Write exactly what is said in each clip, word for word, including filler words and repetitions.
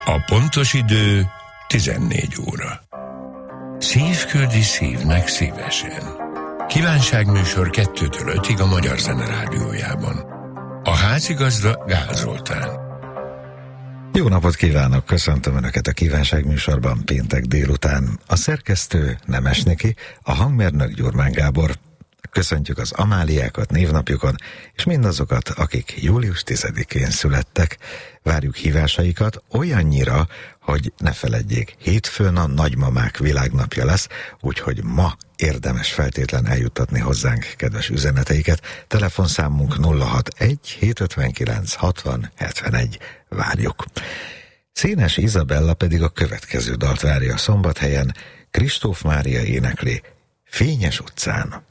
A pontos idő tizennégy óra. Szívküldi szívnek szívesen. Kívánságműsor kettőtől ötig a Magyar Zene Rádiójában. A házigazda Gál Zoltán. Jó napot kívánok, köszöntöm Önöket a kívánságműsorban péntek délután. A szerkesztő Nemes Niki, a hangmérnök Gyurmán Gábor. Köszöntjük az Amáliákat névnapjukon, és mindazokat, akik július tizedikén születtek. Várjuk hívásaikat olyannyira, hogy ne feledjék, hétfőn a nagymamák világnapja lesz, úgyhogy ma érdemes feltétlen eljuttatni hozzánk kedves üzeneteiket. Telefonszámunk nulla hatvanegy hétszázötvenkilenc hatvan hetvenegy. Várjuk. Szénes Izabella pedig a következő dalt várja Szombathelyen. Kristóf Mária énekli Fényes utcán.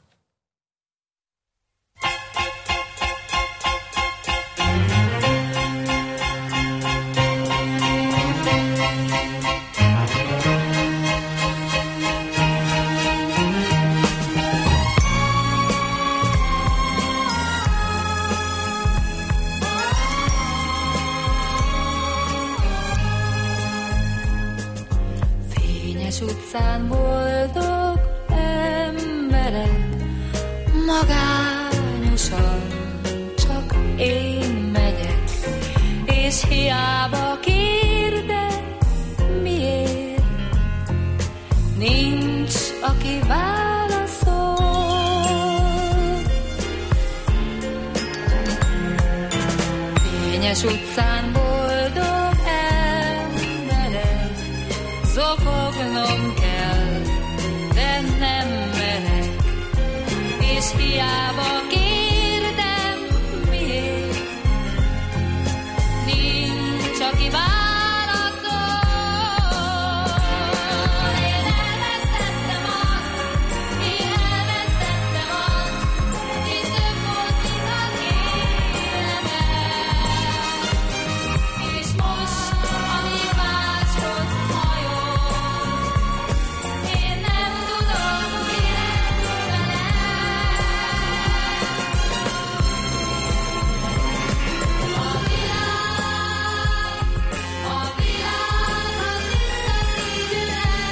Utcán boldog emberek, magányosan csak én megyek, és hiába kérdez, miért, nincs, aki válaszol. Fényes utcán boldog emberek, zokognom kell, de nem merek, és hiába kérdem, miért, nincs, aki válaszol. Én elvesztettem azt, én elvesztettem azt, és több volt, mint az életem. És most, ami máshoz hajol, én nem tudom, mi lesz velem. A világ, a világ az tiszta szívű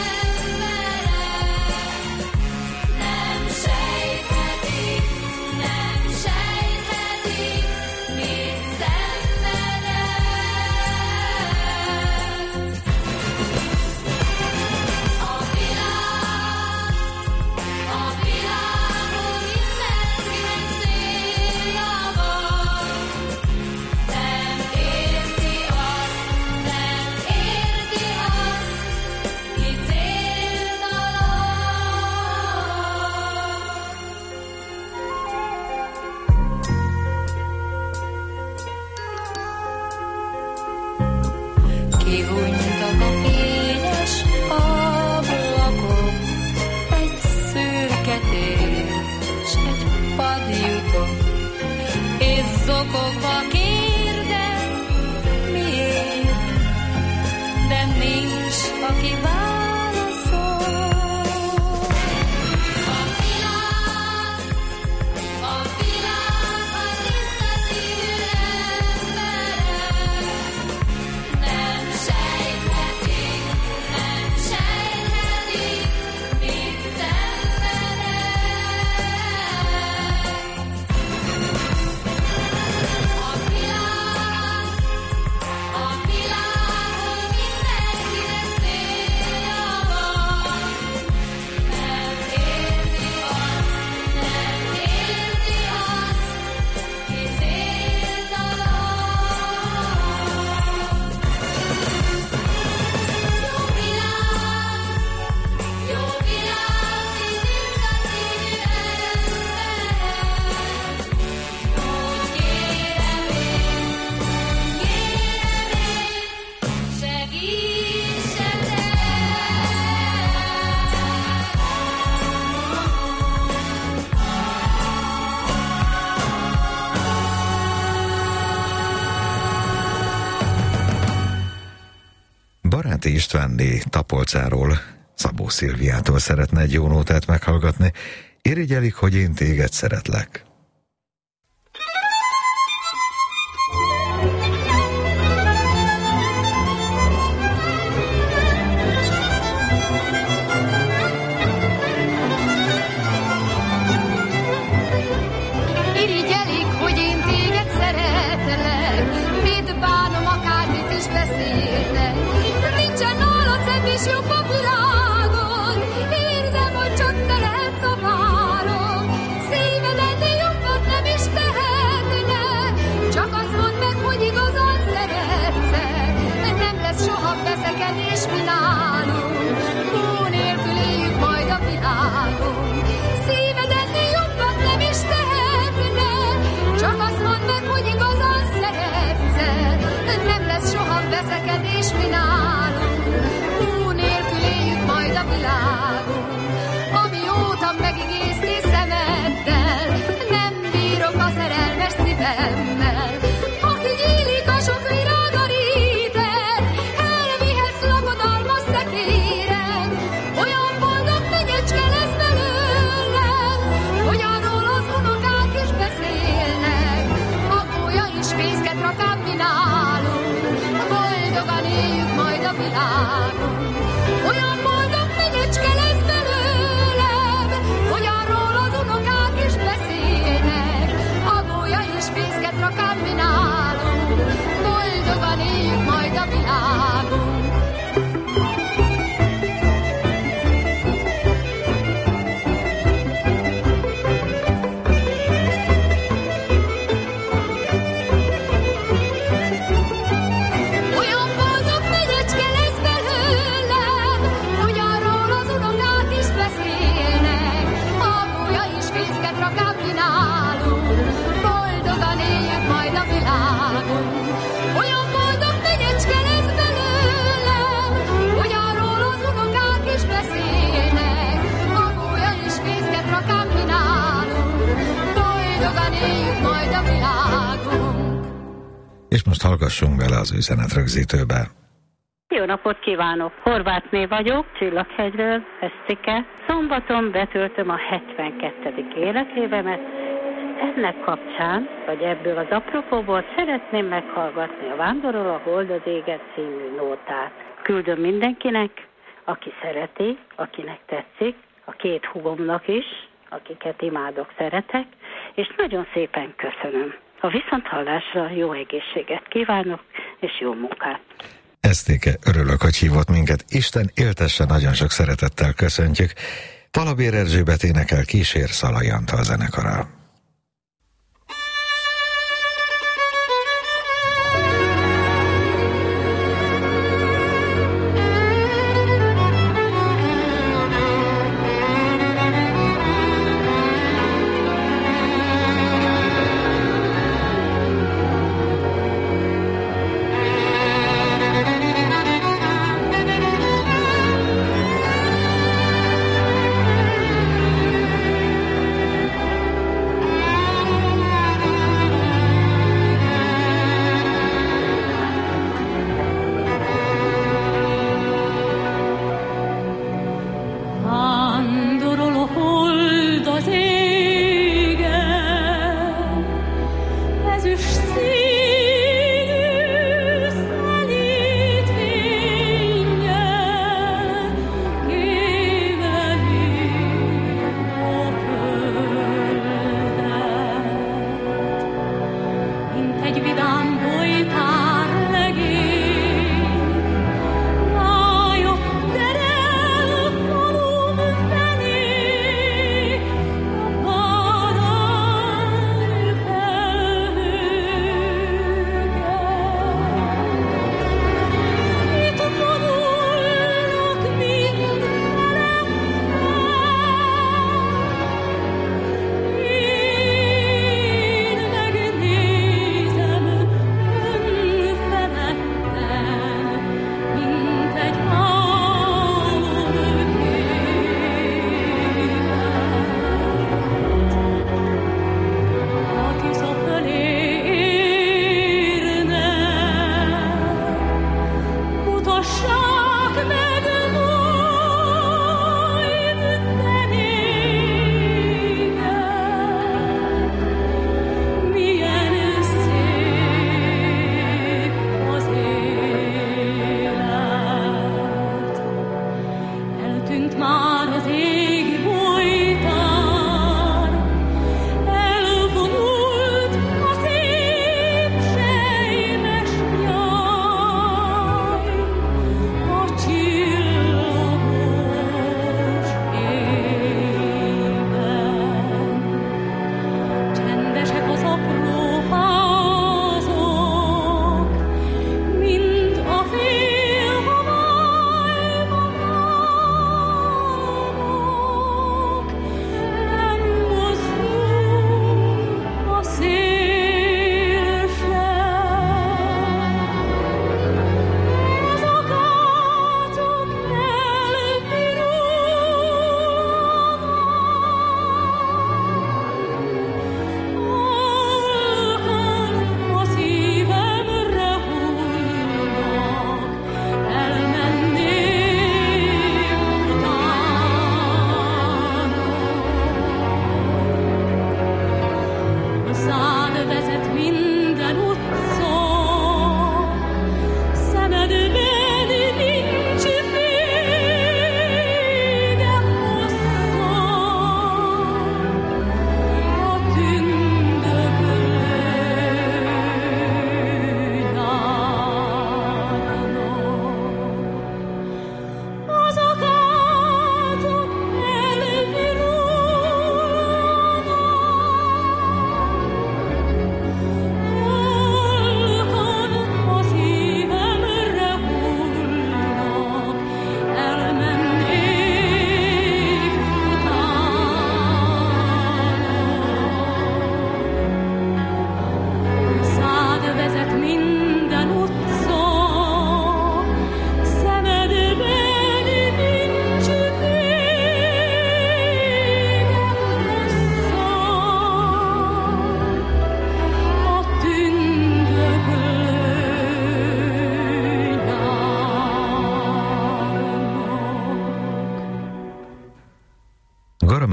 emberek nem sejthetik, nem sejthetik, mit szenvedek. A világ, a világon mindenkinek célja van, nem érti azt, nem érti azt, ki céltalan. Kihunytak a fényes ablakok, egy szürke tér, s egy pad jutott, és zokogva kérdem, miért, de nincs, aki válaszol. A világ, a világ az tiszta szívű emberek nem sejthetik, nem sejthetik, mit szenvedek. A világ, a világon mindenkinek célja van, nem érti azt, nem érti azt, ki céltalan. Jó világ, jó világ, mi tiszta szívű emberek, úgy kérem én, úgy kérem én, segítsetek! Baráti Istvánné Tapolcáról, Szabó Szilviától szeretne egy jó nótát meghallgatni. Irigyelik, hogy én téged szeretlek. is jobb a világon, érzem, hogy csak te lehetsz a párom. Szíved ennél jobbat nem is tehetne, csak azt mondd meg, hogy igazán szeretsz-e. Nem lesz soha veszekedés mi nálunk, ó nélkül éljük majd a világon. Szíved ennél jobbat nem is tehetne, csak azt mondd meg, hogy igazán szeretsz-e. Nem lesz soha veszekedés mi nálunk, ó nélkül éljük majd a világon. Amióta megigéztél szemeddel, nem bírok a szerelmes szívemmel. Aki gyílik a sok virága réten, elvihetsz lakodalmas szekéren. Olyan boldog menyecske lesz belőlem, hogy arról az unokák is beszélnek. A gólya is fészket rak ám mi nálunk, boldogan éljük majd a világon. Olyan boldog menyecske lesz belőlem, hogy arról az unokák is beszélnek. A gólya is fészket rak ám mi nálunk, boldogan éljük majd a világon. Olyan boldog menyecske lesz belőlem, hogy arról az unokák is beszélnek. A gólya is fészket rak ám mi nálunk, boldogan éljük majd a világon. Olyan boldog menyecske lesz belőlem, hogy arról az unokák is beszélnek. A gólya is fészket rak ám mi nálunk, boldogan éljük majd a világon. És most hallgassunk bele az üzenetrögzítőbe. Jó napot kívánok! Horvátné vagyok, Csillaghegyről, Esztike. Szombaton betöltöm a hetvenkettedik életévemet. Ennek kapcsán, vagy ebből az apropóból szeretném meghallgatni a Vándorol a hold az égen című nótát. Küldöm mindenkinek, aki szereti, akinek tetszik, a két húgomnak is, akiket imádok, szeretek, és nagyon szépen köszönöm. A viszonthallásra jó egészséget kívánok, és jó munkát! Esztéke, örülök, hogy hívott minket. Isten éltesse, nagyon sok szeretettel köszöntjük. Talabér Erzsébet énekel, kísér Szalai Antal zenekara. you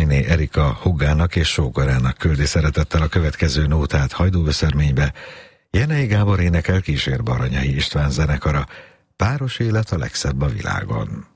Miné Erika húgának és sógorának küldi szeretettel a következő nótát Hajdúveszörménybe. Jenei Gábor énekel, kísér Baranyai István zenekara. Páros élet a legszebb a világon.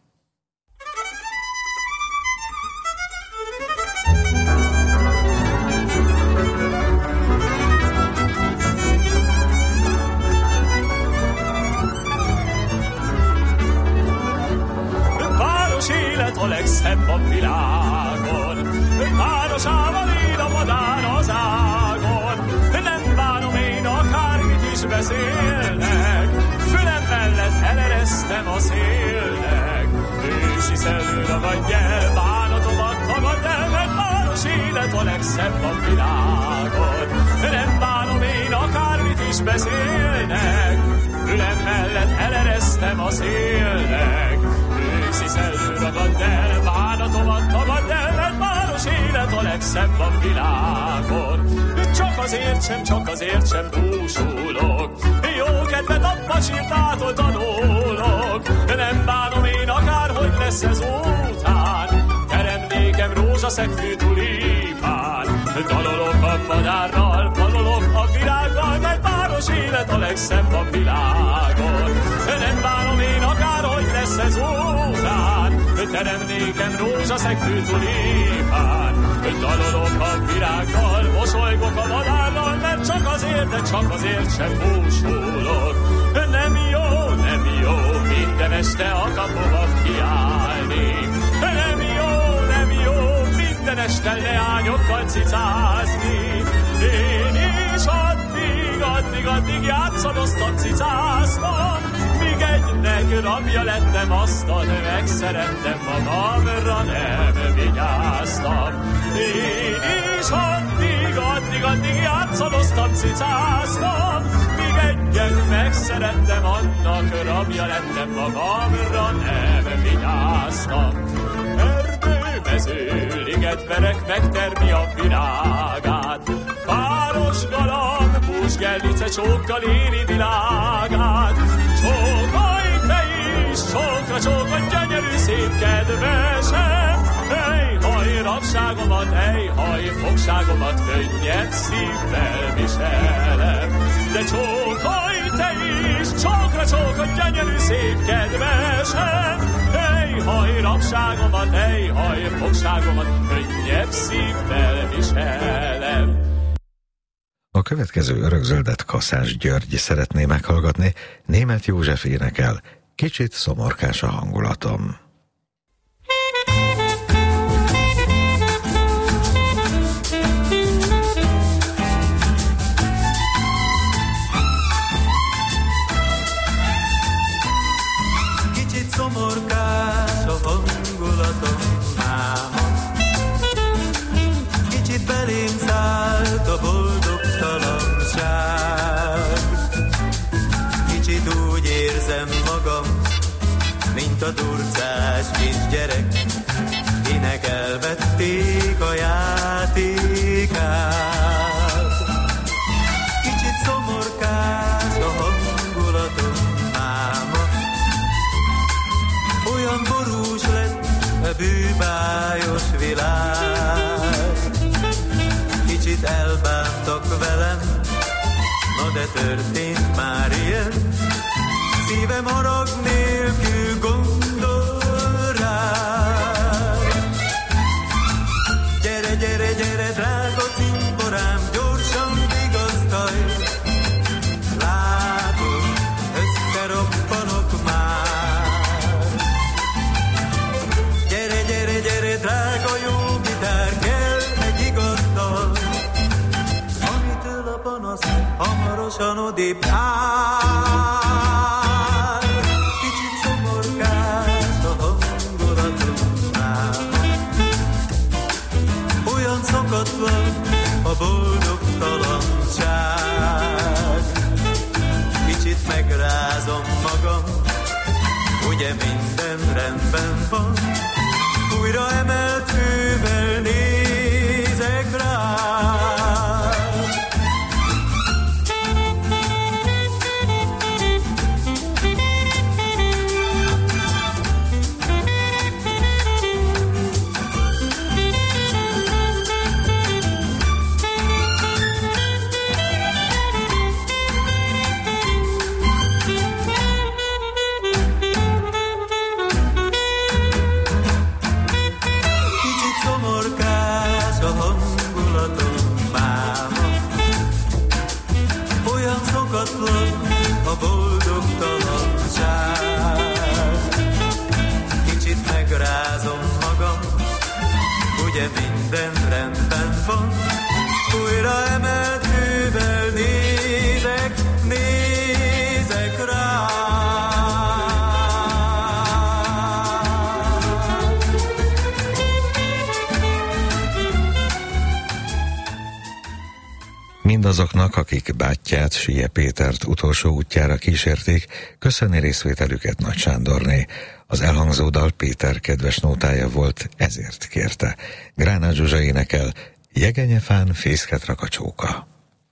A legszebb a világon, párosával él a madár az ágon. Nem bánom én, akármit is beszélnek, fülem mellett eleresztem a szélnek. Őszi szellő ragadj el, bánatomat tagadd el, mert páros élet a legszebb a világon. Nem bánom én, akármit is beszélnek, fülem mellett eleresztem a szélnek. Őszi szellő ragadd el, bánatomat tagadd el, mert páros élet a legszebb a világon. Csak azért sem, csak azért sem búsulok, jó kedvet abba sírt átolt a dólog. Nem bánom én, akárhogy lesz ez után, terem nékem rózsaszegfű tulipán. Dalolok a madárral, dalolok a virággal, mert páros élet a legszebb a világon. Nem bánom én, akárhogy lesz ez után, terem nékem rózsaszegfű tulipán. Dalolok a virággal, mosolygok a madárral, mert csak azért, de csak azért sem búsulok. Nem jó, nem jó, minden este a kapuba kiállni. Nem jó, nem jó, minden este leányokkal cicázni. Én is addig, addig, addig játszadoztam, cicáztam, míg egynek rabja lettem, aztán megszerettem magamra, nem vigyáztam. Én is addig, addig, addig játszadoztam, cicáztam, míg egyet megszerettem, annak rabja lettem, magamra nem vigyáztam. Erdő, mező, liget, verek, megtermi a virágát, páros galamb, búzsgellice csókkal éri világát. Csókolj te is, csókra csókolj, gyönyörű szép kedvesem, ejhaj rabságomat, ejhaj fogságomat, könnyebb szívvel viselem. De csókolj te is, csókra csókolj, gyönyörű szép kedvesem, ejhaj rabságomat, ejhaj fogságomat, könnyebb szívvel viselem. A következő örökzöldet Kaszás György szeretné meghallgatni, Németh József énekel, kicsit szomorkás a hangulatom. Kicsit szomorkás a hangulatom máma, kicsit belém szállt a boldogtalanság. Kicsit úgy érzem magam, mint a durcás kisgyerek, kinek elvették a játékát. Kicsit szomorkás a hangulatom máma, olyan borús lett a bűbájos világ. Kicsit elbántak velem, na de történt már ilyen, szívem harag nélkül gondol rád. Gyere, gyere, gyere, drága cimborám, gyorsan vigasztalj, látod, összeroppanok már. Gyere, gyere, gyere, drága jó gitár, kell egy igaz dal, amitől a panasz hamarosan odébb áll. Kicsit szomorkás a hangulatom máma, olyan szokatlan a boldogtalanság. Kicsit megrázom magam, ugye minden rendben van, újra emelt fővel nézek rá. mindazoknak, akik bátyját, Sije Pétert utolsó útjára kísérték, köszöni részvételüket Nagy Sándorné. Az elhangzó dal Péter kedves nótája volt, ezért kérte. Gránát Zsuzsa énekel, Jegenyefán fészket rak a csóka.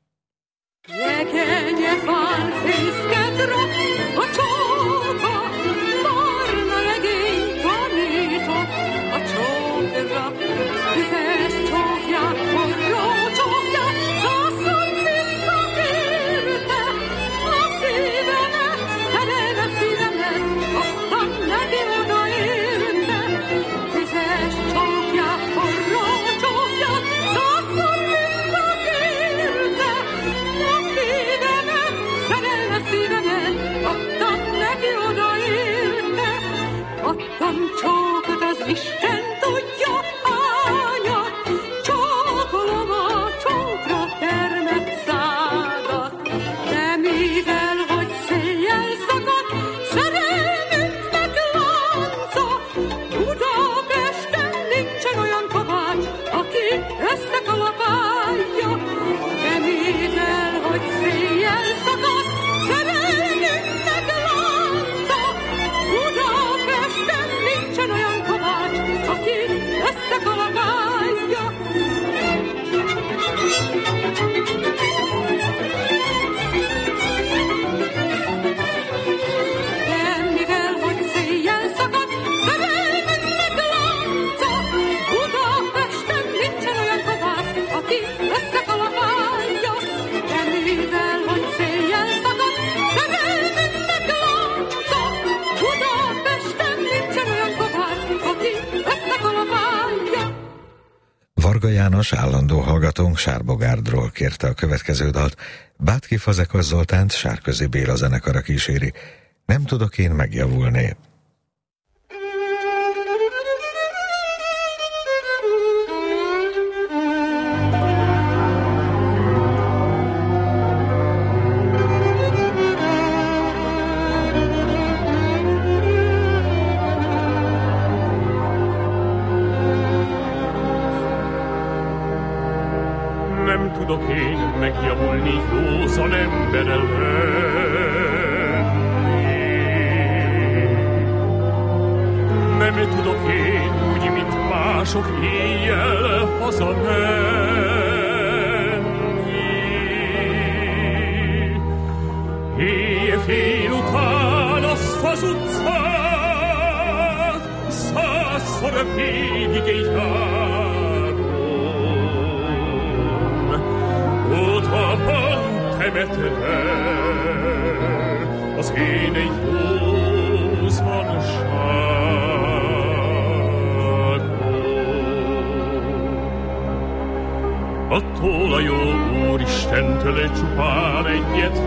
Jegenyefán fészket rak a csóka, barna legény tanított a csókra. Tüzes csókját, forró csókját, százszor visszakérte a szívemet, szerelme szívemet, adtam neki odaérte. Tüzes csókját, forró csókját, százszor visszakérte a szívemet, szerelme szívemet, adtam neki odaérte. Adtam csókot, az Isten tudja hányat, csókolom a csókra termett szádat. De mivel, hogy széjjel szakadt, szerelmünknek lánca, Budapesten nincsen olyan kovács, aki összekalapálja. De mivel, hogy széjjel szakadt, szerelmünknek lánca, Budapesten nincsen olyan kovács, aki összekalapálja. De mivel, hogy széjjel szakadt, szerelmünknek lánca, Budapesten nincsen olyan kovács, aki összekalapálja. De mivel, hogy széjjel szakadt, szerelmünknek lánca, Budapesten nincsen olyan kovács, aki összekalapálja. Varga János állandó hallgatónk Sárbogárdról kérte a következő dalt. Bátki Fazekas Zoltánt Sárközi Béla zenekara kíséri. Nem tudok én megjavulni. Nem tudok én megjavulni, józan embere lenni. Nem tudok én úgy, mint mások éjjel hazamenni. Éjfél után azt az utcát százszor végig járom. Oda van temetve az én józanságom. Attól a jó Úristentől csupán egyet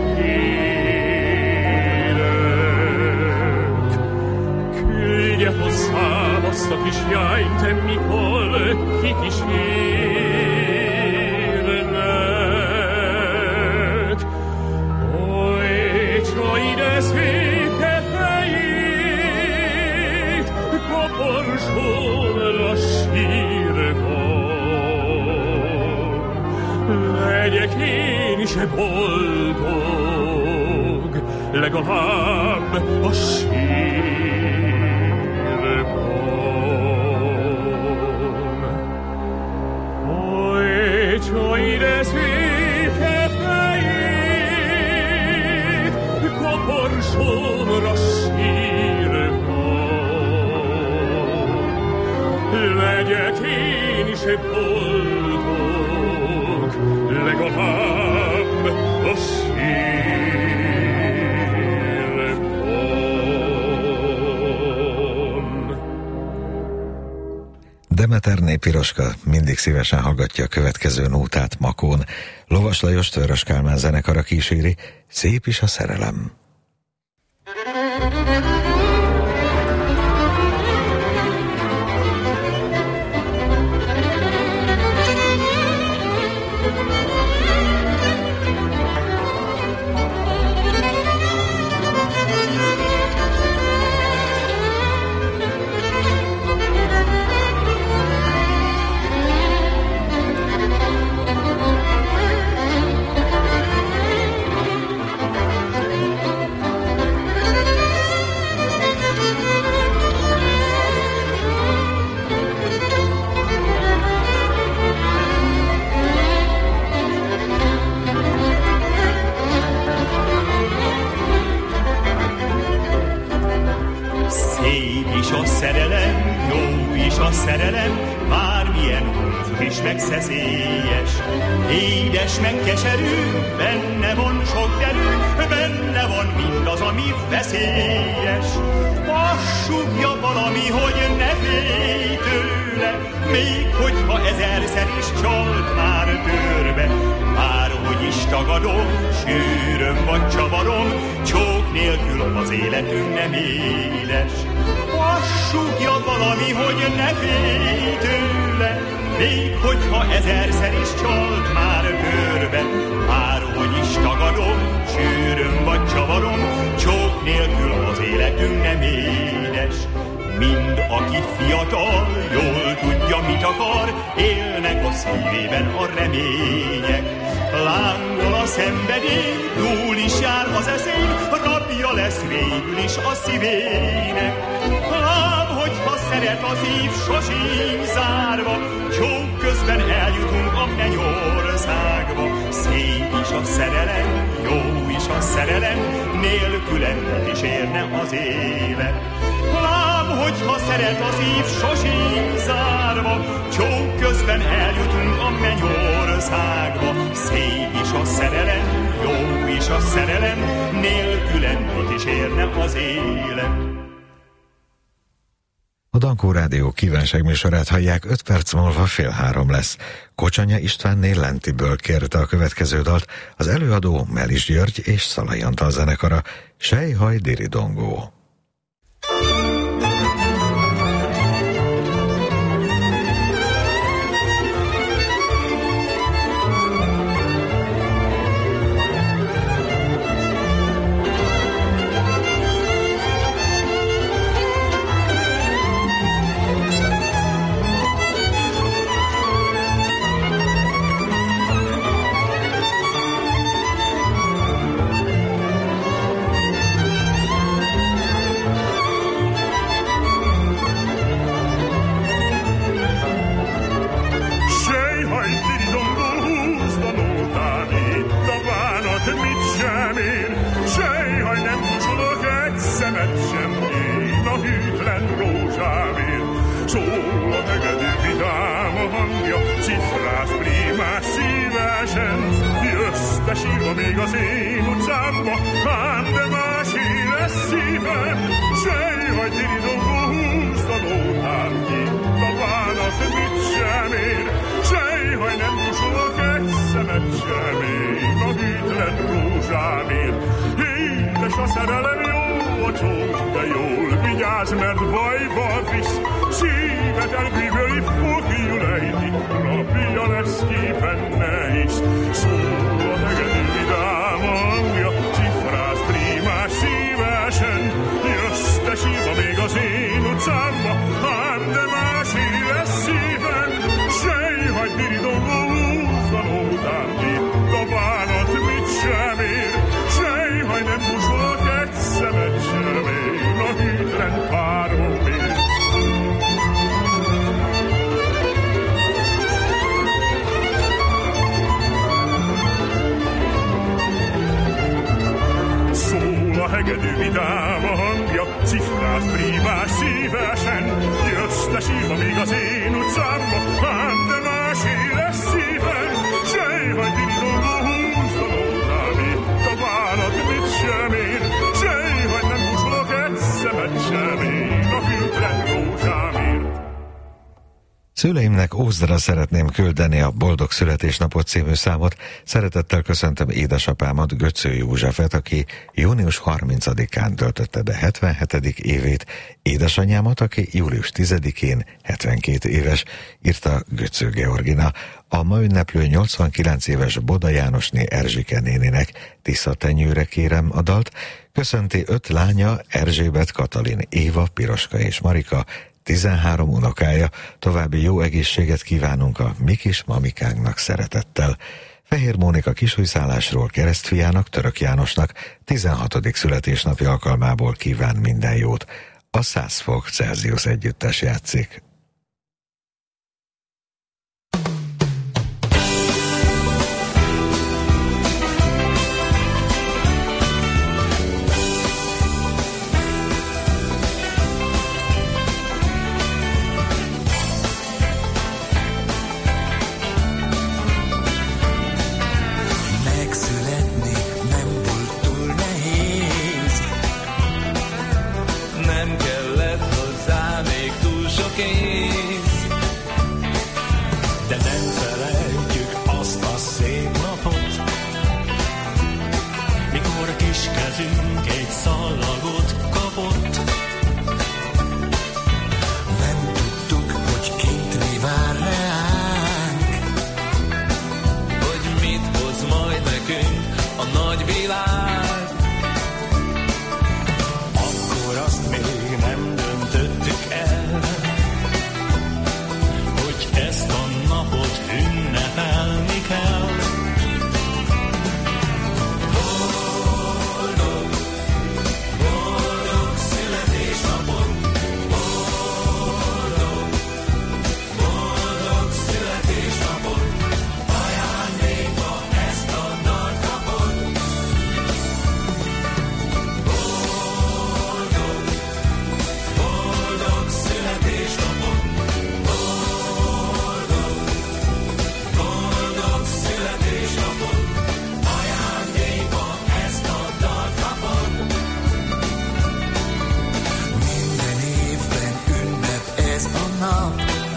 kérek, küldje hozzám azt a kisjányt, mikor kikísérnek. Oly, csaj, de széke fejét, kaporsóra sírva. Legyek én is boldog, legalább a sírban. Oly, csaj, de széke fejét, kaporsóra sírva. Legyek én is boldog, legalább a sírban. Demeterné Piroska mindig szívesen hallgatja a következő nótát Makón. Lovas Lajos Törös Kálmán zenekara kíséri, Szép is a szerelem. Thank you. Szép is a szerelem, jó is a szerelem, bármilyen is megszeszélyes. Édes meg keserű, benne van sok derű, benne van mindaz, ami veszélyes. Azt súgja valami, hogy ne félj tőle, még hogyha ezerszer is csalt már törbe. Bárhogy is tagadom, sűröm vagy csavarom, csók nélkül az életünk nem éles. Azt súgja valami, hogy ne félj tőle, még hogyha ezerszer is csalt már törbe. Bárhogy is tagadom, sűröm vagy csavarom, csók nélkül az életünk nem éles. Mind aki fiatal, jól tudja, mit akar, élnek a szívében a remények. Lángol a szenvedély, túl is jár az eszély, rabja lesz végül is a szívének. Lám, hogyha szeret az ív, sosincs zárva, csók közben eljutunk a mennyországba. Szép is a szerelem, jó is a szerelem, nélküle nem is érne az élet. Lám, hogyha szeret az ív, sosincs zárva, csók közben eljutunk a mennyországba. Szép is a szerelem, jó is a szerelem, nélküle mit is érne az élet. A Dankó Rádió kívánságműsorát hallják, öt perc múlva fél három lesz. Kocsanya Istvánné Lentiből kérte a következő dalt, az előadó Melis György és Szalai Antal zenekara, Sejhaj diridongó. Szüleimnek Ózdra szeretném küldeni a Boldog Születésnapot című számot. Szeretettel köszöntöm édesapámat, Göcző Józsefet, aki június harmincadikán töltötte be hetvenhetedik évét, édesanyámat, aki július tizedikén hetvenkét éves, írta Göcző Georgina. A ma ünneplő nyolcvankilenc éves Boda Jánosné Erzsike néninek Tiszatenyőre kérem a dalt. Köszönti öt lánya, Erzsébet, Katalin, Éva, Piroska és Marika, tizenhárom unokája. További jó egészséget kívánunk a mi kis mamikánknak szeretettel. Fehér Mónika kisújszállásról keresztfiának, Török Jánosnak tizenhatodik születésnapi alkalmából kíván minden jót. A száz fok Celsius együttes játszik. nap,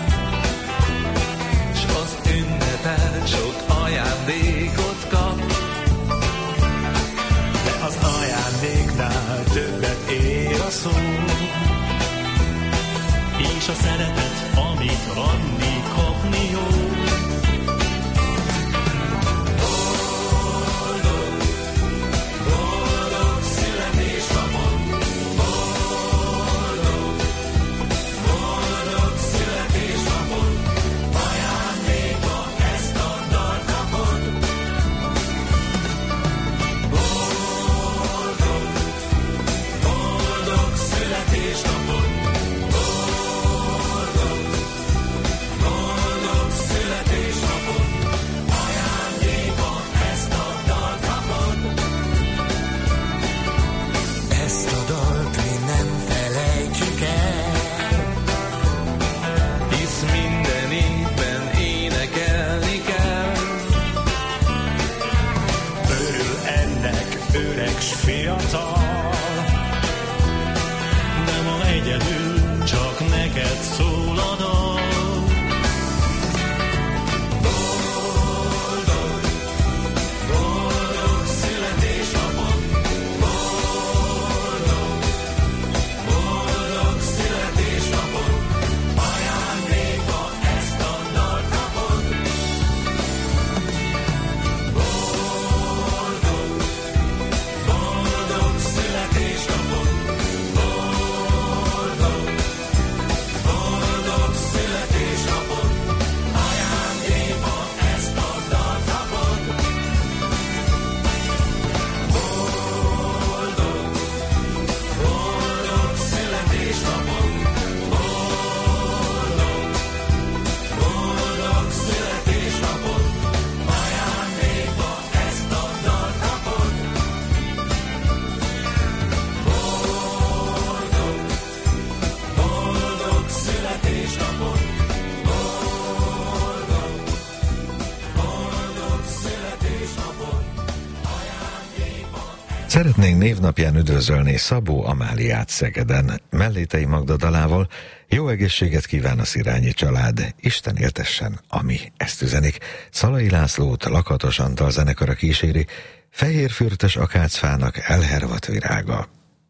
s az ünnepel sok ajándékot kap. De az ajándéknál többet ér a szó, és a szeretet, amit adni, kapni jó. Szeretnénk névnapján üdvözölni Szabó Amáliát Szegeden. Mellétei Magda dalával jó egészséget kíván a Szirányi család. Isten éltessen, ami ezt üzenik. Szalai Lászlót Lakatos Antal zenekara kíséri, fehérfürtös akácfának elhervadt virága.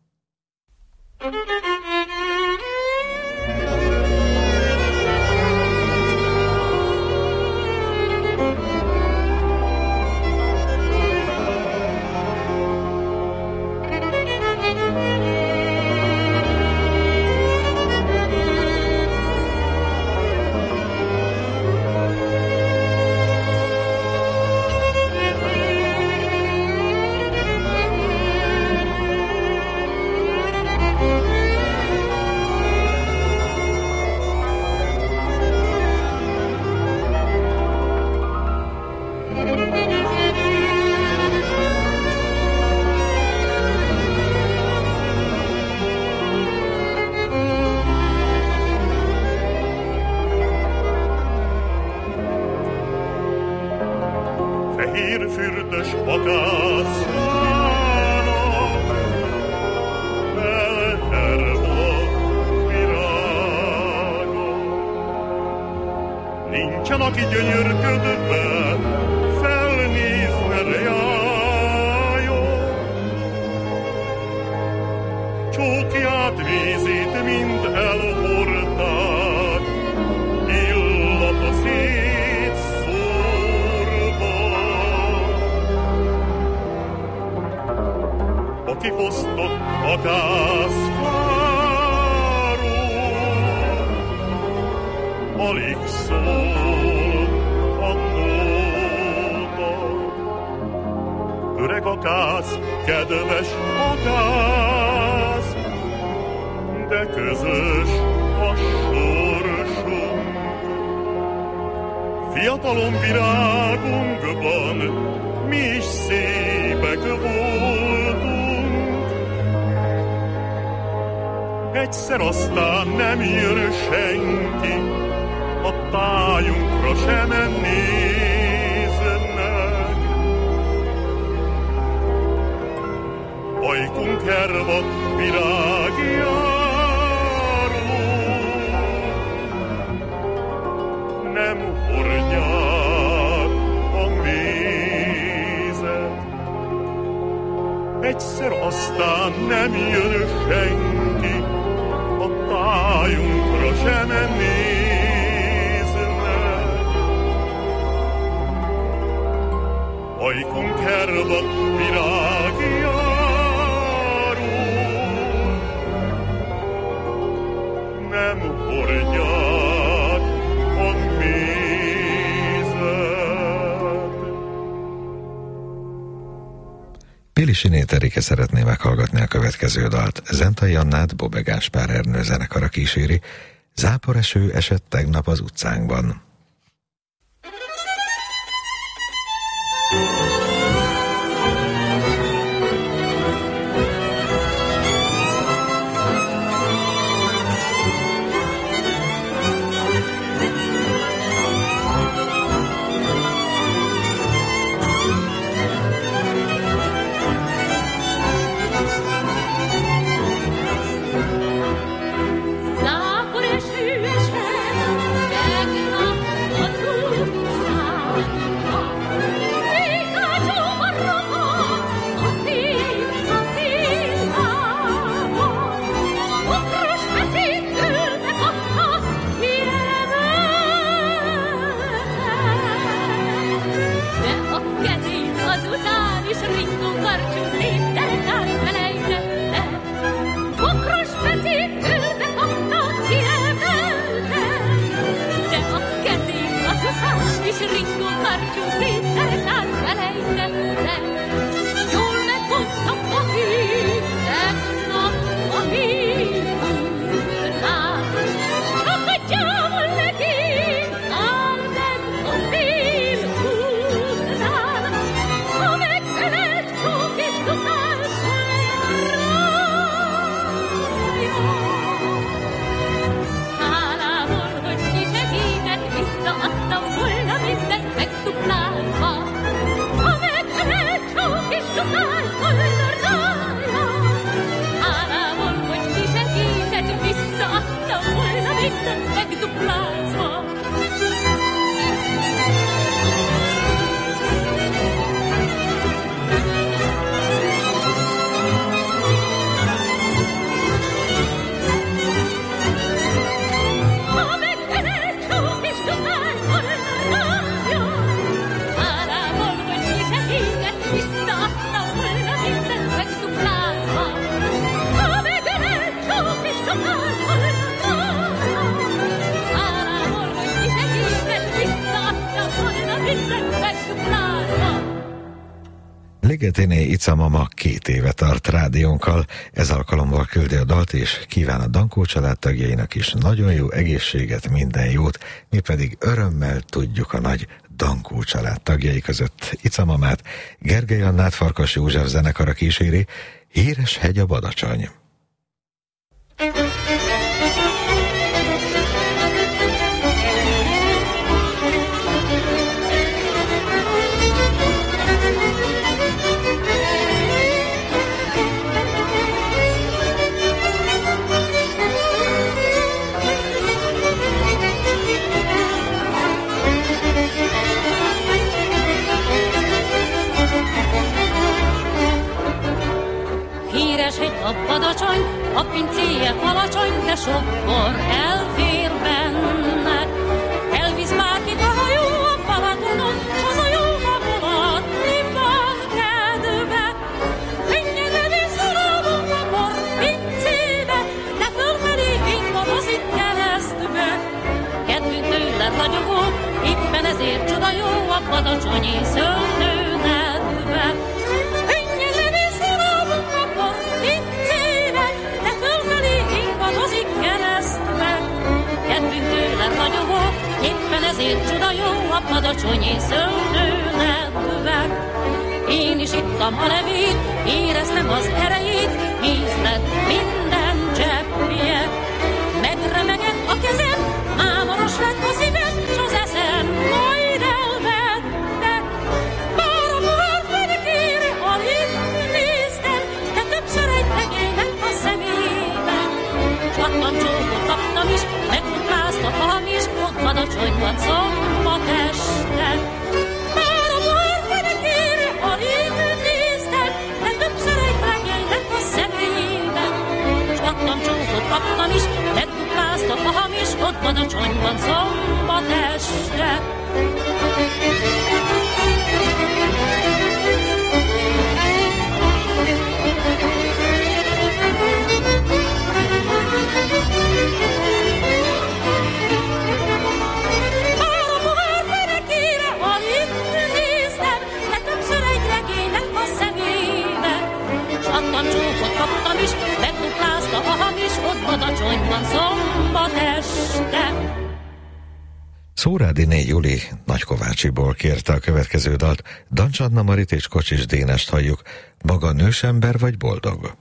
Egyszer aztán nem jön senki, a tájunkra sem néznek. Ajkunk hervad virágjáró, aztán nem jön senki, a tájunkra sem néznek. Ajkon kervat virágjáró, nem hordják a mézet. Pilisiné Terike szeretné meghallgatni a következő dalt. Zentai Annát Bobbe Gáspár Ernő zenekara kíséri. Záporeső esett tegnap az utcánkban. Záporeső esett tegnap az utcánkban. Ligetiné Ica mama két éve tart rádiónkkal, ez alkalommal küldi a dalt, és kíván a Dankó család tagjainak is nagyon jó egészséget, minden jót, mi pedig örömmel tudjuk a nagy Dankó család tagjai között Ica mamát, Gergely Annát Farkas József zenekara kíséri, Híres hegy a Badacsony. A Badacsony, a pincéje alacsony, de sok bor elfér benne. Elvisz bárkit a hajó a Balatonon, s az a jó magolat, mi van kedve. Könnyedre visszalógunk a bor pincébe, de fölfelé ingadozik keresztbe. Kedvünk tőle ragyogó, éppen ezért csoda jó a badacsonyi szőlő nedve. Éppen ezért csoda jó a badacsonyi szőlőnedve. Én is ittam a levét, éreztem az erejét, íz lett minden cseppje. Megremegett a kezem, mámoros lett a szívem, s az eszem majd elvette. Bár a pohár fenekére alig néztem, de többször egy legény lett a szemében. S adtam csókot, kaptam is, megkupláztam a hamis, ott Badacsonyban szombat este. Már a pohár fenekére alig néztem, de többször egy legény lett Badacsonyban szombat este. Kaptam is, megduplázta a hamis, ott Badacsonyban szombat este. Szórádi négy Juli Nagykovácsiból kérte a következő dalt. Dancs Anna Marit és Kocsis Dénest halljuk. Maga nősember vagy boldog?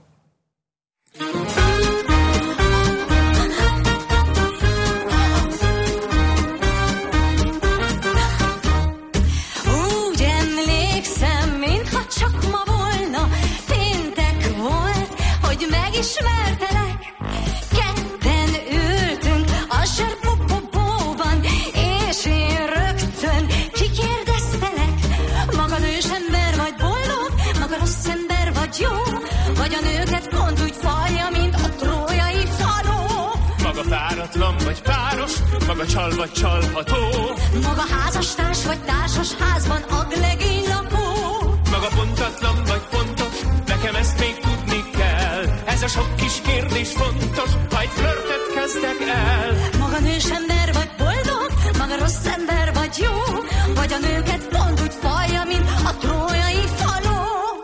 Ismertelek, ketten ültünk a zserbobobóban, és én rögtön kikérdeztelek. Maga nős ember vagy boldog, maga rossz ember vagy jó, vagy a nőket pont úgy falja, mint a trójai faló. Maga páratlan vagy páros, maga csal vagy csalható, maga házastárs vagy társas házban aglegény lakó. Maga pontatlan vagy pontos, nekem ezt még tudni kell. Ez a sok kis kérdés fontos, ha egy flörtöt kezdek el. Maga nős ember vagy boldog, maga rossz ember vagy jó, vagy a nőket pont úgy falja, mint a trójai faló.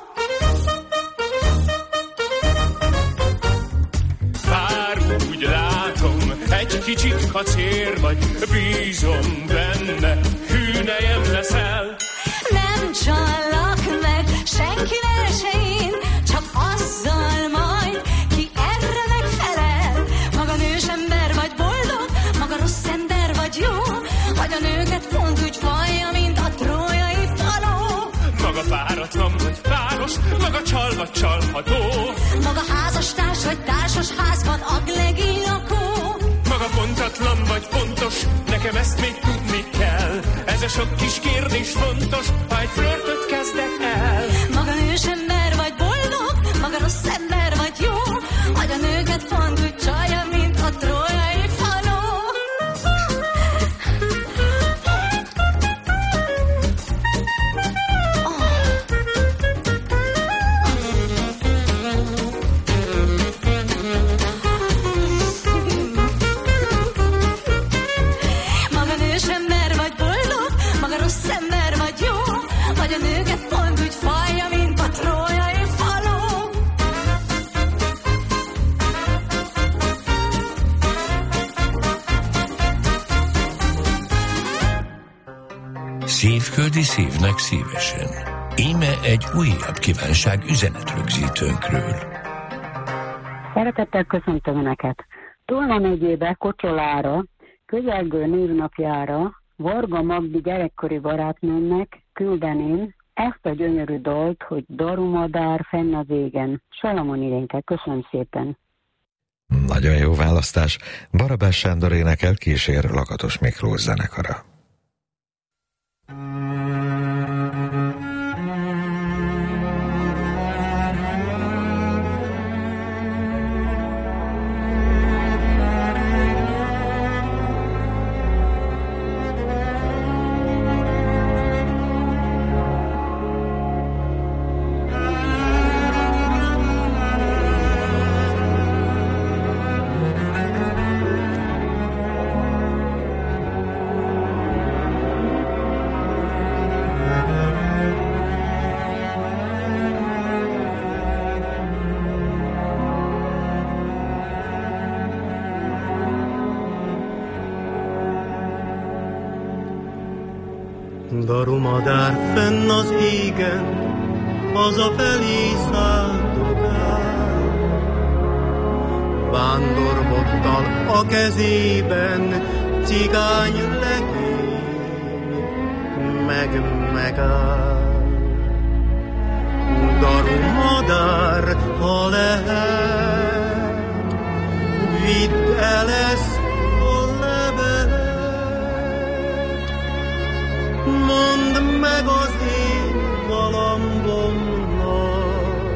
Bár úgy látom, egy kicsit kacér vagy, bízom benne, hűnejem leszel. Nem csallak meg, senki se én, csak azzal majd, ki erre megfelel. Maga nős ember vagy boldog, maga rossz ember vagy jó, vagy a nőket pont úgy falja, mint a trójai faló. Maga páratlan vagy páros, maga csal vagy csalható, maga házastárs vagy társas házban aglegény lakó. Maga pontatlan vagy pontos, nekem ezt még tudni kell. Ez a sok kis kérdés fontos, ha egy flörtöt kezdek el. Maga nős ember vagy boldog, maga rossz ember vagy jó, vagy a nőket pont úgy csalja, mint a trójai faló. Maga nős ember vagy boldog, maga rossz ember vagy jó, vagy a nőket pont úgy falja, mint a trójai faló. Szívköldi szívnek szívesen. Íme egy újabb kívánság üzenetrögzítőnkről. Szeretettel köszöntöm Önöket. Tolna megyébe, Kocsolára, közelgő névnapjára Varga Magdi gyerekkori barátnőmnek küldeném ezt a gyönyörű dalt, hogy Darumadár fenn az égen. Salamon Irénke, köszönöm szépen. Nagyon jó választás. Barabás Sándor énekel, kísér Lakatos Miklós zenekara. Darumadár fenn az égen, hazafelé szálltogál. Vándorbokkal a kezében, cigány legény meg megáll. Darumadár, ha lehet, vidd el ezt a levelet. Mondd meg az én galambomnak,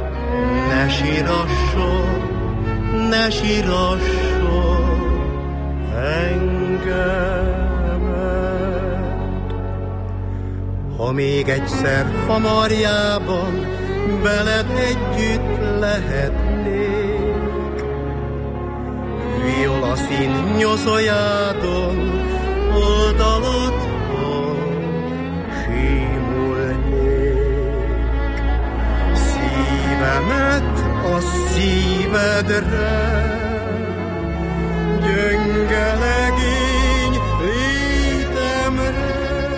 ne sírasson, ne sírasson, engemet. Ha még egyszer hamarjában veled együtt lehetnék, violaszín nyoszojádon oldalodon símulnék. Szívemet a szívedre, gyönge legény létemre,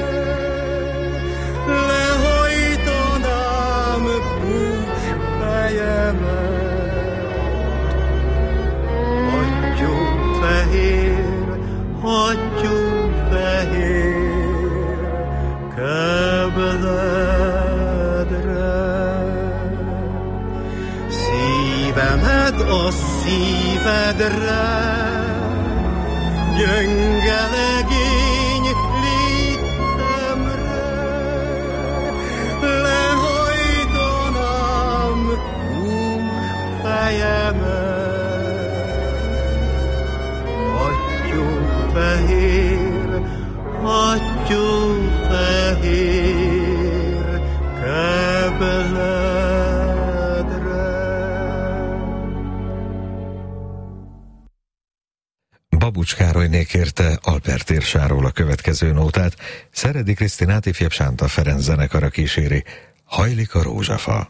lehajtanám bús fejemet. Hattyú fehér, hattyú fehér kebledre, szívemet a szívedre, gyönge legény létemre, lehajtanám hús fejemet. Hattyú fehér, hattyú fehér kebledre. Babucs Károlyné kérte Albert Irsáról a következő nótát, Szeredi Krisztinát ifjabb Sánta Ferenc zenekara kíséri. Hajlik a rózsafa.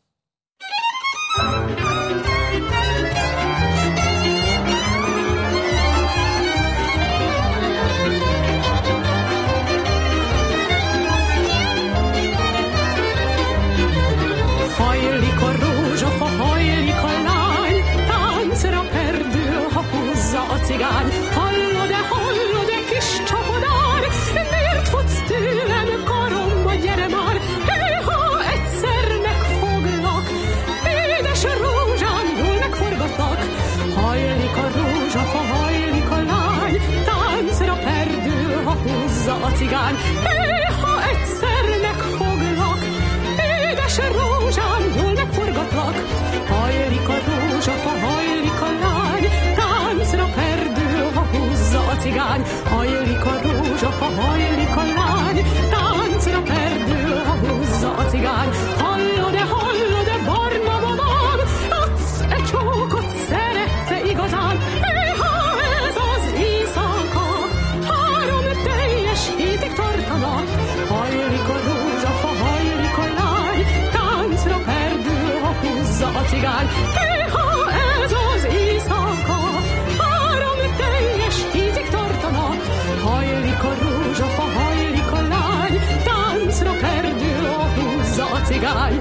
Hajlik a rózsafa, hajlik a lány, táncra perdül, ha húzza a cigány. Hallod-e, hallod-e, kis csapodár, miért futsz tőlem karomba, gyere már, ha egyszer megfoglak, édes rózsám, jól megforgatlak. Hajlik a rózsafa, hajlik a lány, táncra perdül, ha húzza a cigány. Ha egyszer megfoglak, édes rózsám, jól megforgatlak. Hajlik a rózsafa, hajlik a lány, táncra perdül, ha húzza a cigány. Hajlik a rózsafa, hajlik a lány, táncra perdül, ha húzza a cigány. Hallod-e, hallod-e, barna babám, adsz-e csókot, szeretsz-e igazán? Ha ez az éjszaka három teljes hétig tartana. Hajlik a rózsafa, hajlik a lány, táncra perdül, ha húzza a cigány. Ha ez az éjszaka három teljes hétig tartana. Hajlik a rózsafa, hajlik a lány, táncra perdül, ha húzza a cigány.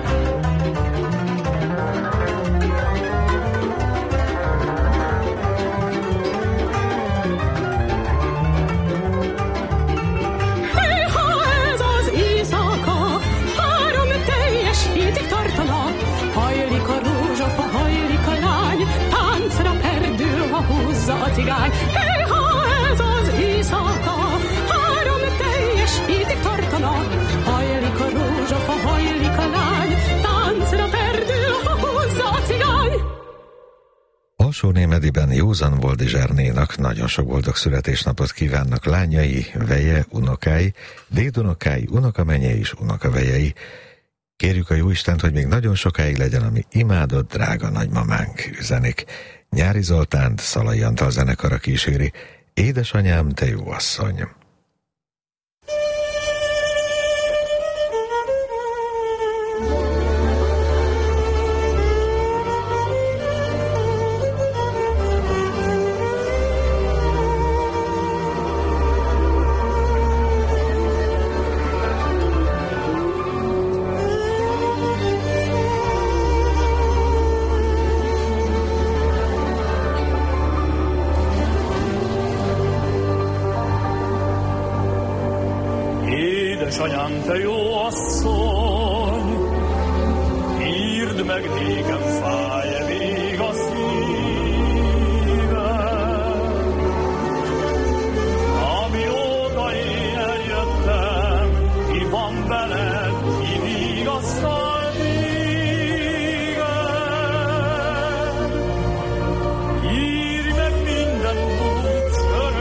Hajlik a rózsafa, hajlik a lány, táncra perdül, ha húzza a cigány. Ha ez az éjszaka három teljes hétig tartana. Hajlik a rózsafa, hajlik a lány, táncra perdül, ha húzza a cigány. Alsó-Némediben Józan Boldizsárnénak nagyon sok boldog születésnapot kívánnak lányai, veje, unokái, dédunokái, unokamenyei és unokavejei. Kérjük a Jóistent, hogy még nagyon sokáig legyen, ami imádott drága nagymamánk, üzenik. Nyári Zoltánt Szalai Antal zenekara kíséri. Édesanyám, te jó asszony! Édesanyám, te jó asszony, írd meg nékem, fáj-e még a szívem. Amióta én eljöttem, ki van veled, ki vigasztal téged. Írj meg minden tudsz, öröm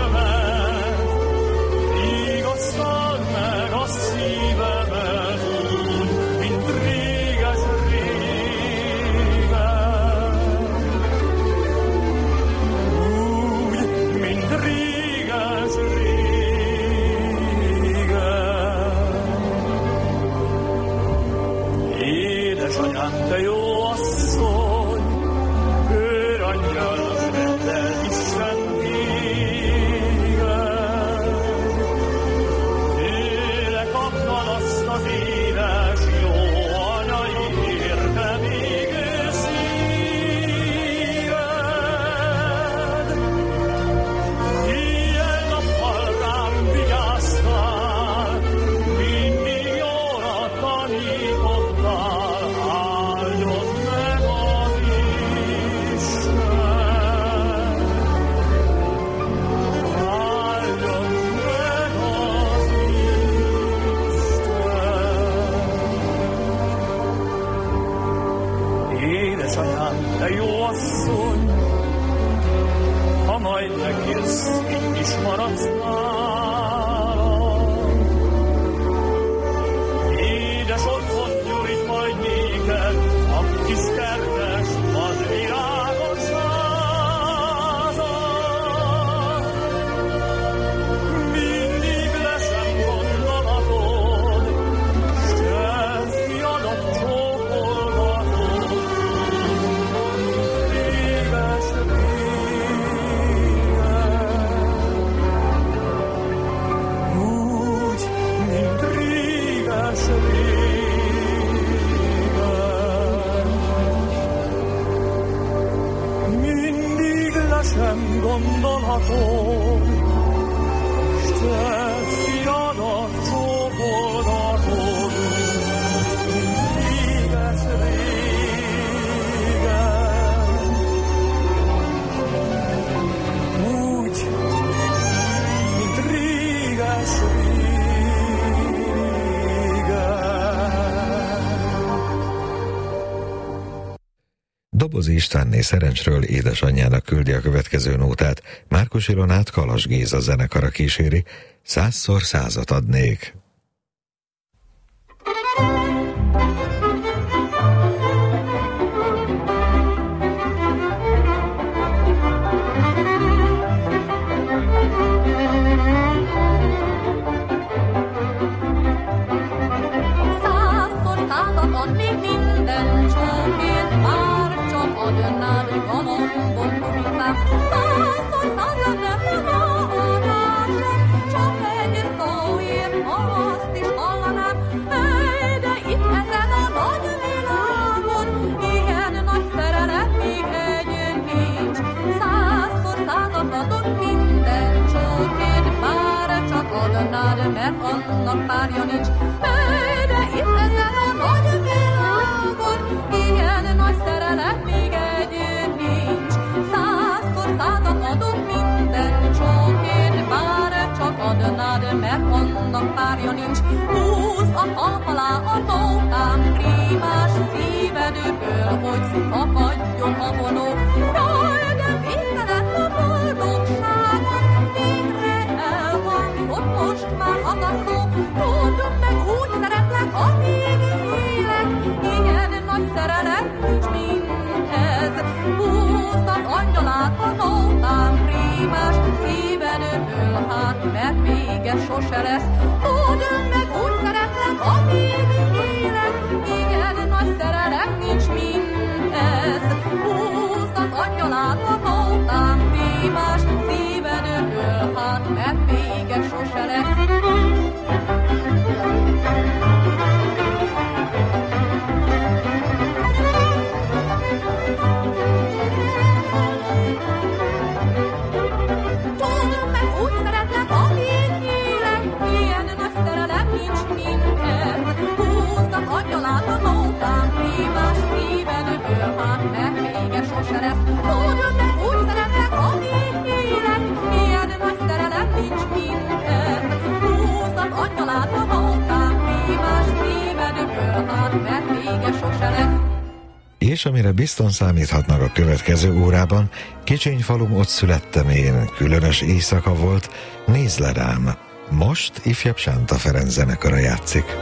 jössz, itt is maradsz nálam. Édes otthon nyújt majd néked, a kis kertes vadvirágos házam. Mindig leszem gondolatod, s te fiadat csókolgatod. Réges úgy, mint réges régen. Mindig lesem gondolatod, s te fiadat csókolgatod, mint réges régen. Úgy, mint réges Dobozi Istvánné Szerencsről édesanyjának küldi a következő nótát, Márkus Ilonát Kalas Géza zenekara kíséri, százszor százat adnék. Százszor százat adnék minden csókért, bár csak adnád galambom kubicám. Százszor százat nem adás, csak egy szóért azt is hallanám. Hely, de itt ezen a nagy világon ilyen nagy szerelem még egy nincs. Százszor százat adok minden csókért, bár csak adnád, mert annak párja nincs. Hely, de itt ezen a nagy világon ilyen nagy szerelem még egy nincs. Százszor százat adok minden csókért, bár csak adnád, mert annak párja nincs. Húzd a talp alá a nótám, prímás szívedből, hogy szakadjon a vonó. Jaj, de végtelen a boldogságom, végre elhangzott most már az a szó. Tudom meg, úgy szeretlek, amíg élek, ilyen nagy szerelem nincs, mint ez. Húzd az angyalát a nótám, prímás szívedből, hát mert vége sose lesz. Tudom meg, úgy szeretlek, amíg élek, igen, nagy szerelem nincs, mint ez. Húzd az angyalát a nótám, prímás szívedből, hát mert vége sose lesz. Tudom meg, úgy szeretlek, amíg élek, ilyen nagy szerelem nincs, mint ez. Húzd az angyalát a nótám, prímás szívedből, hát mert vége sose lesz. Tudom meg, úgy szeretlek, amíg élek, ilyen nagy szerelem nincs, mint ez. Húzd az angyalát a nótám, prímás szívedből, hát mert vége sose lesz. És amire bizton számíthatnak a következő órában, kicsiny falum, ott születtem én, különös éjszaka volt, nézz le rám. Most ifjabb Sánta Ferenc zenekara játszik.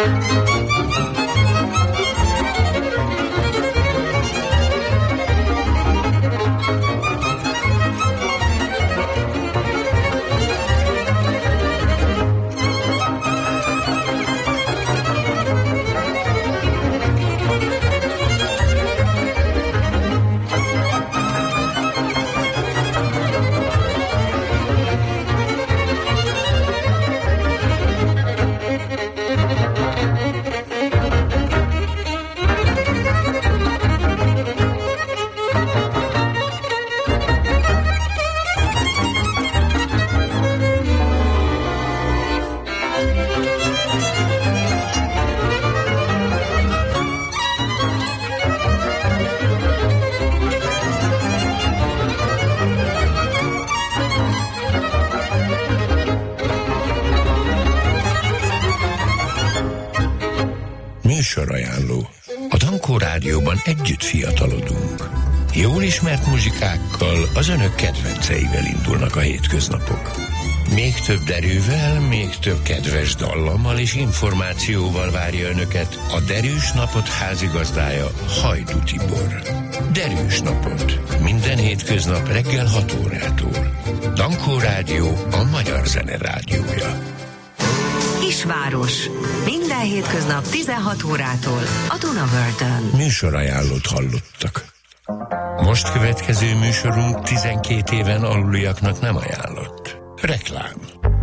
Műsorajánló. A Dankó Rádióban együtt fiatalodunk. Jól ismert muzsikákkal, az önök kedvenceivel indulnak a hétköznapok. Még több derűvel, még több kedves dallammal és információval várja önöket a Derűs Napot házigazdája, Hajdú Tibor. Derűs Napot. Minden hétköznap reggel hat órától. Dankó Rádió, a magyar zene rádiója. Kisváros. Minden hétköznap tizenhat órától a Dunavörtön. Műsorajánlót hallottak. Most következő műsorunk tizenkét éven aluliaknak nem ajánlott. Reklám.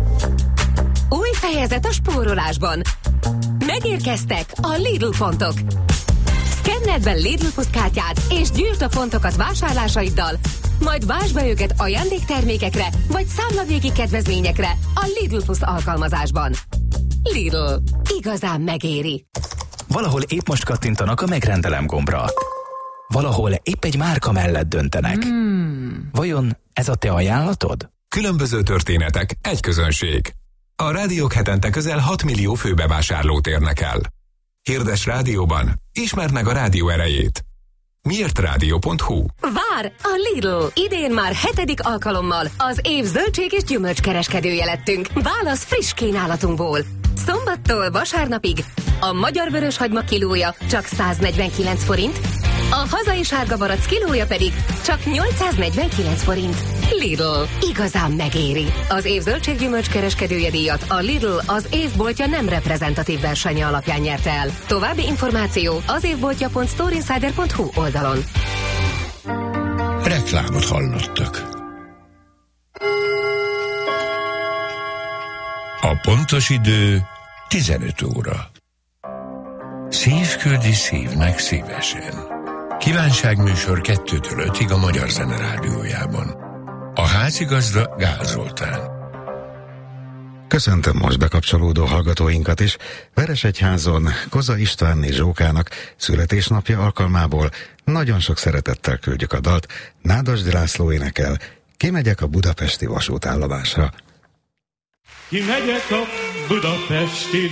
Új fejezet a spórolásban. Megérkeztek a Lidl pontok. Szkenneld be Lidl Plus kártyát és gyűjtsd a pontokat vásárlásaiddal, majd vásd be őket ajándéktermékekre vagy számlavégi kedvezményekre a Lidl Plus alkalmazásban. Lidl. Igazán megéri. Valahol épp most kattintanak a megrendelem gombra. Valahol épp egy márka mellett döntenek. Hmm. Vajon ez a te ajánlatod? Különböző történetek, egy közönség. A rádiók hetente közel hat millió főbevásárlót érnek el. Hirdes rádióban, ismerd meg a rádió erejét. miért rádió pont hu. Vár! A Lidl! Idén már hetedik alkalommal az év zöldség és gyümölcskereskedője lettünk. Válasz friss kínálatunkból. Szombattól vasárnapig a magyar vöröshagyma kilója csak száznegyvenkilenc forint, a hazai sárga barack kilója pedig csak nyolcszáznegyvenkilenc forint. Lidl. Igazán megéri. Az év zöldséggyümölcs kereskedője díjat a Lidl az évboltja nem reprezentatív versenye alapján nyerte el. További információ az évboltja pont storeinsider pont hu oldalon. Reklámot hallottak. A pontos idő tizenöt óra. Szív küldi szívnek szívesen. Kívánságműsor kettőtől ötig a Magyar Zene Rádiójában. A házigazda Gál Zoltán. Köszöntöm most bekapcsolódó hallgatóinkat is. Veresegyházon Koza Istvánné Zsókának születésnapja alkalmából nagyon sok szeretettel küldjük a dalt. Nádasdy László énekel, kimegyek a budapesti vasútállomásra. Kimegyek a budapesti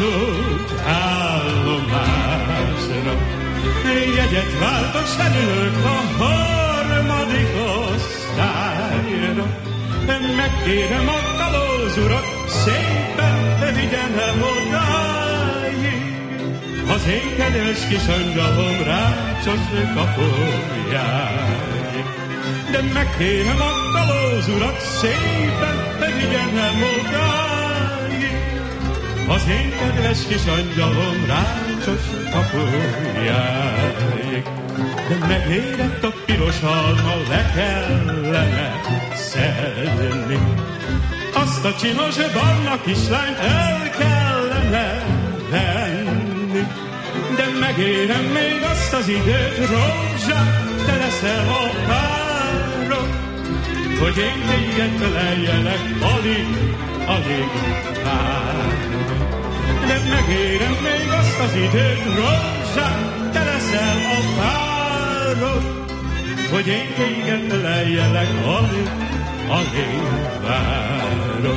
vasútállomásra, jegyet váltok, felülök a harmadik osztályra. Megkérem a kalóz urat, szépen vigyen el odáig, az én kedves kis angyalom rácsos kapujáig. De megkérem a kalóz urat, szépen vigyen el odáig, az én kedves kis angyalom rácsos kapujáig. De megérett a piros alma, le kellene szedni, azt a csinos barna kislányt el kellene venni. De megérem még azt az időt, rózsát, te leszel a párod, hogy én téged öleljelek, alig, alig várod. De megérem még azt az időt, rózsát, te leszel a párod, hogy én téged öleljelek, alig, alig várom.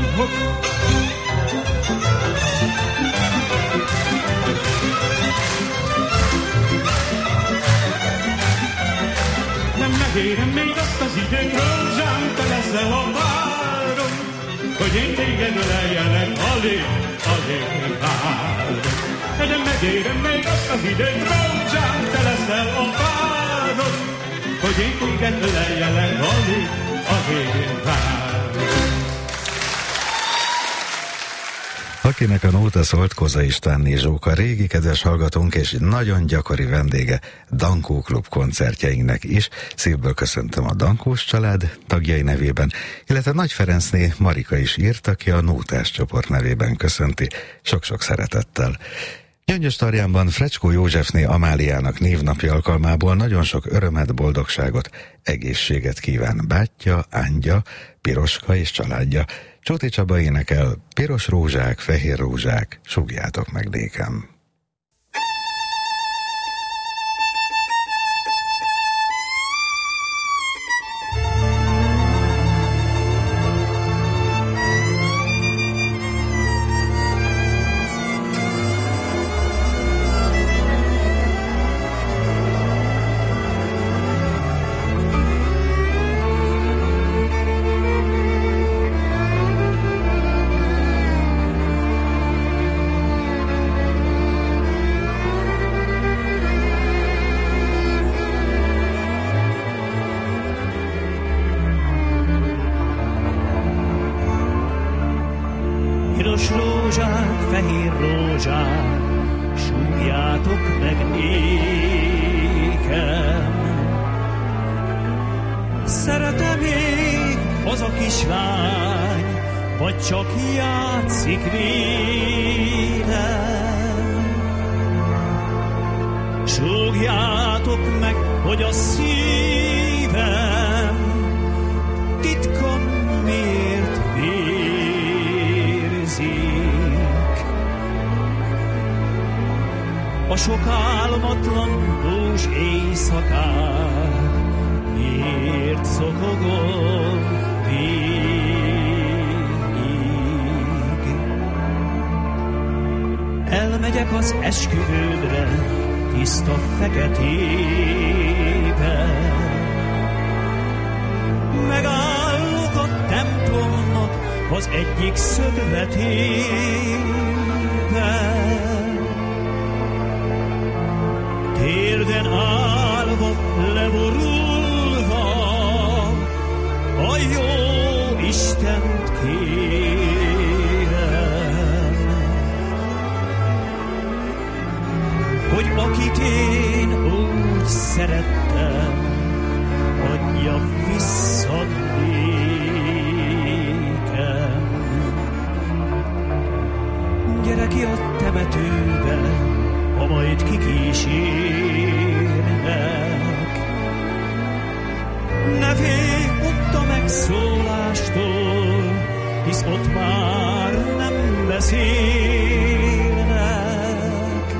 Nem megérem még azt az időt, rózsám, te leszel a párom, hogy én téged öleljelek, alig, alig várom. de megérem még azt az időt, rózsám, te leszel a várod, hogy én téged öleljelek, amíg az én várod. Akinek a nóta szólt, Koza Istvánné Zsóka, régi kedves hallgatónk és nagyon gyakori vendége Dankó Klub koncertjeinknek is. Szívből köszöntöm a Dankós család tagjai nevében, illetve Nagy Ferencné Marika is írt, aki a Nótás csoport nevében köszönti sok-sok szeretettel. Gyöngyös Tarjánban Frecskó Józsefné Amáliának névnapja alkalmából nagyon sok örömet, boldogságot, egészséget kíván bátyja, ándja, Piroska és családja. Csóti Csaba énekel: piros rózsák, fehér rózsák, súgjátok meg nékem. Piros rózsák, fehér rózsák, súgjátok meg nékem. Szeretem-e az a kislány, vagy csak játszik vélem? Súgjátok meg, hogy a szívem titkon miért a sok álmatlan dús éjszakán miért zokogom végig? Elmegyek az esküvődre tiszta feketébe, megállok a templomnak az egyik szögletébe. Térden állva, leborulva, a jó Istent kérem, hogy akit én úgy szerettem, adja vissza nékem. Gyere ki a temetőbe, ha majd kikísérnek. Ne félj ott a megszólástól, hisz ott már nem beszélnek.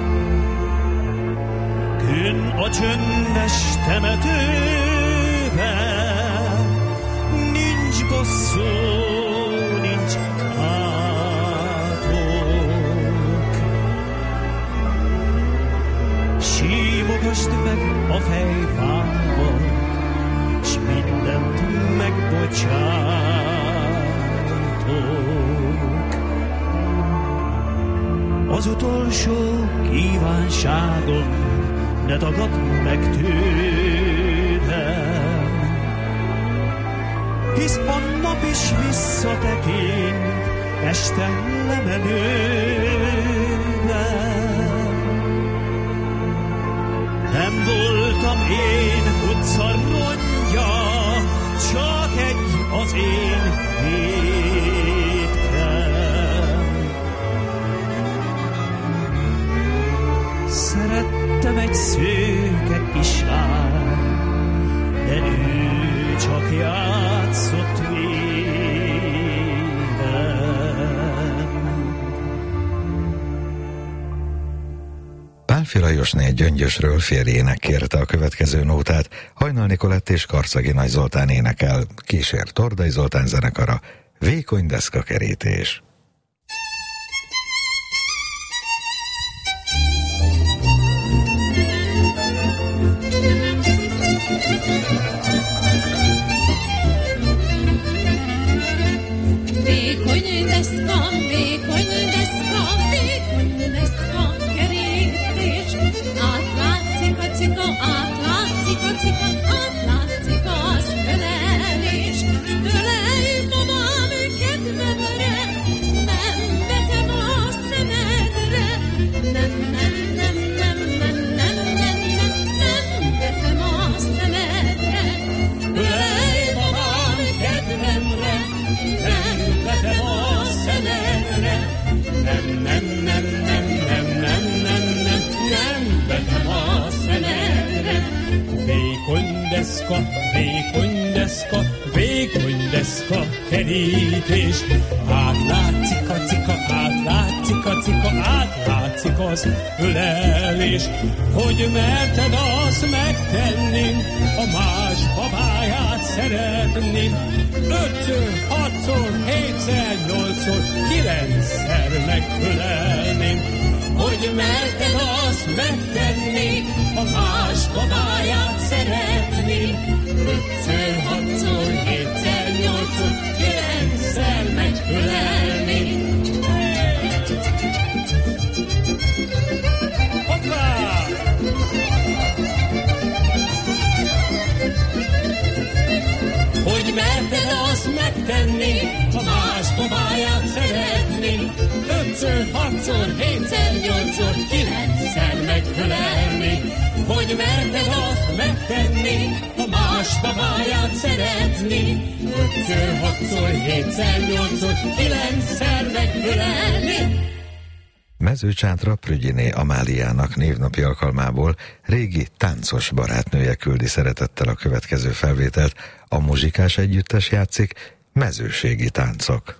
Künn a csöndes temetőben nincs bosszú, nincs símogasd meg a fejfámat, s mindent megbocsájtok. Az utolsó kívánságom ne tagadd meg tőlem, hisz a nap is visszatekint este lemenőben. Nem voltam én utca rongya, csak egy az én vétkem. Szerettem egy szőke kislány, de ő csak játszott Pálffy Lajosné Gyöngyösről férjének kérte a következő nótát. Hajnal Nikolett és Karcagi Nagy Zoltán énekel, kísér Tordai Zoltán zenekara, Vékony deszka kerítés. Vékony deszka, vékony deszka, vékony deszka kerítés. kerítés. Átlátszik a cika, átlátszik a cika, átlátszik az ölelés. Hogy merted azt megtenni, a más babáját szeretni. Ötször, hatszor, hétszer, nyolcszor, kilencszer megölelni. Hogy merted azt megtenni, a más babáját szeretni. Ötször, hatszor, hétszer, nyolcszor, kilencszer megölelni. Hoppá! Hogy merted azt megtenni, a más babáját szeretni. Ötször, hatszor, hétszer, nyolcszor, kilencszer megölelni. Hogy merted azt megtenni, a más babáját szeretni. Ötször, hatszor, hétszer, nyolcszor, kilencszer megölelni. Mezőcsátra Prügyiné Amáliának névnapi alkalmából régi táncos barátnője küldi szeretettel a következő felvételt. A muzsikás együttes játszik Mezőségi táncok.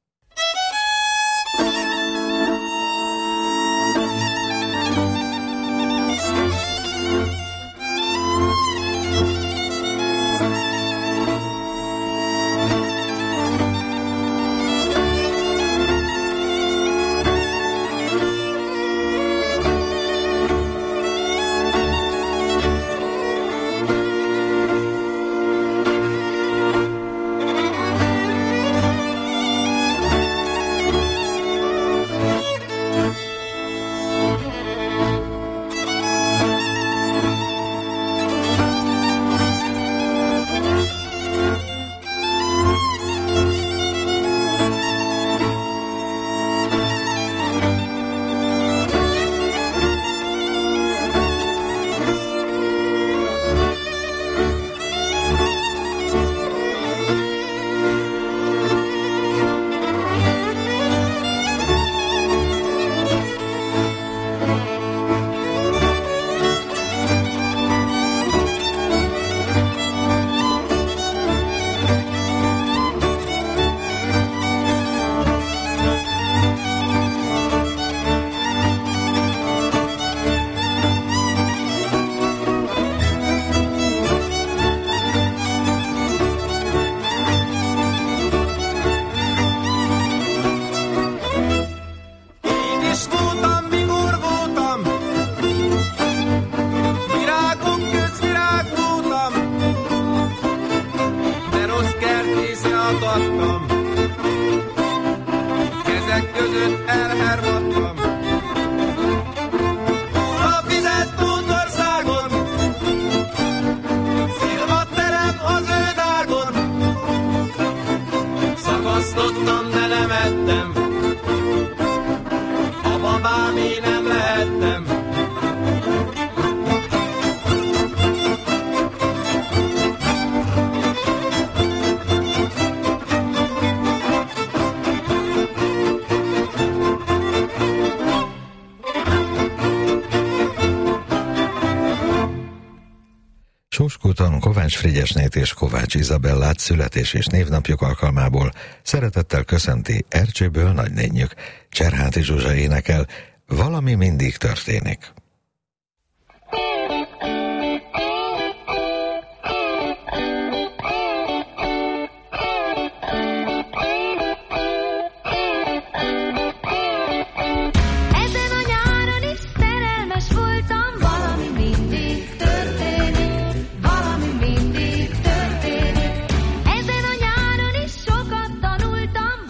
Sóskúton Kovács Frigyesnét és Kovács Izabellát születés és névnapjuk alkalmából szeretettel köszönti Ercséből nagynényük. Cserháti Zsuzsa énekel Valami mindig történik.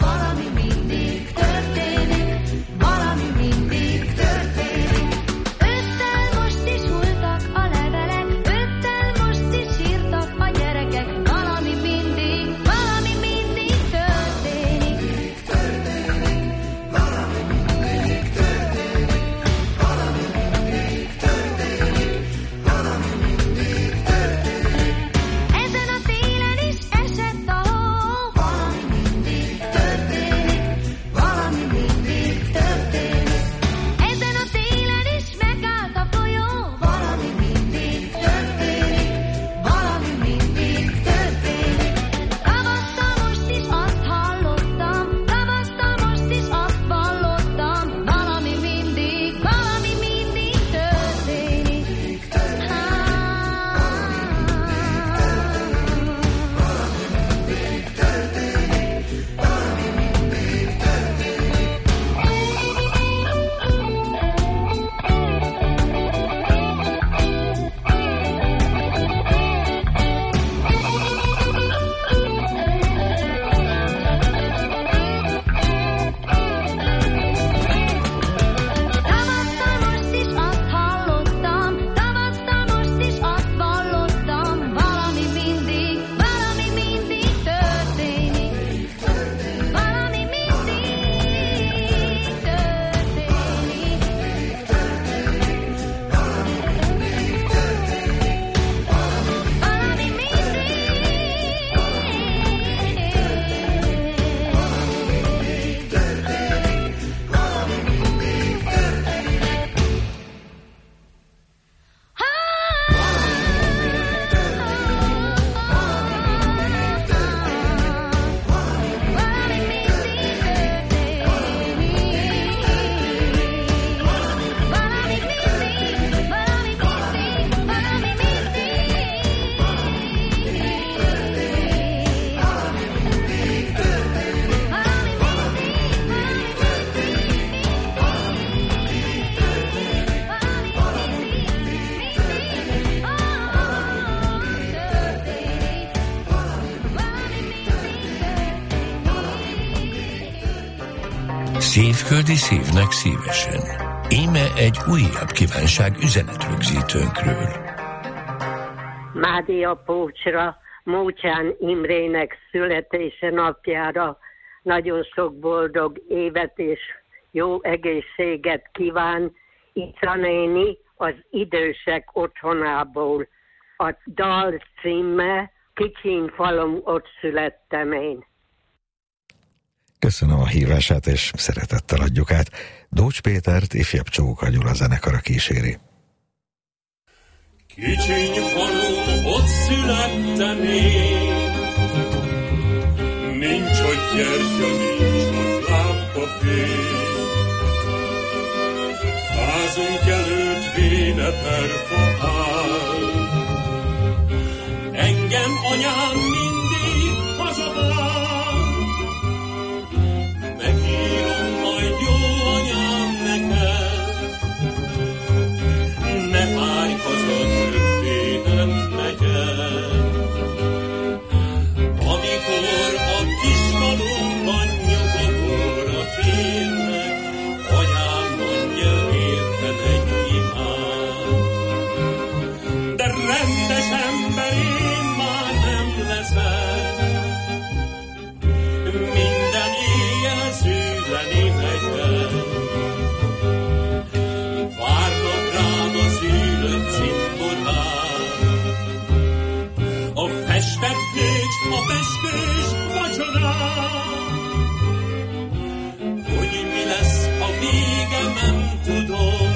Ő Külföldi szívnek szívesen. Íme egy újabb kívánság üzenetrögzítőnkről. Mádia Pócsra, Mócsán Imrének születése napjára nagyon sok boldog évet és jó egészséget kíván Ica néni az idősek otthonából. A dal címe Kicsin falom, ott születtem én. Köszönöm a hívását, és szeretettel adjuk át. Dócs Pétert ifjabb Csóka Gyula zenekara kíséri. Kicsiny falum, ott születtem én, nincs ott gyertya, nincs ott lámpafény. Házunk előtt véneper fa áll, engem anyám mindig hazavár. Megírom majd jó anyám neked, ne fáj haza, többé nem megyek. Amikor a kis falumban nyugodóra térnek, anyám mondja értem egy imád. De rendes ember én már nem leszek, minden éjjel szűreni megyek. Várnak rám a szűrött cimborák, a festett nőcs, a peskős vacsorák. Hogy mi lesz a vége, nem tudom,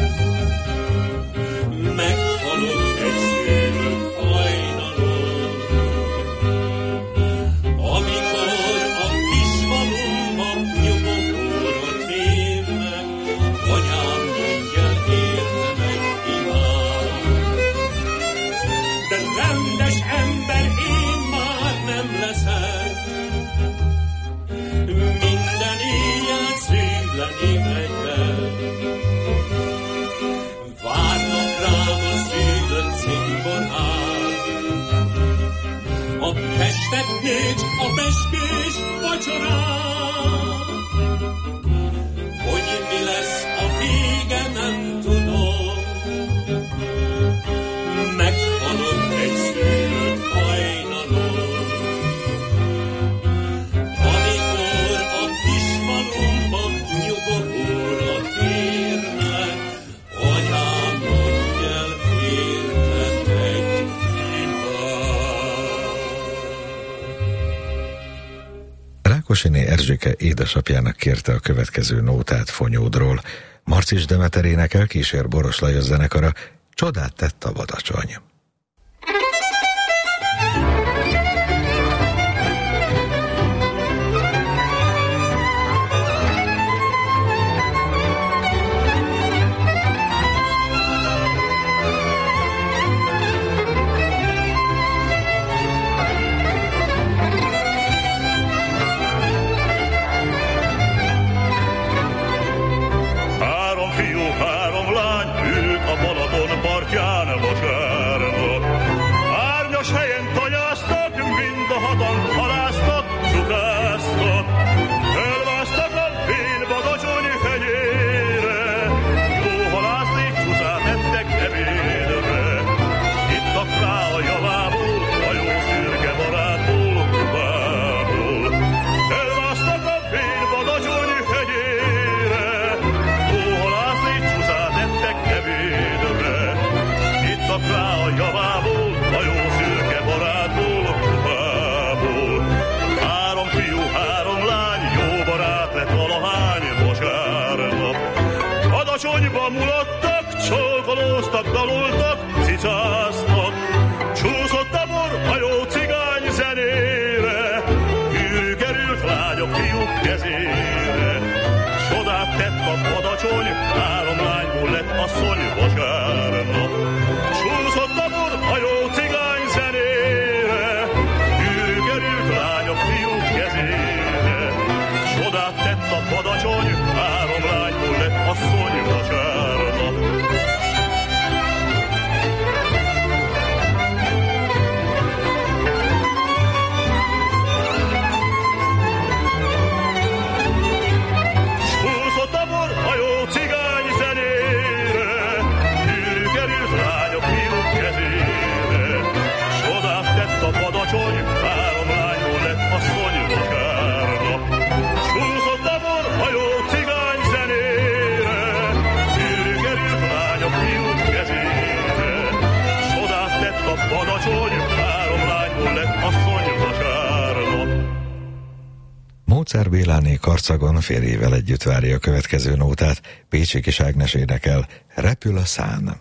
meghalok egy szűrött hajnalon. Amikor a kis falumban nyugodóra térnek, anyám mondja értem egy imád. De rendes ember én már nem leszek, minden éjjel szűrleni megyek. Várnak rám a szűrött cimborák, a festett nőcs, a peskős vacsorák. Hogy mi lesz a vége, nem tudom, meghalok egy szűrött hajnalon. Amikor a kis falumban nyugodóra térnek, anyám mondj el értem egy imád. Rákosiné Erzsike édesapjának kérte a következő nótát Fonyódról. Marcis Demeter énekel, kísér Boros Lajos zenekara. Csodát tett a Badacsony. Három fiú, három lány ült a Balaton partján vasárnap. Árnyas helyen tanyáztak, mind a hatan haláztak, csukáztak. Elmásztak a vén Badacsony hegyére, jó halászni csúszát ettek ebédre. Ittak rá a javából, a jó szürke barátból, Kubából. Elmásztak a vén Badacsony hegyére, jó halászni csúszát ettek ebédre. Ittak rá a javából, a jó szürke barátból, Kubából. Három fiú, három lány, jó barát lett valahány vasárnap. Badacsonyba mulattak, csókolóztak, daloltak, cicáztak. Csúszott a bor a jó cigány zenére, gyűrű került lányok, fiúk kezére. Csodát tett a Badacsony, három lányból lett asszony vasárnap. Csúszott a bor a jó cigány zenére, gyűrű került lányok, fiúk kezére. Csodát tett a Badacsony, három lányból lett asszony vasárnap. Lócer Béláné Karcagon férjével együtt várja a következő nótát. Pécsi Kis Ágnes énekel Repül a szán.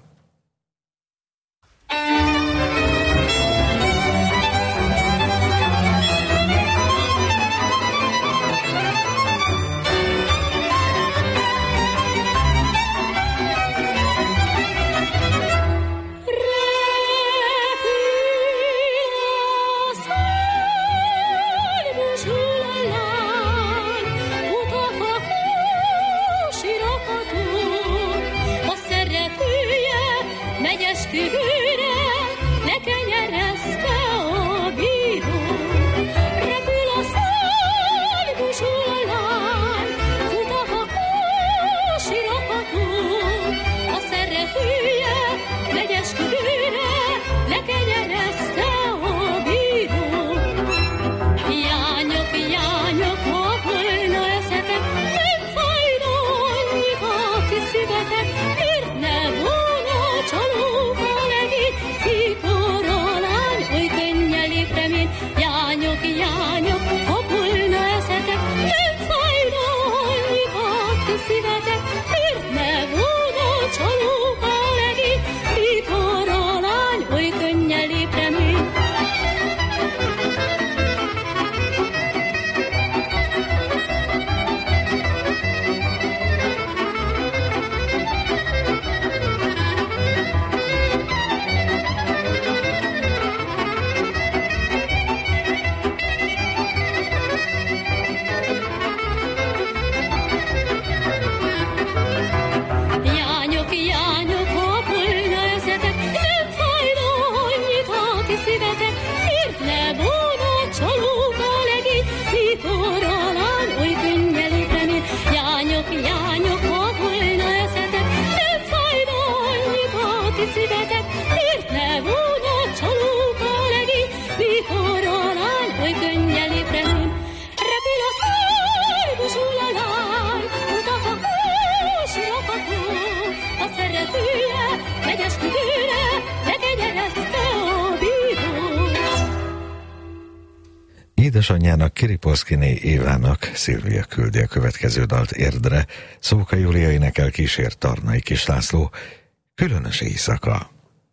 Édesanyjának, Kiripolszkiné Évának Szilvia küldi a következő dalt Érdre. Szóka Júlia énekel, kísér Tarnai Kis László. Különös éjszaka.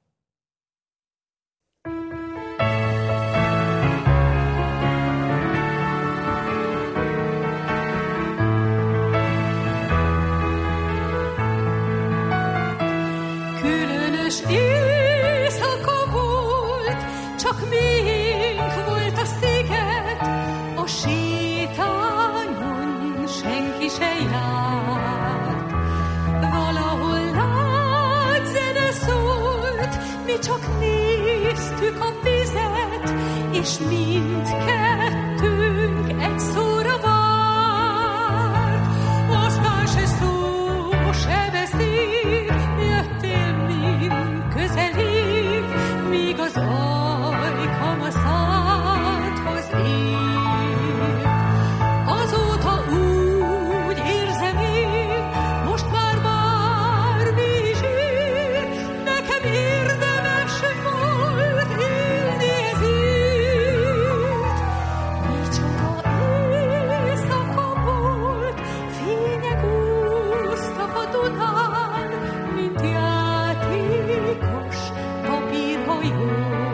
Különös éjszaka volt, csak miénk volt a sziget, a sétányon senki se járt. Valahol lágy zene szólt, mi csak néztük a vizet, és mindkettőnk egy szóra várt. Aztán se szó, se beszéd, jöttél mind közelébb, míg az ajkam a szádhoz ér. Azóta úgy érzem én, most már bármi is ér, nekem érdemes volt élni ezért. Micsoda éjszaka volt, fények úsztak a Dunán, mint játékos papírhajó.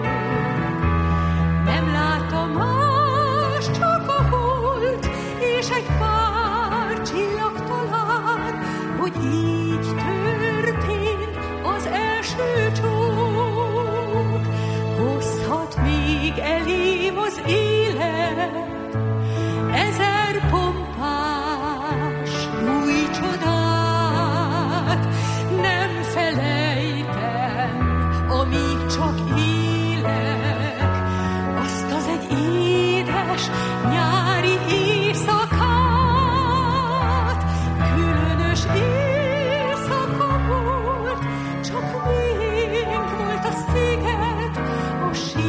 Nem láttam más, csak a hold, és egy pár csillag talán, hogy így történt az első csók. Hozhat még elém az élet ezer pompás új csodát. Nem felejtem, amíg csak élek, azt az egy édes nyári éjszakát. Különös éjszaka volt, csak miénk volt a sziget, a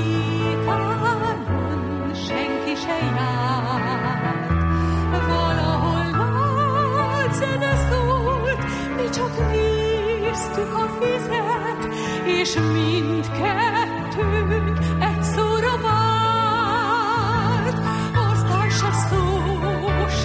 sétányon senki se járt. Valahol lágy zene szólt, mi csak néztük a vizet, és mindkettőnk egy szóra várt. Aztán se szó,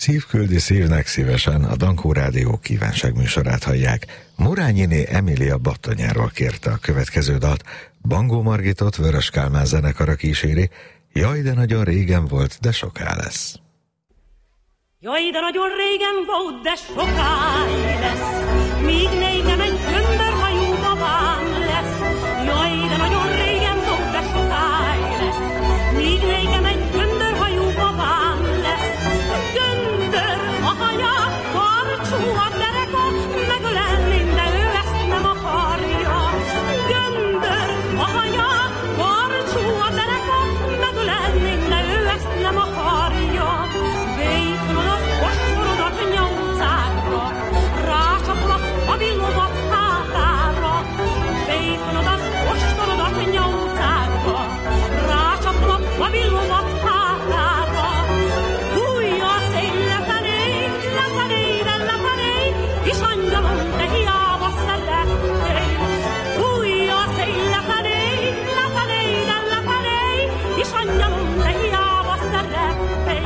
Szívküldi szívnek szívesen a Dankó Rádió kívánságműsorát hallják. Murányiné Emília Battonyáról kérte a következő dalt. Bangó Margitot Vörös Kálmán zenekara kíséri. Jaj, de nagyon régen volt, de soká lesz. Jaj, de nagyon régen volt, de sokáig lesz, míg nékem egy göndörhajú babám lesz. Jaj, de nagyon régen volt, de sokáig lesz, míg nékem egy göndörhajú babám lesz. Göndör a haja, karcsú a dereka, megölelném, de ő ezt nem akarja. Göndör a haja, karcsú a dereka, megölelném, de ő ezt nem akarja. Bélyfölöd az ostorodat nyolcágra, rácsaplak a villovat hátára. Bélyfölöd az ostorodat nyolcágra, rácsaplak a villovat hátára. Fújja a szél lefelé, lefelé, de lefelé, kis angyalom, te hiába szeretnél. Fújja a szél lefelé, lefelé, de lefelé, kis angyalom, te hiába szeretnél.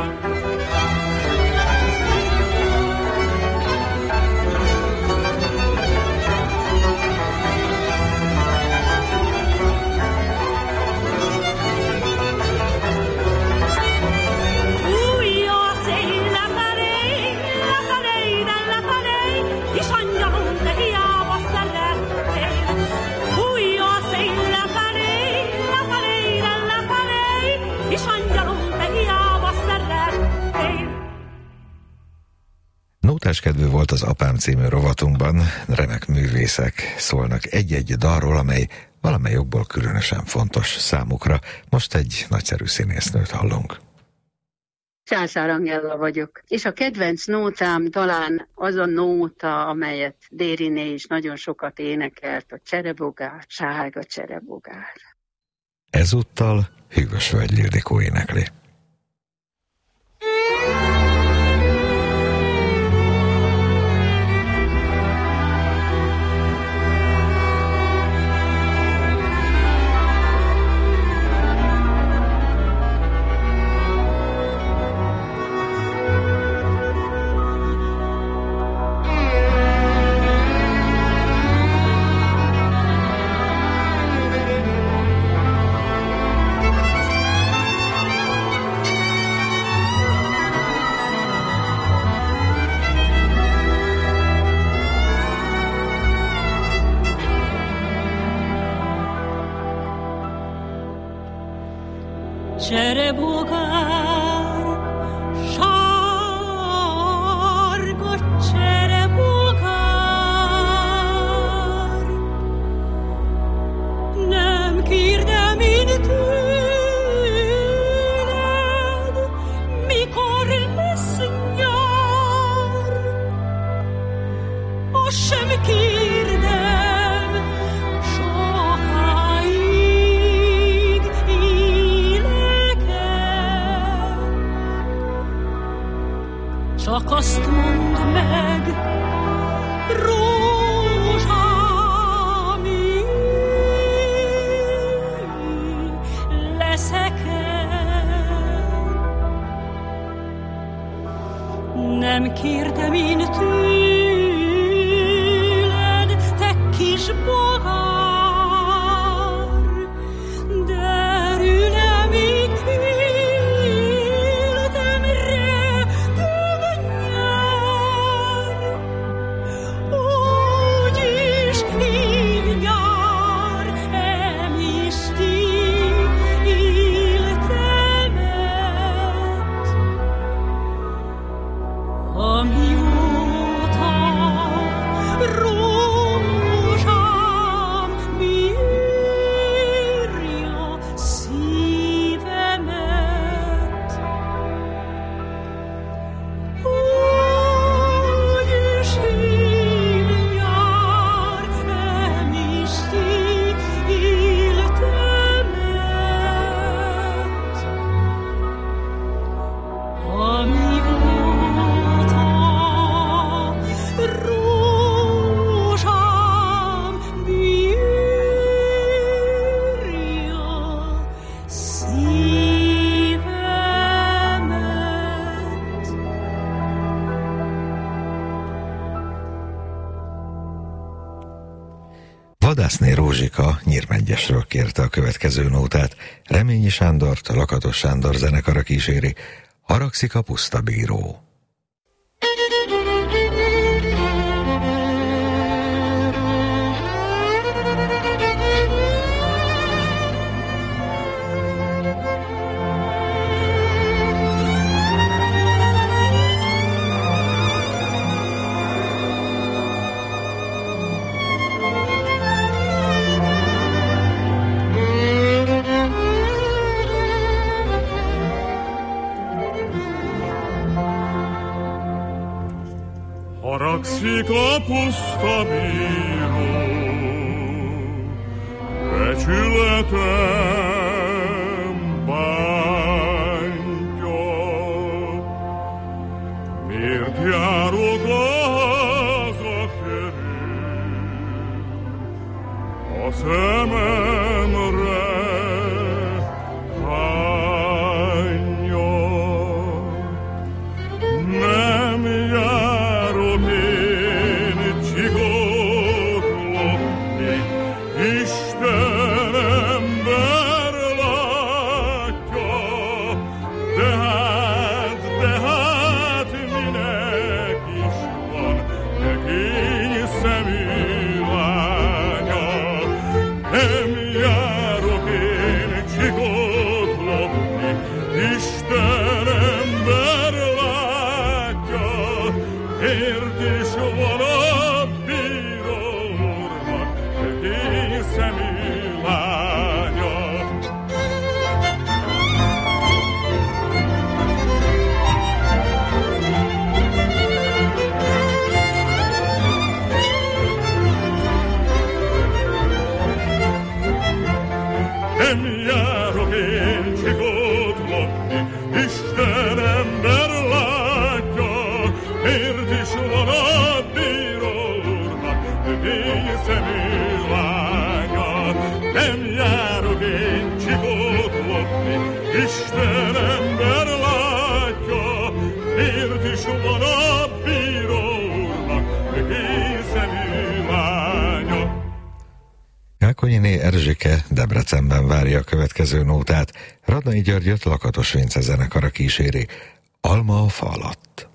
Nótáskedvű volt az Apám című rovatunkban, remek művészek szólnak egy-egy dalról, amely valamely okból különösen fontos számukra. Most egy nagyszerű színésznőt hallunk. Császár Angella vagyok, és a kedvenc nótám talán az a nóta, amelyet Dériné is nagyon sokat énekelt, a cserebogár, sárga cserebogár. Ezúttal Hűvös Völgy Ildikó énekli. Cserebogár, sárga cserebogár, nem kérdem én tőled, mikor lesz nyár, azt sem kérdem, sokáig csak azt mondd meg, rózsám, leszek-e? Nem kérdem én tőled, te kis bogár, derül-e még éltemre több nyár? Vadászné Rózsika Nyírmegyesről kérte a következő nótát. Reményi Sándort, Lakatos Sándor zenekara kíséri. Haragszik a puszta bíró. Haragszik a puszta bíró, becsületem bántja. Miért járok hazakörül, a szememre hányja. Nem járok én csigot lopni, Isten ember látja, de hát, de hát minek is van nekény szemű lánya. Nem járok én csigot lopni, Isten ember látja, ért is van a bíró úrnak nekény szemű lánya. Nem járok én csigot lopni, Isten ember látja, miért is van a bíró úrnak növény szemű lánya. Nem járok én csigot lopni, Isten ember látja, miért is van a bíró úrnak növény szemű lánya. Kákonyiné Erzsike Debrecenben várja a következő nótát. Radnai Györgyöt Lakatos Vince zenekara kíséri. Alma a fa alatt.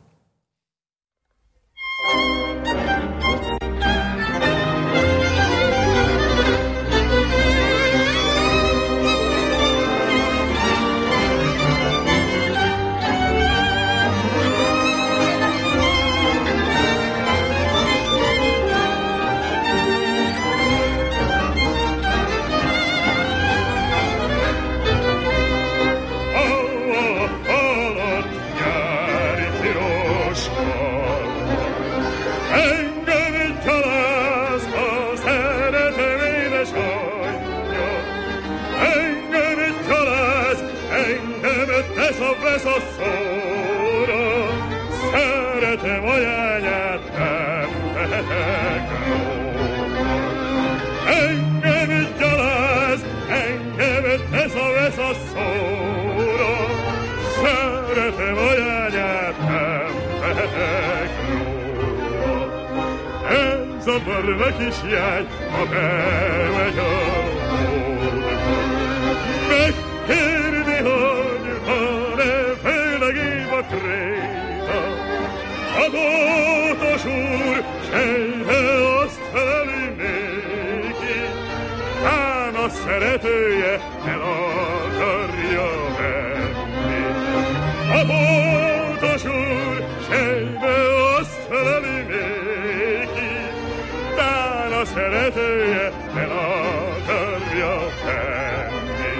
Alma alatt nyári piros alma, engem gyaláz a szeretem édesanyja. Engem gyaláz, engem tesz a vesz a szóra, szeretem a jányát, nem tehetek róla. Engem gyaláz, engem tesz a vesz a szóra, szeretem a jányát, nem tehetek róla. Ez a barna kisjány, ha bemegy a módba, megkérdi, hogy van-e félegébb a kréta. A dótos úr sejte azt feleli néki, tán a szeretője el akarja venni. A dótos úr sejte azt feleli néki, tán a szeretője el akarja venni.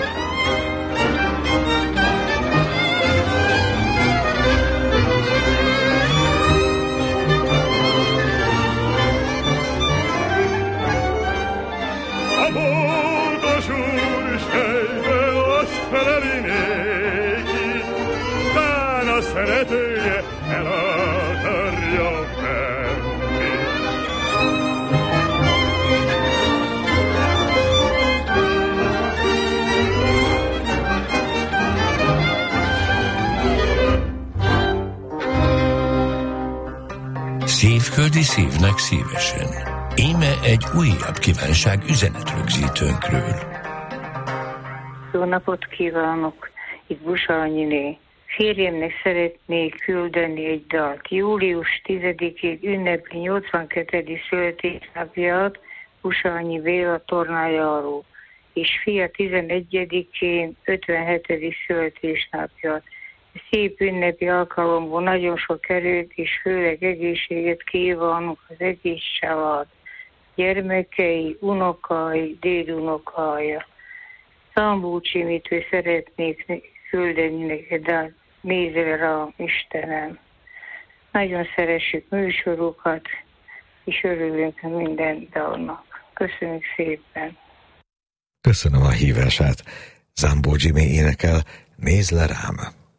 A módos úr sejbe azt feleli néki, tán a szeretője el akarja venni. Szívköldi szívnek szívesen. Íme egy újabb kívánság üzenetrögzítőnkről. Jó napot kívánok! Itt Busalnyiné. Férjemnek szeretnék küldeni egy dalt. Július tizedikén ünnepli nyolcvankettedik születésnapját Busalnyi Béla Tornájáról, és fia tizenegyedikén ötvenhetedik születésnapját. Szép ünnepi alkalomból nagyon sok erőt és főleg egészséget kívánok az egész család, gyermekei, unokai, dédunokája. Szambó Csimitől szeretnék küldeni neked, de nézzel rám, Istenem. Nagyon szeressük műsorokat, és örülünk minden dalnak. Köszönjük szépen. Köszönöm a hívását. Zambó Jimmy énekel, nézz le rám.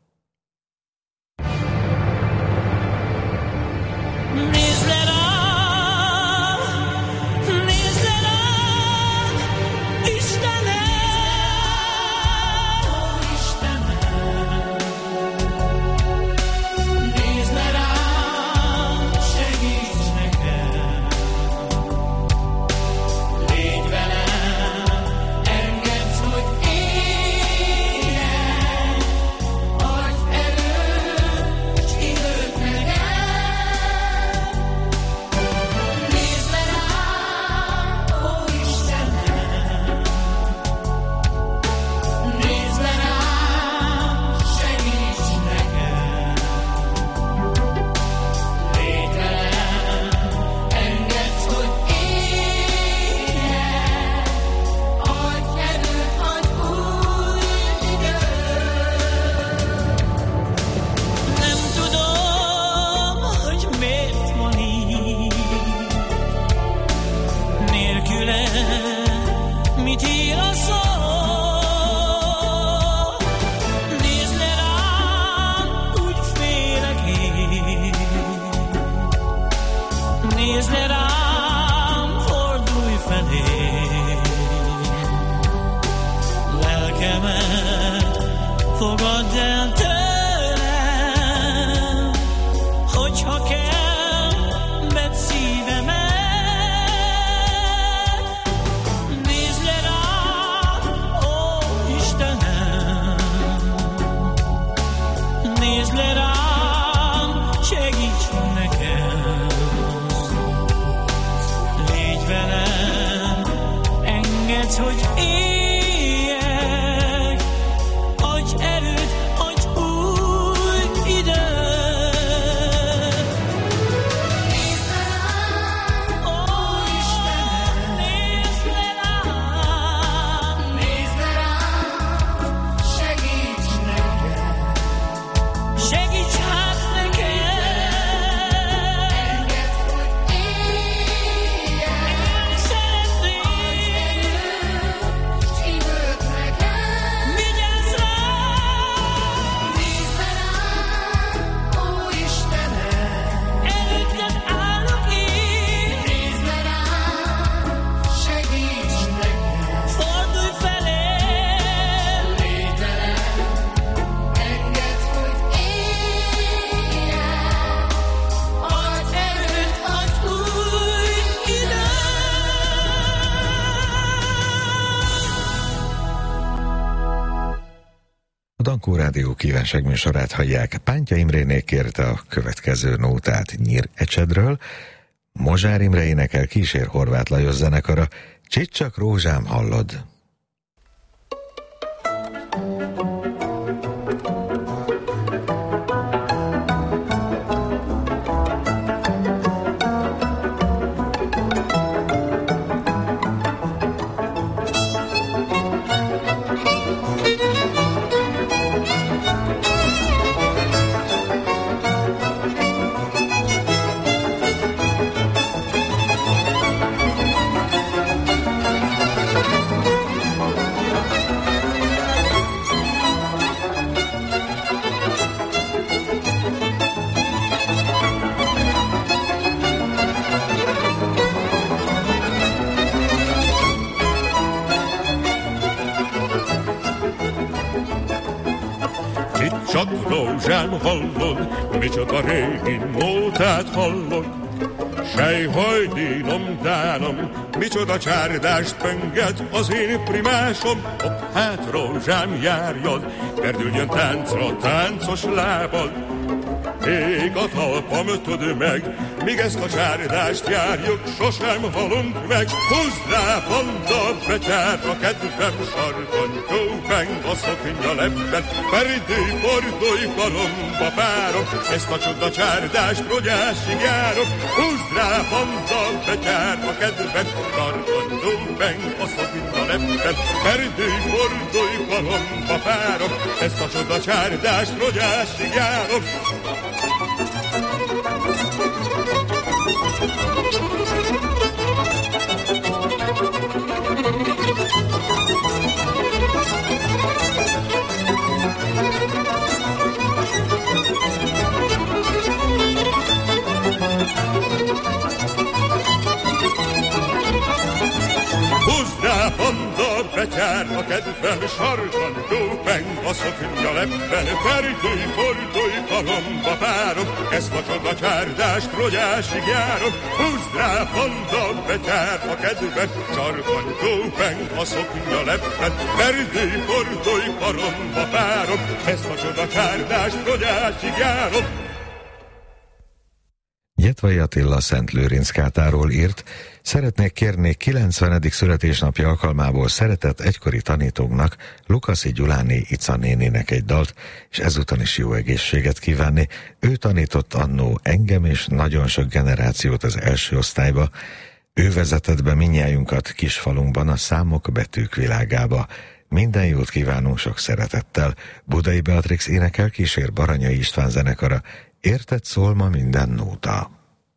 Nézd le rám, nézd le rám, Istenem, Istenem. Nézd le rám, segíts nekem. Légy velem, engedd, hogy éljen. Adj erőt, s időt nekem. Mit ír a szó? Nézd le rám, úgy félek én. Nézd le rám, fordulj felé. Lelkemet fogadd el tőlem, hogyha kell, vedd szívemet. Nézd le rám, segíts nekem. Légy velem, engedd, hogy éljek. Adj erőt, adj új időt. Nézd le rám, ó Istenem. Nézd le rám, nézd le rám, segíts nekem. Segíts hát nekem! Engedd, hogy éljen! Én szeretném! Adj erőt, s időt nekem! Vigyázz rám! Nézd le rám, ó Istenem! Előtted állok én! Nézd le rám, segíts nekem! Fordulj felém! Légy velem! Engedd, hogy adj erőt, adj új időt. A Dankó Rádió kívánságműsorát hallják. Pántya Imrénék kérte a következő nótát Nyír Ecsedről. Mozsár Imre énekel, kísér Horváth Lajos zenekara. Csicsak rózsám, hallod? Csak rózsám hallod, mi csak a régi nótát hallod, Sejhaj, dínom, dánom, micsoda csárdást penget az én primásom. Hopp, hát rózsám, járjad, perdüljön táncra táncos lábad. Ég a talpam, ötöd meg, míg ezt a csárdást járjuk, sosem halunk meg. Húzd rá, panda, betyár a kedvem sarkon, kópeng a szoknya lebben, perdő, fordulj, karomba párok, ezt a csoda csárdást rogyásig járok. Húzd rá, panda, betyár a kedvem sarkon, kópeng a szoknya lebben, perdő, fordulj, karomba párok, ezt a csoda csárdást rogyásig járok. Húzd rá, panda, betyár a kedvem sarkon, kópeng a szoknya lebben, perdőj, fordulj, kalomba párok, ezt a csoda csárdást rogyásig járok. Húzd rá, panda, betyár a kedvem sarkon, kópeng a szoknya lebben, perdőj, fordulj, kalomba párok, ezt a csoda csárdást rogyásig járok. Gyetvai Attila Szent Lőrinc kátáról írt: szeretnék kérni kilencvenedik születésnapja alkalmából szeretett egykori tanítónknak, Lukaszi Gyuláné Ica néninek egy dalt, és ezúton is jó egészséget kívánni. Ő tanított annó engem és nagyon sok generációt az első osztályba. Ő vezetett be mindnyájunkat kisfalunkban a számok, betűk világába. Minden jót kívánunk sok szeretettel. Budai Beatrix énekel, kísér Baranyai István zenekara. Érted szól ma minden nóta.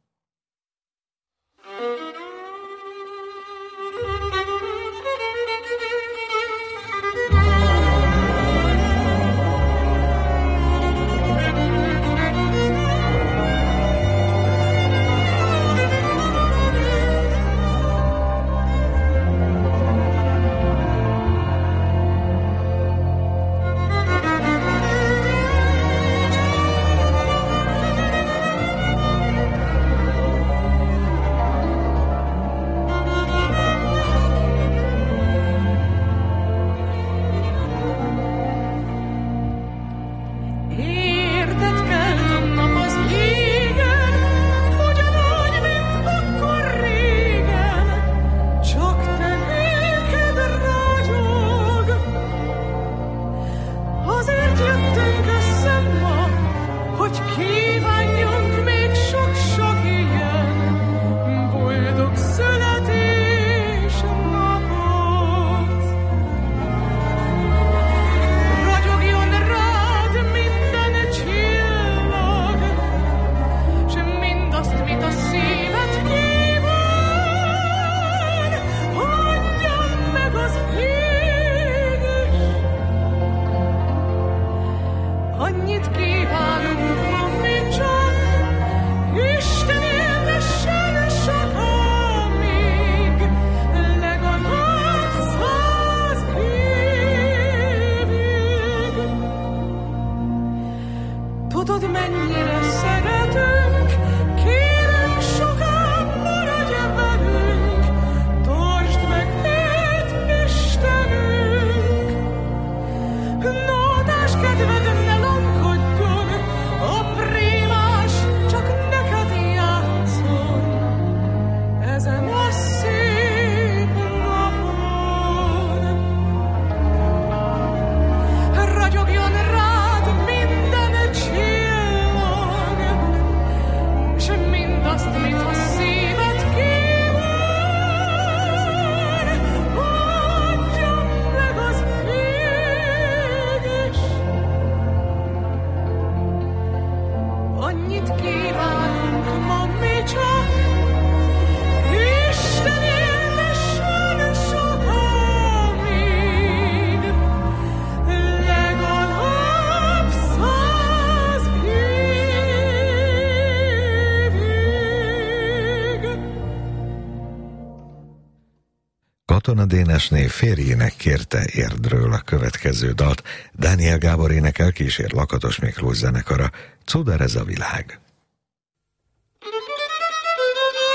Katona Dénesné férjének kérte Érdről a következő dalt. Dániel Gábor énekel, kísér Lakatos Miklós zenekara. Cudar ez a világ.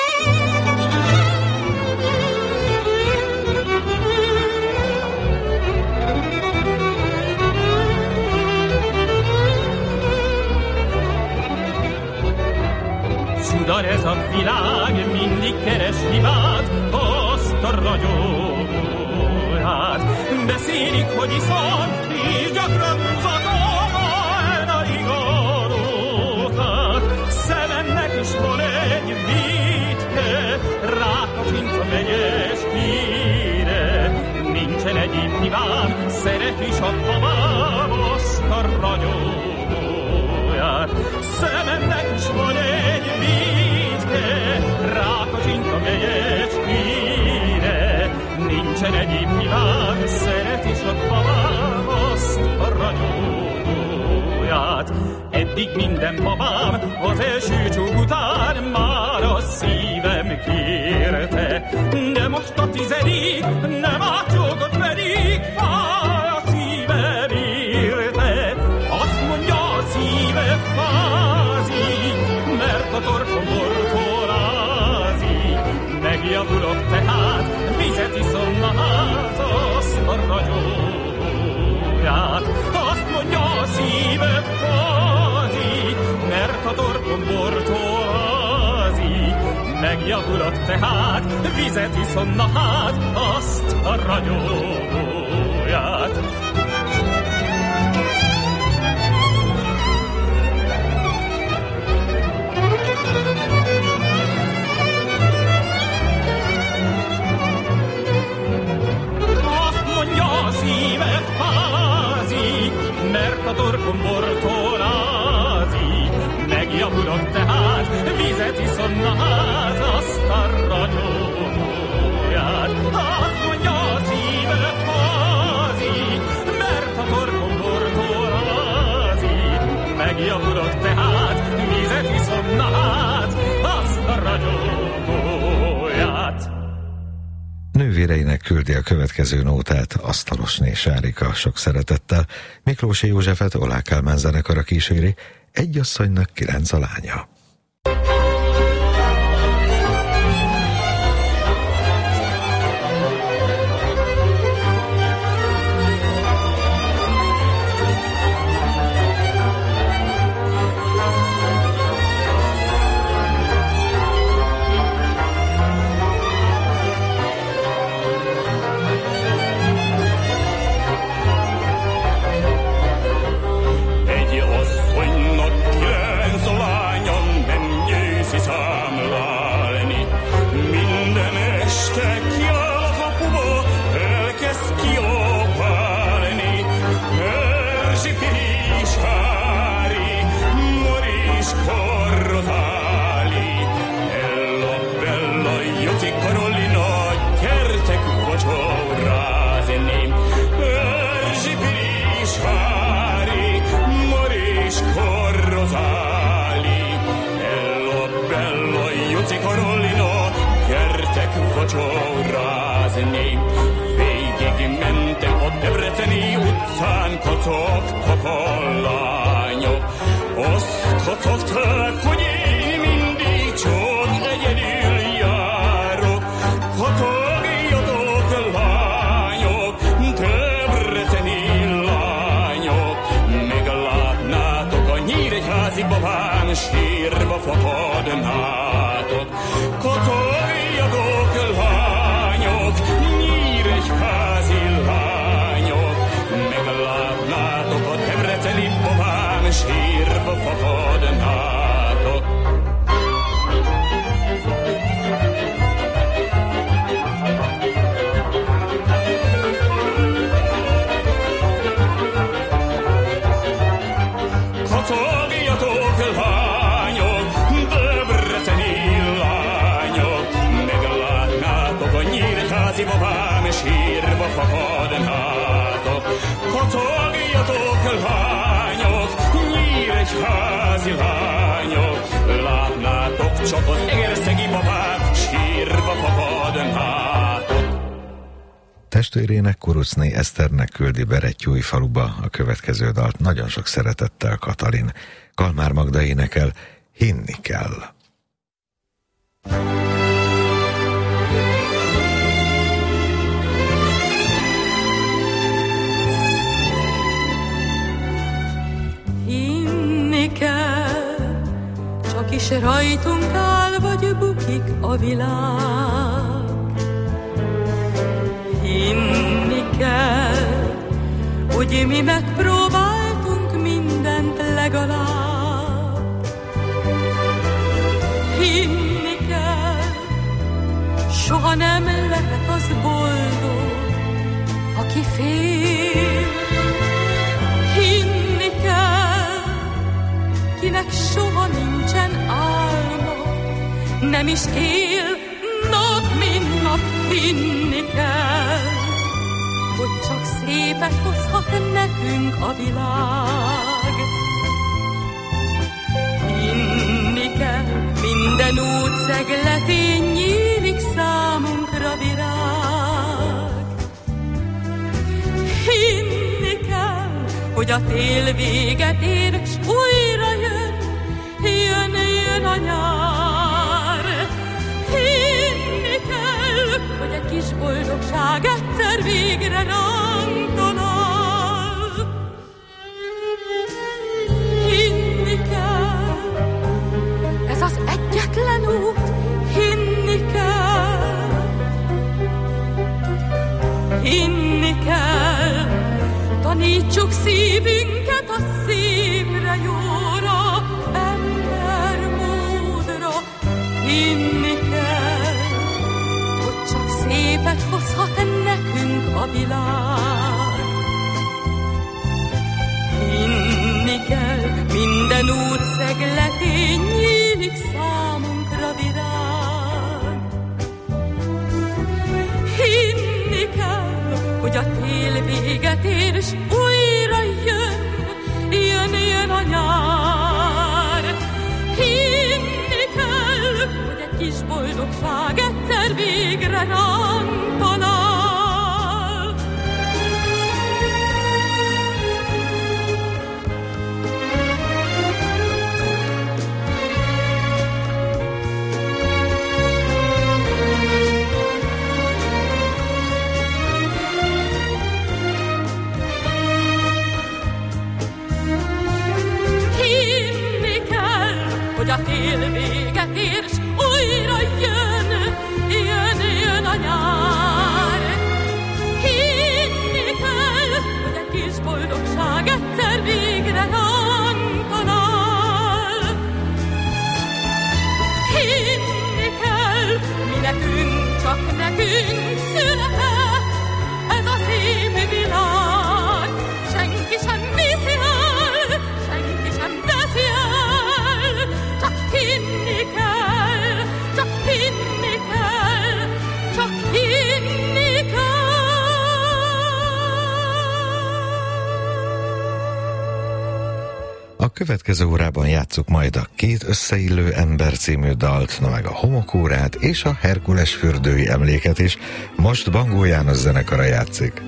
ragyogóját. Beszélik, hogy iszom, és gyakran húzatom a igarótát. Szememnek is van egy vétke, rákacsint a megyes híre. Nincsen egyéb hibám, szeret is a babám azt a ragyogóját. Szememnek is van egy vétke, rákacsint a megyes híre. Nincsen egyéb hibám, szeret is a babám azt a ragyogóját. Eddig minden babám az első csók után már a szívem kérte, de most a tizedik nem átcsókot pedig fáj a szívem érte. Azt mondja, a szíve fázik, mert a torkom bortolázik. Megjavulok tehát, vizet iszom, na hát azt a ragyogóját. Azt mondja, a szíve fázik, mert a torkom bortolázik. Megjavulok tehát, vizet iszom, na hát azt a ragyogóját. Azt mondja, a szíve fázik, mert a torkom bortolázik. Megjavulok tehát, vizet iszom, na hát azt a ragyogóját. Azt mondja, a szíve fázik, mert a torkom bortolázik. Megjavulok tehát, vizet iszom, na hát azt a ragyogóját. Nővéreinek küldi a következő nótát Asztalosné Sárika sok szeretettel. Miklósi Józsefet Oláh Kálmán zenekara kíséri, egy asszonynak kilenc a lánya. Rázni. Végig mentem a Debreceni utcán, kocogtak a lányok. Azt kocogtak, hogy én mindig csak egyedül járok. Kocogjatok, lányok, debreceni lányok. Meglátnátok a nyíregyházi babám, sírva fakadnátok. Kocogjatok, lányok, nyíregyházi lányok. Meglátnátok a debreceni babám, sírva fakadnátok. Kocogjatok, lányok, debreceni lányok. Meglátnátok a nyíregyházi babám, sírva fakadnátok. Kocogjatok, lányok, nyíregyházi lányok. Látnátok csak az egerszegi babám, sírva fakadnátok. Testvérének, Kuruczné Eszternek küldi Berettyói-faluba a következő dalt nagyon sok szeretettel Katalin. Kalmár Magda énekel, hinni kell. Hinni kell, csak is rajtunk áll, vagy bukik a világ. hogy mi megpróbáltunk mindent legalább. Hinni kell, soha nem lehet az boldog, aki fél. Hinni kell, kinek soha nincsen álma, nem is él nap mint nap. Hinni kell, hogy csak szépet hozhat nekünk a világ. Hinni kell, minden út szegletén nyílik számunkra virág. Hinni kell, hogy a tél véget ér, s újra jön, jön, jön a nyár. Hinni kell, hogy egy kis boldogság egyszer végre ránk talál. Hinni kell, ez az egyetlen út, hinni kell. Hinni kell, tanítsuk szívünket a szépre, jóra, ember módra. Hinni kell, hogy csak szépet hozhat nekünk a világ. Hinni kell, minden út szegletén nyílik számunkra virág. Hinni kell, hogy a tél véget ér, és újra jön, jön, jön a nyár. Hinni kell, hogy egy kis boldogság egyszer végre ránk talál. Hogy a tél véget ér, s újra jön, jön, jön a nyár. Hinni kell, hogy egy kis boldogság egyszer végre ránk talál. Hinni kell, mi nekünk, csak nekünk született ez a szép világ. Senki sem viszi el, senki sem veszi el, csak hinni kell, csak hinni kell, csak hinni kell. A következő órában játsszuk majd a Két összeillő ember című dalt, na meg a Homokórát és a Herkules fürdői emléket is. Most Bangó János zenekara játszik.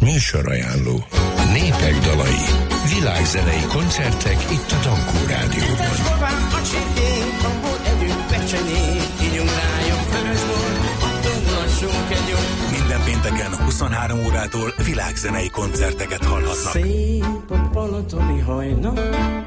Műsorajánló. Népek dalai. Világzenei koncertek itt a Dankó Rádióban. Minden pénteken huszonhárom órától világzenei koncerteket hallhatnak. Szép a balatoni hajnal,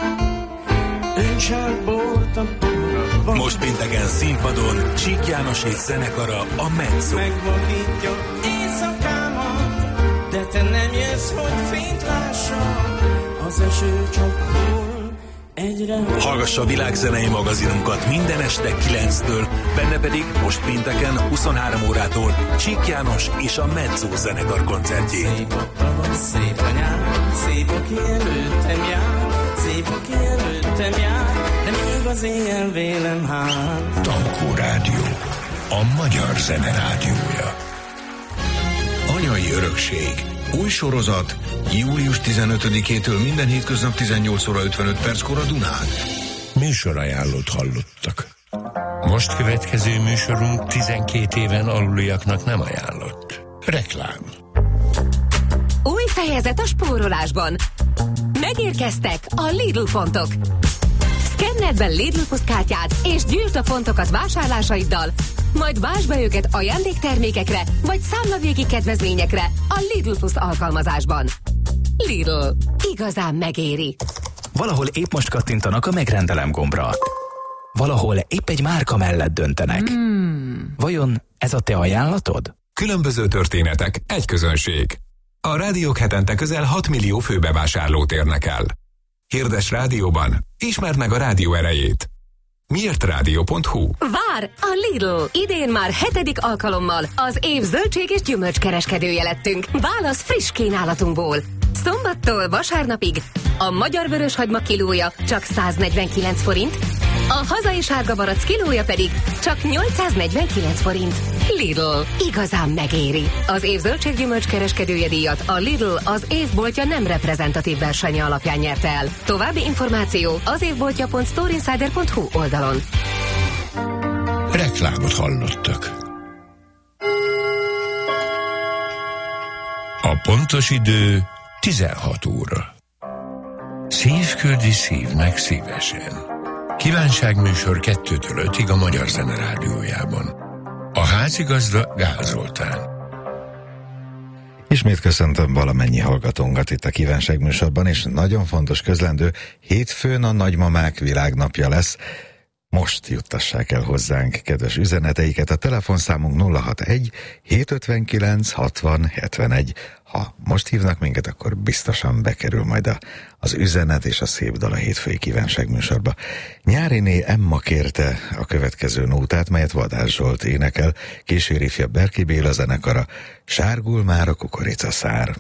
ön csak bortam. Most pénteken színpadon Csík János és zenekara, a Mezzo. Megvakítja éjszakámat, de te nem jössz, hogy fényt lássam. Az eső csak hol egyre... Hallgassa a világzenei magazinunkat minden este kilenctől, benne pedig most pénteken huszonhárom órától Csík János és a Mezzo zenekar koncertjét. Szép a tavasz, szép a nyár, szép aki előttem jár, szép aki előttem jár, de még az éjjel vélem hát. Dankó Rádió, a magyar zene rádiója. Anyai örökség. Új sorozat, július tizenötödikétől minden hétköznap tizennyolc óra ötvenöt perckor a Dunán. Műsorajánlót hallottak. Most következő műsorunk tizenkét éven aluliaknak nem ajánlott. Reklám. Új fejezet a spórolásban. Megérkeztek a Lidl pontok. Szkenneld be Lidl Plus kártyád, és gyűjtsd a pontokat vásárlásaiddal, majd váltsd be őket ajándéktermékekre, vagy számlavégi kedvezményekre a Lidl Plus alkalmazásban. Lidl. Igazán megéri. Valahol épp most kattintanak a megrendelem gombra. Valahol épp egy márka mellett döntenek. Hmm. Vajon ez a te ajánlatod? Különböző történetek, egy közönség. A rádiók hetente közel hat millió főbevásárlót érnek el. Hirdes rádióban, ismerd meg a rádió erejét. miért rádió pont hu. Vár! A Lidl! Idén már hetedik alkalommal az év zöldség és gyümölcskereskedője lettünk. Válasz friss kínálatunkból. Szombattól vasárnapig a magyar vöröshagyma kilója csak száznegyvenkilenc forint, a hazai sárga barack kilója pedig csak nyolcszáznegyvenkilenc forint. Lidl. Igazán megéri. Az év zöldséggyümölcs kereskedője díjat a Lidl az évboltja nem reprezentatív versenye alapján nyerte el. További információ az évboltja pont storeinsider pont hu oldalon. Reklámot hallottak. A pontos idő tizenhat óra. Szív küldi szívnek szívesen. Kívánságműsor kettőtől ötig a Magyar Zene Rádiójában. A házigazda Gál Zoltán. Ismét köszöntöm valamennyi hallgatónkat itt a kívánságműsorban, és nagyon fontos közlendő, hétfőn a nagymamák világnapja lesz. Most juttassák el hozzánk kedves üzeneteiket, a telefonszámunk nulla hatvanegy hétszázötvenkilenc hatvan hetvenegy. Ha most hívnak minket, akkor biztosan bekerül majd a, az üzenet és a szép dal a hétfői kívánságműsorba. Nyáriné Emma kérte a következő nótát, melyet Vadás Zsolt énekel, kíséri fia Berki Béla zenekara, Sárgul már a kukoricaszár.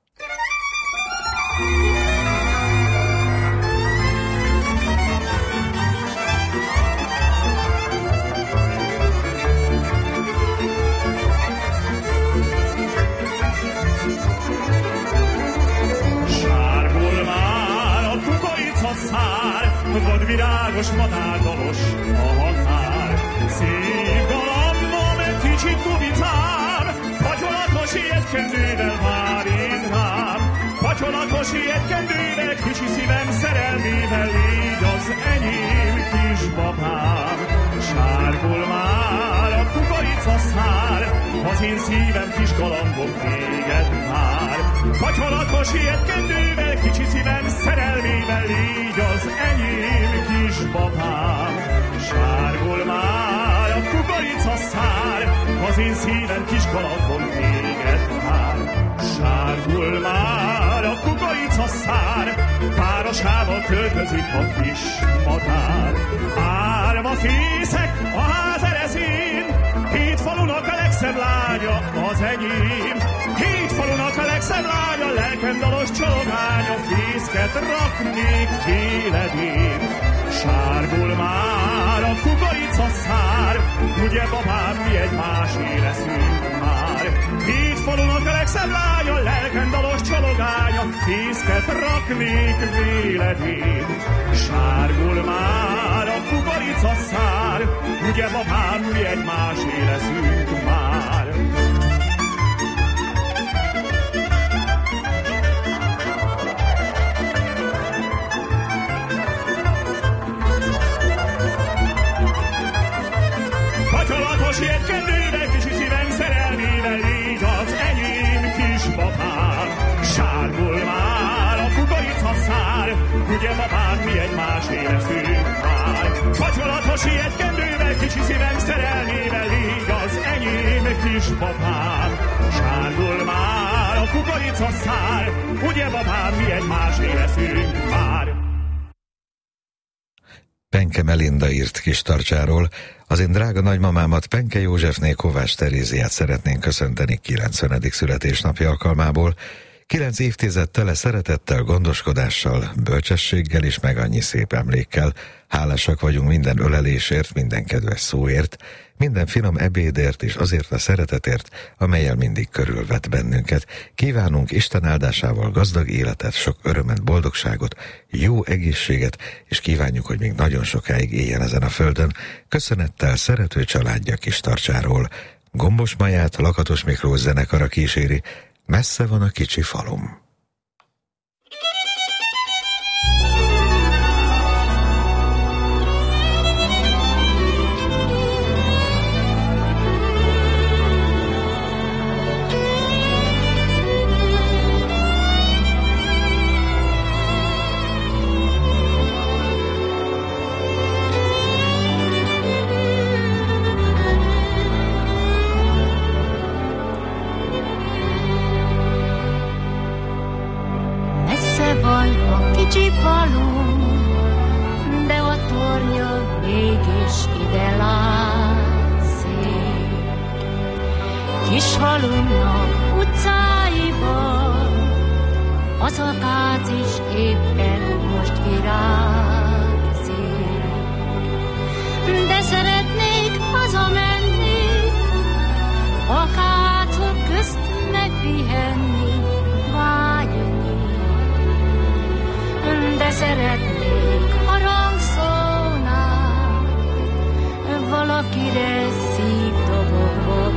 Vadvirágos madárdalos a határ. Szép galambom, kicsit tubicám, pacsolatos ilyetskendővel vár én rám. Pacsolatos ilyetskendővel, kicsi szívem szerelmével, légy az enyém kisbabám. Sárgul már a kukoricaszár, az én szívem kis galambom téged vár. Pacsolatos ilyetskendővel, kicsi szívem szerelmével, légy az enyém kisbabám. Sárgul már a kukoricaszár, az én szívem kis galambom téged vár. Sárgul már a kukoricaszár, párosával költözik a kis madár. Árva fészek a ház ereszén, hét falunak a legszebb lánya az enyém. Hét falunak a legszebb lánya, lelkem dalos csalogánya, fészket raknék véledén. Sárgul már a kukoricaszár, ugye babám, mi egymásé leszünk már. Hét falunak a legszebb lánya, lelkem dalos csalogánya, fészket raknék véledén. Sárgul már a kukoricaszár, ugye babám, mi egymásé leszünk már. ugye babám, mi egymásé leszünk már. Facsolatos ilyet kendővel, kicsi szívem szerelmével, így az enyém kis babám. Sándul már a kukorica szár, ugye babám, mi egymásé leszünk már. Penke Melinda írt Kis Tarcsáról. Az én drága nagymamámat, Penke Józsefné Kovács Teréziát szeretnénk köszönteni kilencvenedik születésnapja alkalmából. Kilenc évtized tele szeretettel, gondoskodással, bölcsességgel és meg annyi szép emlékkel. Hálásak vagyunk minden ölelésért, minden kedves szóért, minden finom ebédért és azért a szeretetért, amellyel mindig körülvet bennünket. Kívánunk Isten áldásával gazdag életet, sok örömet, boldogságot, jó egészséget, és kívánjuk, hogy még nagyon sokáig éljen ezen a földön. Köszönettel szerető családja Kis Tarcsáról. Gombos Maját Lakatos Miklós zenekara kíséri, Messze van a kicsi falum. Kicsi falu, de a tornya mégis ide látszik. Kis falunak utcáiban az akác is éppen most virágzik. De szeretnék hazamenni, akácok közt megpihenni, vágyni. De szeretnék harangszónál valakire szívdobogva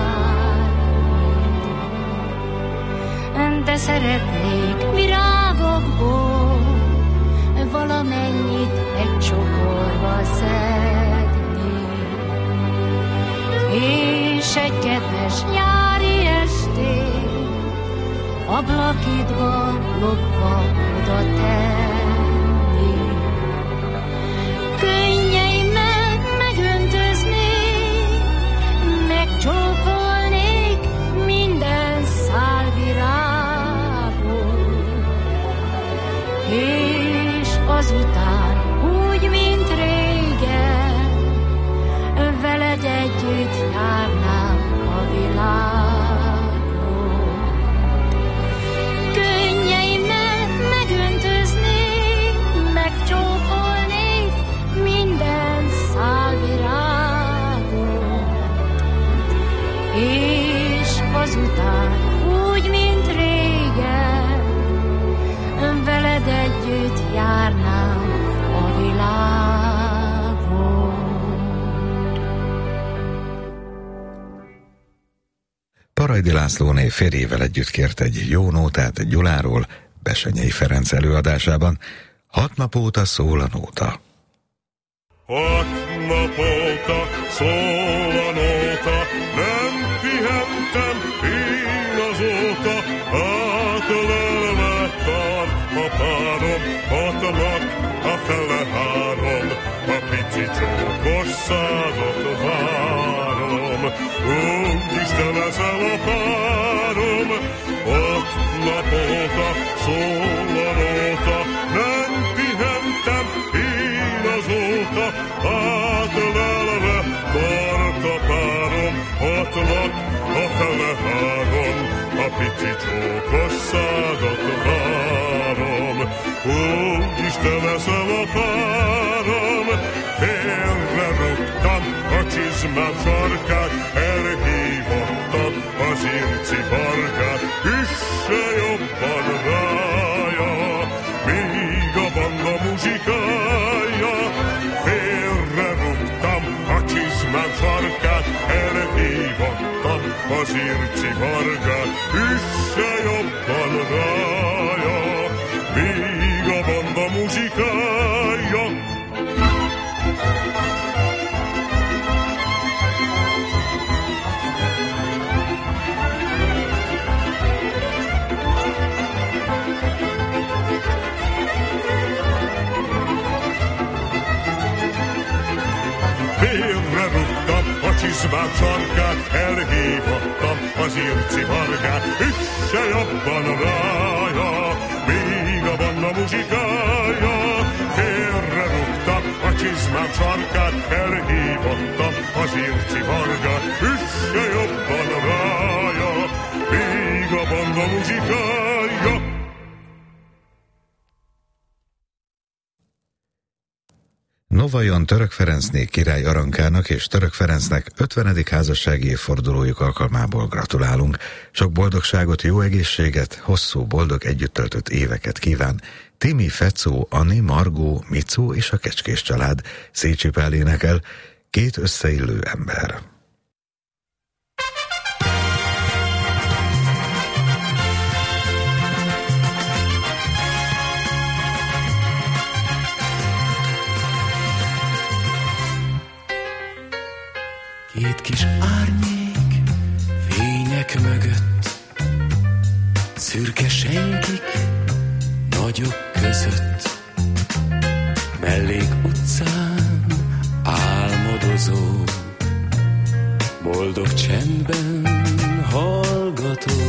várni. De szeretnék virágokból valamennyit egy csokorba szedni. És egy kedves nyári estén ablakidba lopva oda tenni. Könnyeimet megöntöznék, megcsókolnék minden szál virágot, és azután úgy, mint régen, veled együtt járnám a világ. Azután úgy, mint régen, veled együtt járnám a világon. Parajdi Lászlóné férjével együtt kért egy jó nótát Gyuláról Bessenyei Ferenc előadásában. Hat nap óta szól a nóta. Hat nap óta szól a nóta, nem pihentem én azóta, átölelve tart a párom, hat nap a fele három, a pici csókos százat várom. Úgyis te leszel a párom, hat nap óta szól a nóta, nem pihentem én azóta, átölelve tart a párom, hat nap a fele három, a pici csókos szádat várom. Úgyis te leszel a párom, félre rúgtam a csizmám sarkát, elhívottam az irci farkát, üsse jobban rája, míg a banda muzsikája. Félre rúgtam a csizmám sarkát, elhívottam az irci farkát, üsse jobban rája, míg a banda muzsikája. csizmák sarkát, elhívottam az irci vargát, üsse jobban rája, míg a banda muzsikája. Félre rúgtam a csizmák sarkát, elhívottam az irci vargát, üsse jobban rája, míg a banda muzsikája. Novajon Török Ferencné király Arankának és Török Ferencnek ötvenedik házassági évfordulójuk alkalmából gratulálunk. Sok boldogságot, jó egészséget, hosszú, boldog együtt töltött éveket kíván Timi, Fecó, Ani, Margó, Micó és a Kecskés család. Szécsi Pál énekel, Két összeillő ember. Két kis árnyék fények mögött, szürke senkik nagyok között, mellék utcán álmodozó, boldog csendben hallgató.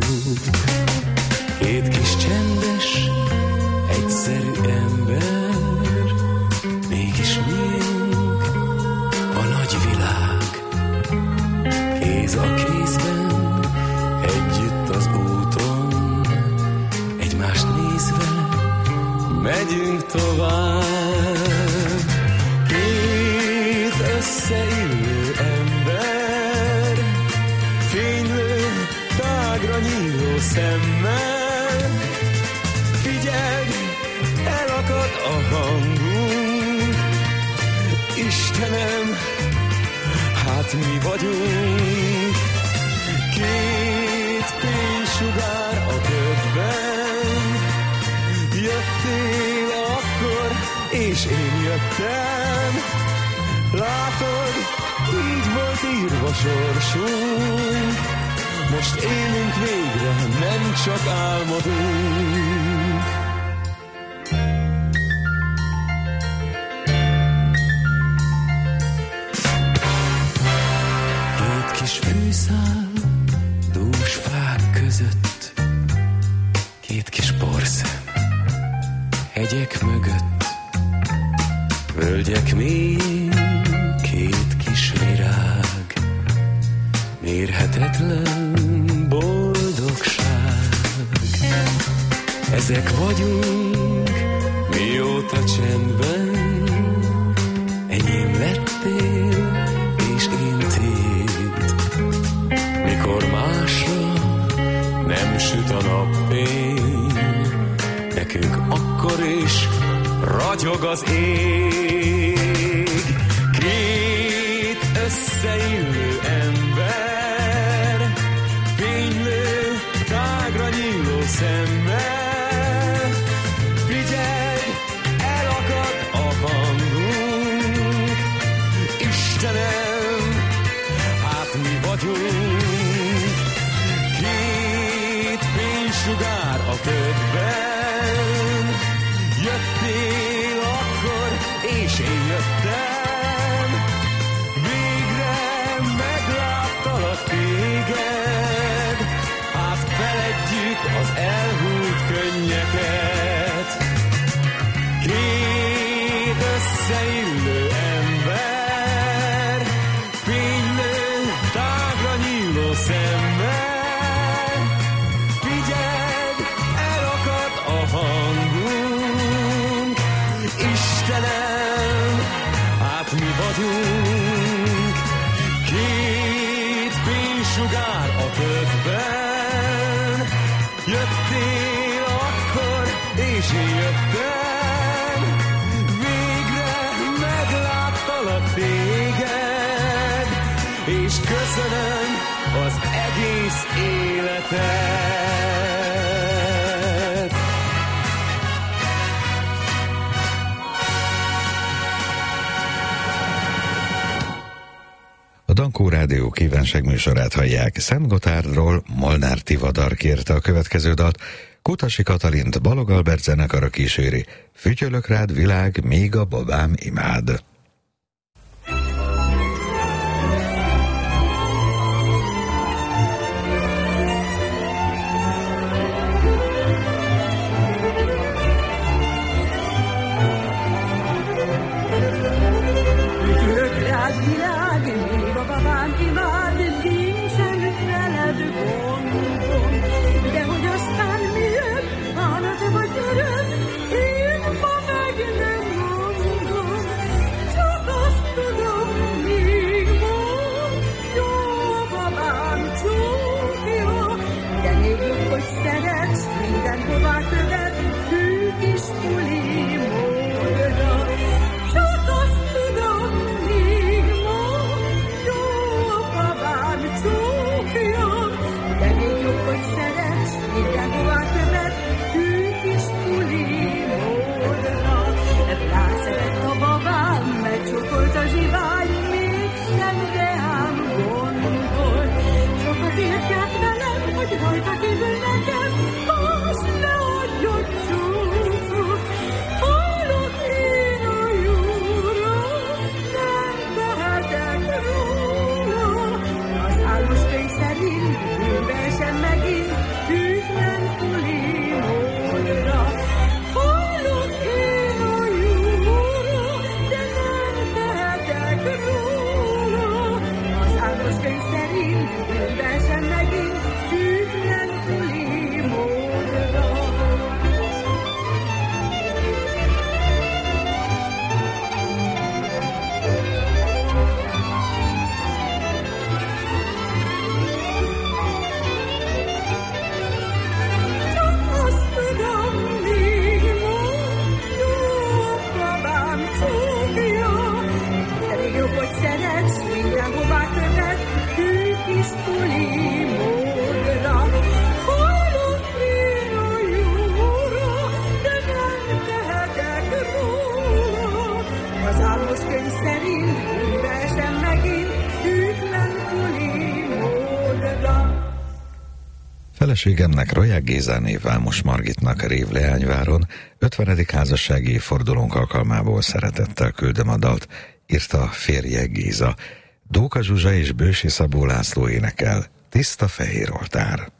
Két kis csendes, egyszerű ember, mégis miénk a nagy világ. Kéz a kézben, együtt az úton, egymást nézve, megyünk tovább. Két összeillő ember, fénylő, tágra nyíló szemmel. Figyelj, elakad a hangunk, Istenem, hát mi vagyunk. Két fénysugár a ködben, jöttél akkor, és én jöttem. Látod, így volt írva sorsunk, most élünk végre, nem csak álmodunk. Kis fűszál, dús fák között, két kis porszem, hegyek mögött, völgyek mélyén, két kis virág, mérhetetlen boldogság. Ezek vagyunk, mióta csendben, enyém lettél, és én téd. Mikor másra nem süt a napfény, nekünk akkor is ragyog az ég. Két összeillő ember, fénylő, tágra nyíló szemmel. Figyelj, elakad a hangunk, Istenem, hát mi vagyunk. Két fénysugár a ködben, jöttél akkor, és én jöttem. Végre megláttalak téged, hát feledjük az elhúlt könnyeket. Két összeillő ember, fénylő, tágra nyíló szemmel. Figyeld, elakad a hangunk, Istenem, hát mi vagyunk. Két fénysugár a ködben, jöttél akkor, és én jöttem. Végre megláttalak téged, és köszönöm az egész életet. A Dankó Rádió kívánságműsorát hallják. Szent Gotárdról Molnár Tivadar kérte a következő dalt. Kutasi Katalint Balog Albert zenekara kíséri. Fütyölök rád világ, míg a babám imád. feleségemnek, Roják Gézáné Vámos Margitnak Révleányváron ötvenedik házassági évfordulónk alkalmából szeretettel küldöm a dalt, írta férje Géza. Dóka Zsuzsa és Bősi Szabó László énekel, Tiszta fehér oltár.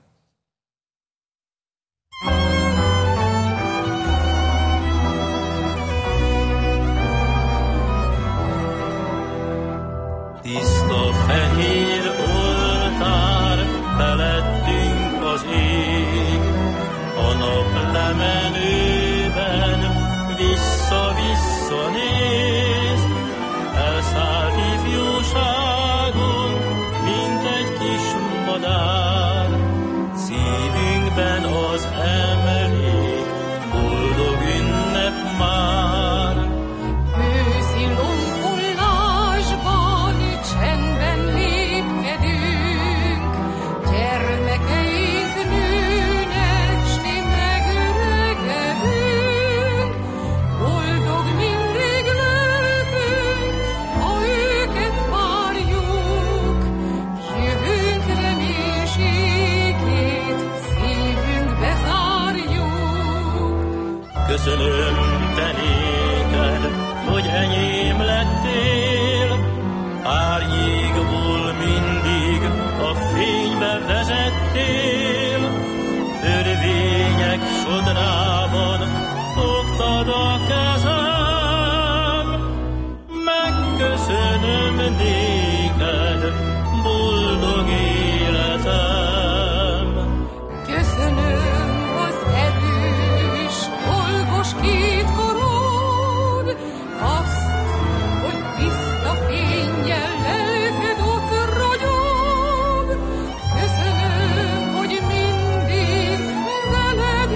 Tiszta fehér oltár, felettünk az ég, a nap lemenőben vissza-vissza néz. Elszállt ifjúságunk, mint egy kis madár, szívünkben az emlék, boldog ünnep már. Őszi lomhullásban csendben lépkedünk, gyermekeink nőnek, s mi megöregedünk. Boldog mindig lelkünk, ha őket várjuk, jövőnk reménységét szívünkbe zárjuk. Köszönöm te néked, hogy enyém lettél, árnyékból mindig a fénybe vezettél. Törvények sodrában fogtad a kezem, megköszönöm néked boldog életem. Köszönöm az erős, olvos két korod, azt, hogy tiszta fénnyel lelked ott ragyog. Köszönöm, hogy mindig veled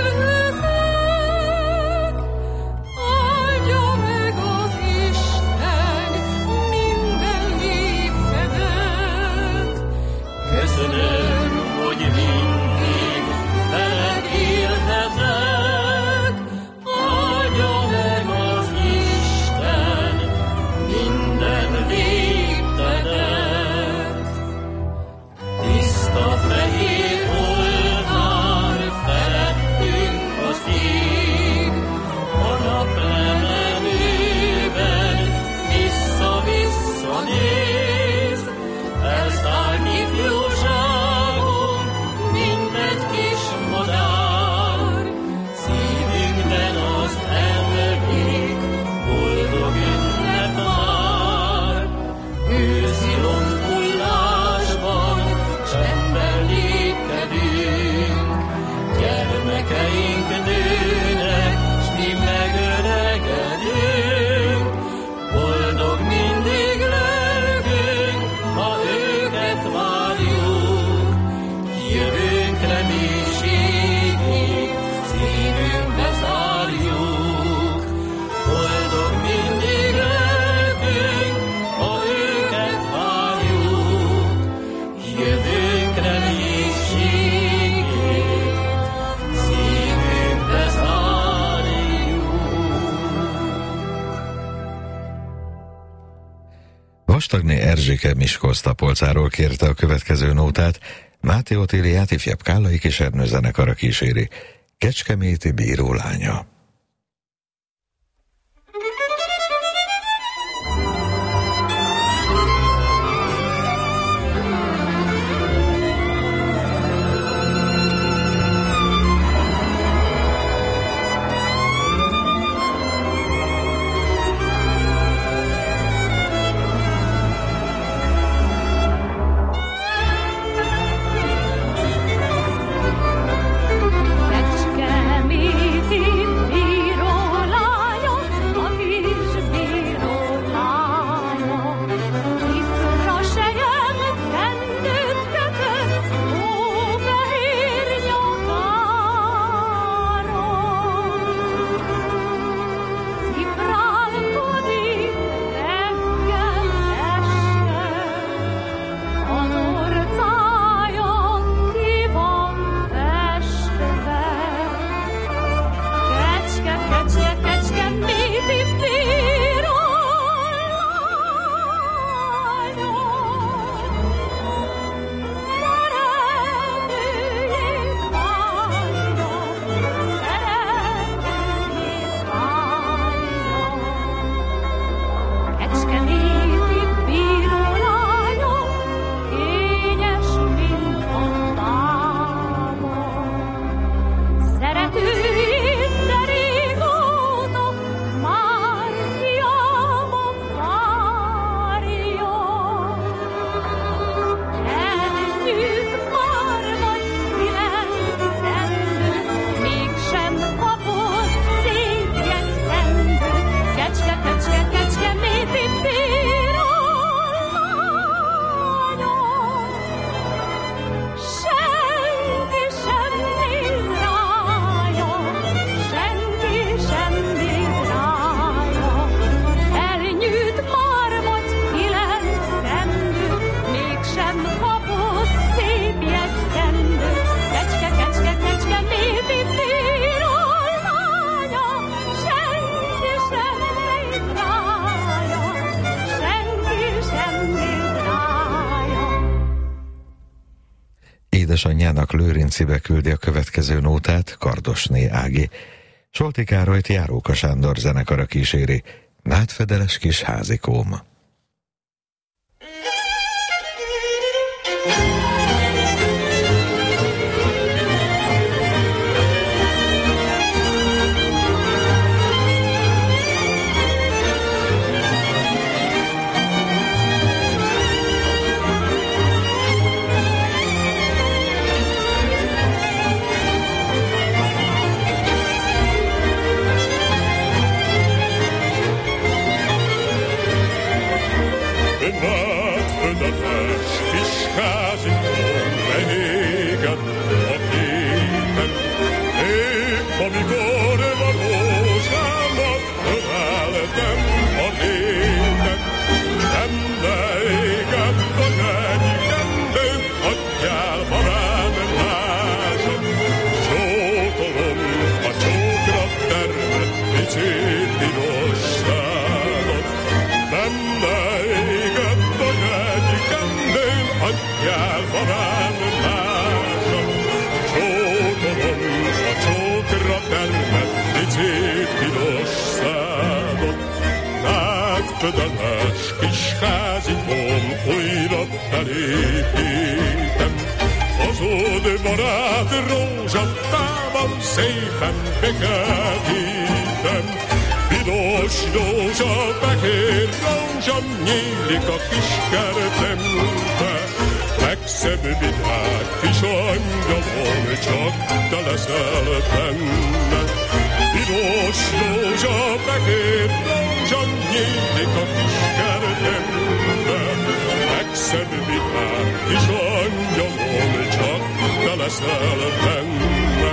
élhetek. Áldja meg az Isten minden léptedet. Köszönöm, hogy mindig veled élhetek. Áldja meg az Isten minden léptedet. Tiszta fehér oltár, felettünk az ég, a nap lemenőben vissza-vissza néz. Elszállt ifjúságunk, mint egy kis madár, szívünkben az emlék, boldog ünnep már. Őszi lomhullásban csendben lépkedünk, gyermekeink nőnek, s mi megöregedünk. Boldog mindig lelkünk, ha őket várjuk, jövőnk reménységét szívünkbe zárjuk. Boldog mindig lelkünk, ha őket várjuk, jövőnk reménységét szívünkbe zárjuk. Vastagné Erzsike Miskolc-Tapolcáról kérte a következő nótát, Máté Otíliát ifjabb Kállai Kisernő zenekara kíséri, Kecskeméti bíró lánya. Kecskeméti édesanyjának Lőrincibe küldi a következő nótát Kardosné Ági. Solti Károlyt Járóka Sándor zenekara kíséri. Nádfedeles kis házikóm. Fedeles kis házikóm, újra felépítem. Az ódbarát rózsatában szépen bekerítem. Piros rózsa, fehér rózsa nyílik a kis kertembe. Legszebb virág kis angyalom, csak te leszel benne. Piros rózsa, fehér rózsa nyílik a kis kertembe. Legszebb virág kis angyalom, csak te leszel benne.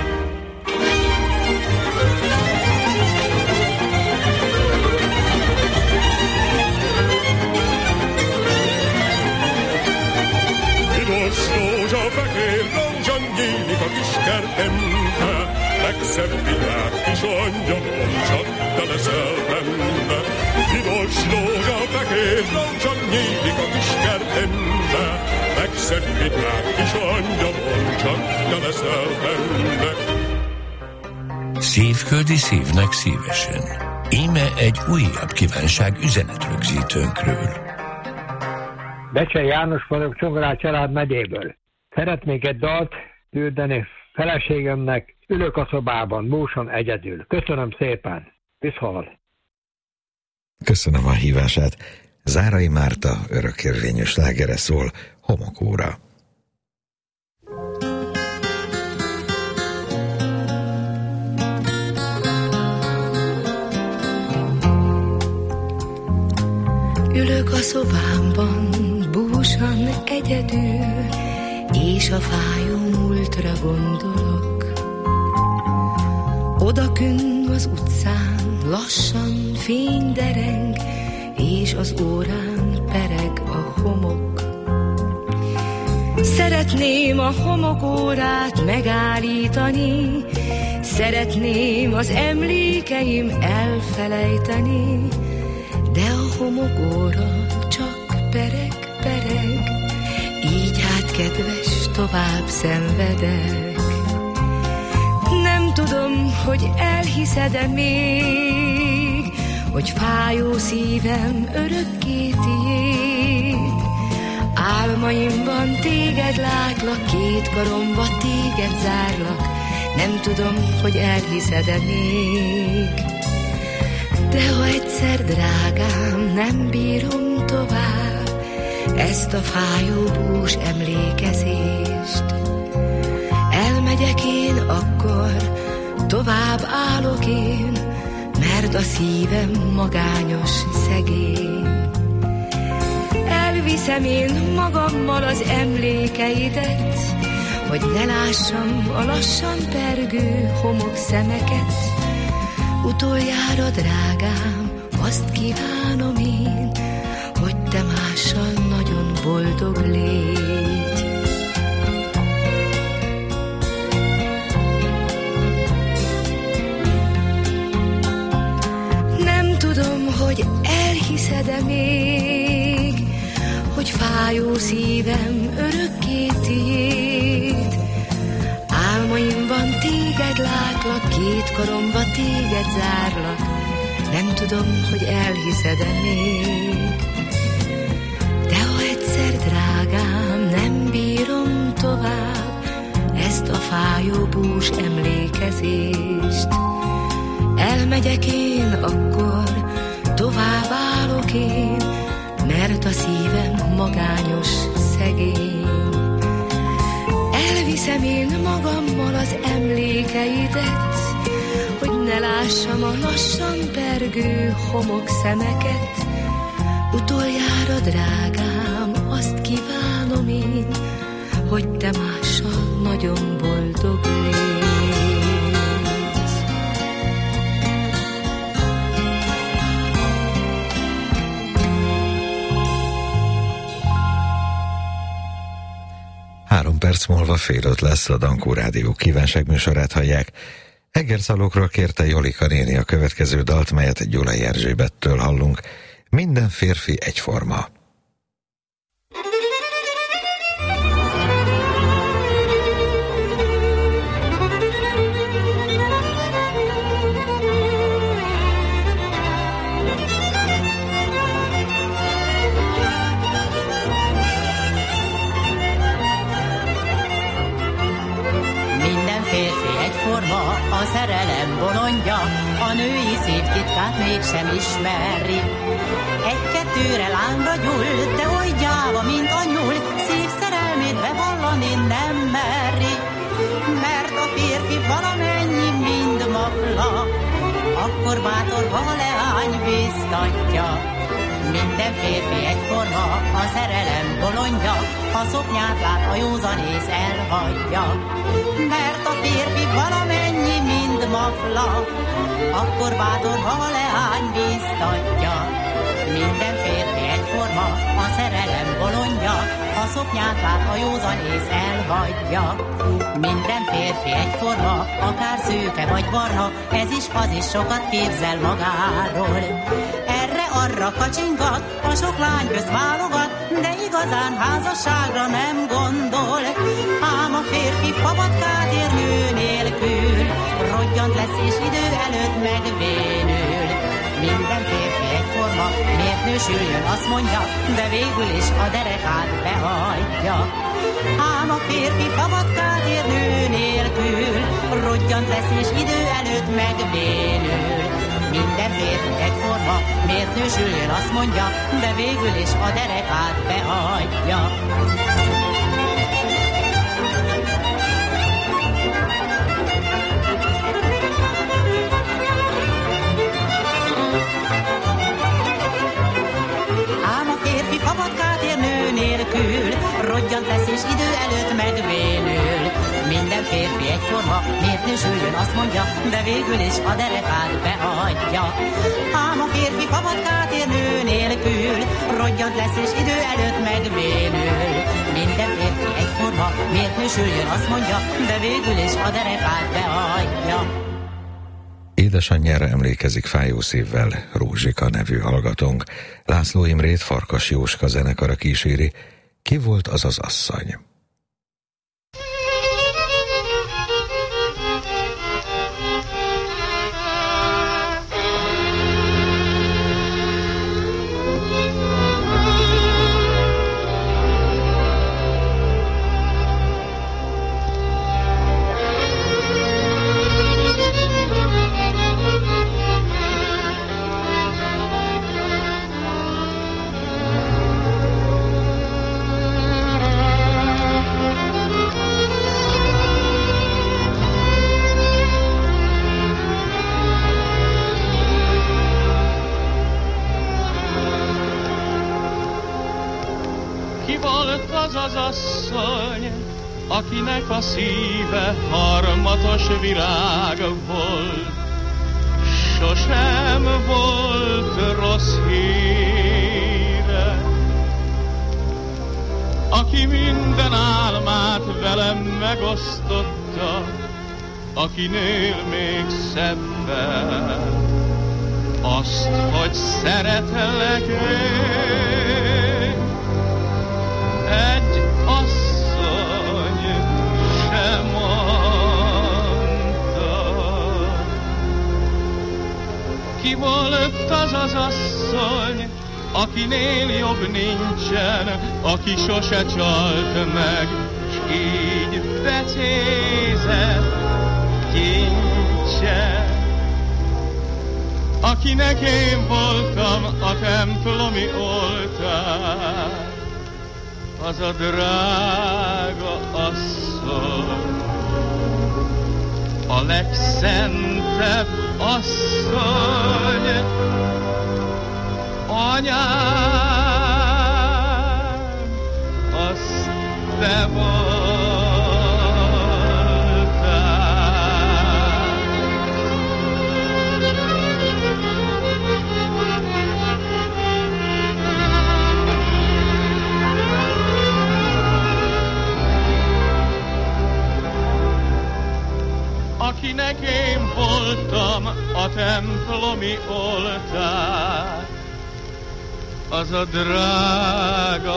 Piros rózsa, fehér rózsa nyílik a kis kertembe. Legszebb virág kis angyalom, csak te leszel benne. Piros rózsa, fehér rózsa nyílik a kis kertembe. Legszebb virág kis angyalom, csak te leszel benne. Szívföldi szívnek szívesen. Íme egy újabb kívánság üzenetrögzítőnkről. Becsei János vagyok, Csongrád család megyéből. Szeretnék egy dalt küldeni feleségemnek, ülök a szobában, búson egyedül. Köszönöm szépen. Viszhal. Köszönöm a hívását. Zárai Márta örökérvényű slágere szól, Homokóra. Ülök a szobámban, búsan egyedül, és a fájó múltra gondolok. Odakünn az utcán lassan fény dereng, és az órán pereg a homok. Szeretném a homokórát megállítani, szeretném az emlékeim elfelejteni, de a homokóra csak pereg, pereg, így hát kedves, tovább szenvedek. Nem tudom, hogy elhiszed-e még, hogy fájó szívem örökké tiéd. Álmaimban téged látlak, két karomba téged zárlak, nem tudom, hogy elhiszed-e még. De ha egyszer, drágám, nem bírom tovább ezt a fájó bús emlékezést, elmegyek én akkor, tovább állok én, mert a szívem magányos, szegény. Elviszem én magammal az emlékeidet, hogy ne lássam a lassan pergő homok szemeket. Utoljára, drágám, azt kívánom én, hogy te mással nagyon boldog légy. Nem tudom, hogy elhiszed-e még, hogy fájó szívem örökké tiéd. Álmaimban téged látlak, két karomba téged zárlak, nem tudom, hogy elhiszed-e még. De ha egyszer, drágám, nem bírom tovább ezt a fájó bús emlékezést, elmegyek én, akkor tovább állok én, mert a szívem magányos, szegény. Elviszem én magammal az emlékeidet, hogy ne lássam a lassan pergő homok szemeket. Utoljára, drágám, azt kívánom én, hogy te mással nagyon boldog légy. Három perc múlva fél öt lesz, a Dankó Rádió kívánságműsorát hallják. Egerszalókról kérte Jolika néni a következő dalt, melyet Gyulai Erzsébettől hallunk. Minden férfi egyforma. A szerelem bolondja, a női szív titkát mégsem ismeri. Egy-kettőre lángra gyull, de oly gyáva, mint a nyúl, szív szerelmét bevallani nem meri. Mert a férfi valamennyi mind mafla, akkor bátor, ha a leány biztatja. Minden férfi egyforma, a szerelem bolondja, ha szoknyát lát, a józanész elhagyja. Mert a férfi valamennyi mind mafla, akkor bátor, ha a leány biztatja. Minden férfi egyforma, a szerelem bolondja, ha szoknyát lát, a józanész elhagyja. Minden férfi egyforma, akár szőke vagy barna, ez is az is sokat képzel magáról. Erre-arra kacsingat, a sok lány közt válogat, de igazán házasságra nem gondol. Ám a férfi papatkát ér nő nélkül, rodgyant lesz és idő előtt megvénül. Minden férfi egyforma, miért nősüljön, azt mondja, de végül is a derekát behagyja. Ám a férfi papatkát ér nő nélkül, rodgyant lesz és idő előtt megvénül. Minden férfi egyforma, miért nősüljön, azt mondja, de végül is a derekát behagyja. Ám a férfi papatkát ér nő nélkül, rodgyant lesz és idő előtt megvénül. Minden férfi egyforma, miért nősüljön, azt mondja, de végül is a derekát behagyja. Ám a férfi papatkát ér nő nélkül, rodgyant lesz és idő előtt megvénül. Minden férfi egyforma, miért nősüljön, azt mondja, de végül is a derekát behagyja. Édesanyjára emlékezik fájó szívvel Rózsika nevű hallgatónk. László Imrét Farkas Jóska zenekara kíséri. Ki volt az az asszony? Akinek a szíve harmatos virág volt, sosem volt rossz híre. Aki minden álmát velem megosztotta, akinél még szebben, azt, hogy szeretlek én. Egy asszony sem ad. Ki volt az az asszony, akinél jobb nincsen, aki sose csalt meg, s így becézett kincsen. Akinek én voltam a templomi oltár, az a drága asszony, a legszentebb asszony, anyám, azt te voltál. Akinek én voltam a templomi oltár, az a drága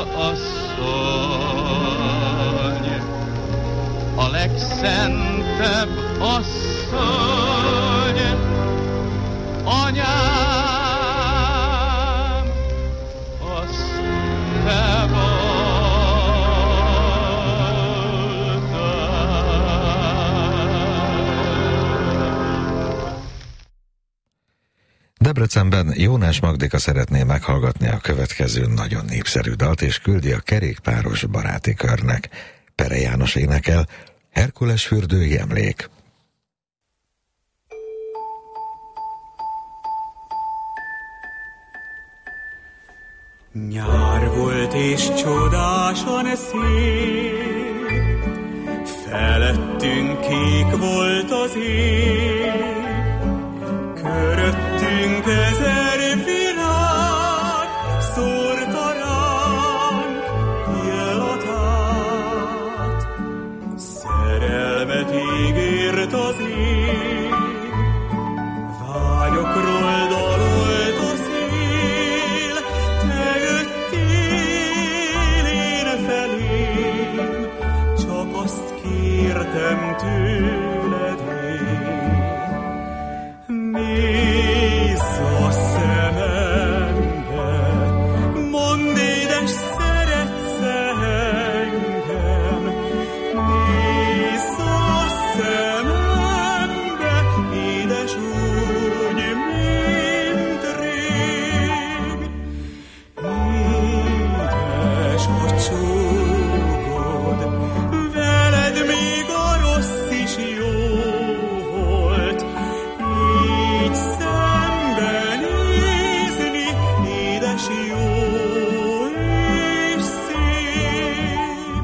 asszony, a legszentebb asszony, anyám, azt te voltál. Debrecenben Jónás Magdika szeretné meghallgatni a következő nagyon népszerű dalt, és küldi a kerékpáros baráti körnek. Pere János énekel, Herkules fürdői emlék. Nyár volt és csodásan szép, felettünk kék volt az ég, köröttünk ezer virág, szórta ránk jelatát. Szerelmet ígért az ég, vágyokról dalolt a szél, te jöttél én felém, csak azt kértem tőled én. Nézz a szemembe, mondd, édes, szeretsz engem. Nézz a szemembe, édes, úgy, mint rég. Édes a csókod, veled még a rossz is jó volt. Így szembenézni, édes, jó és szép.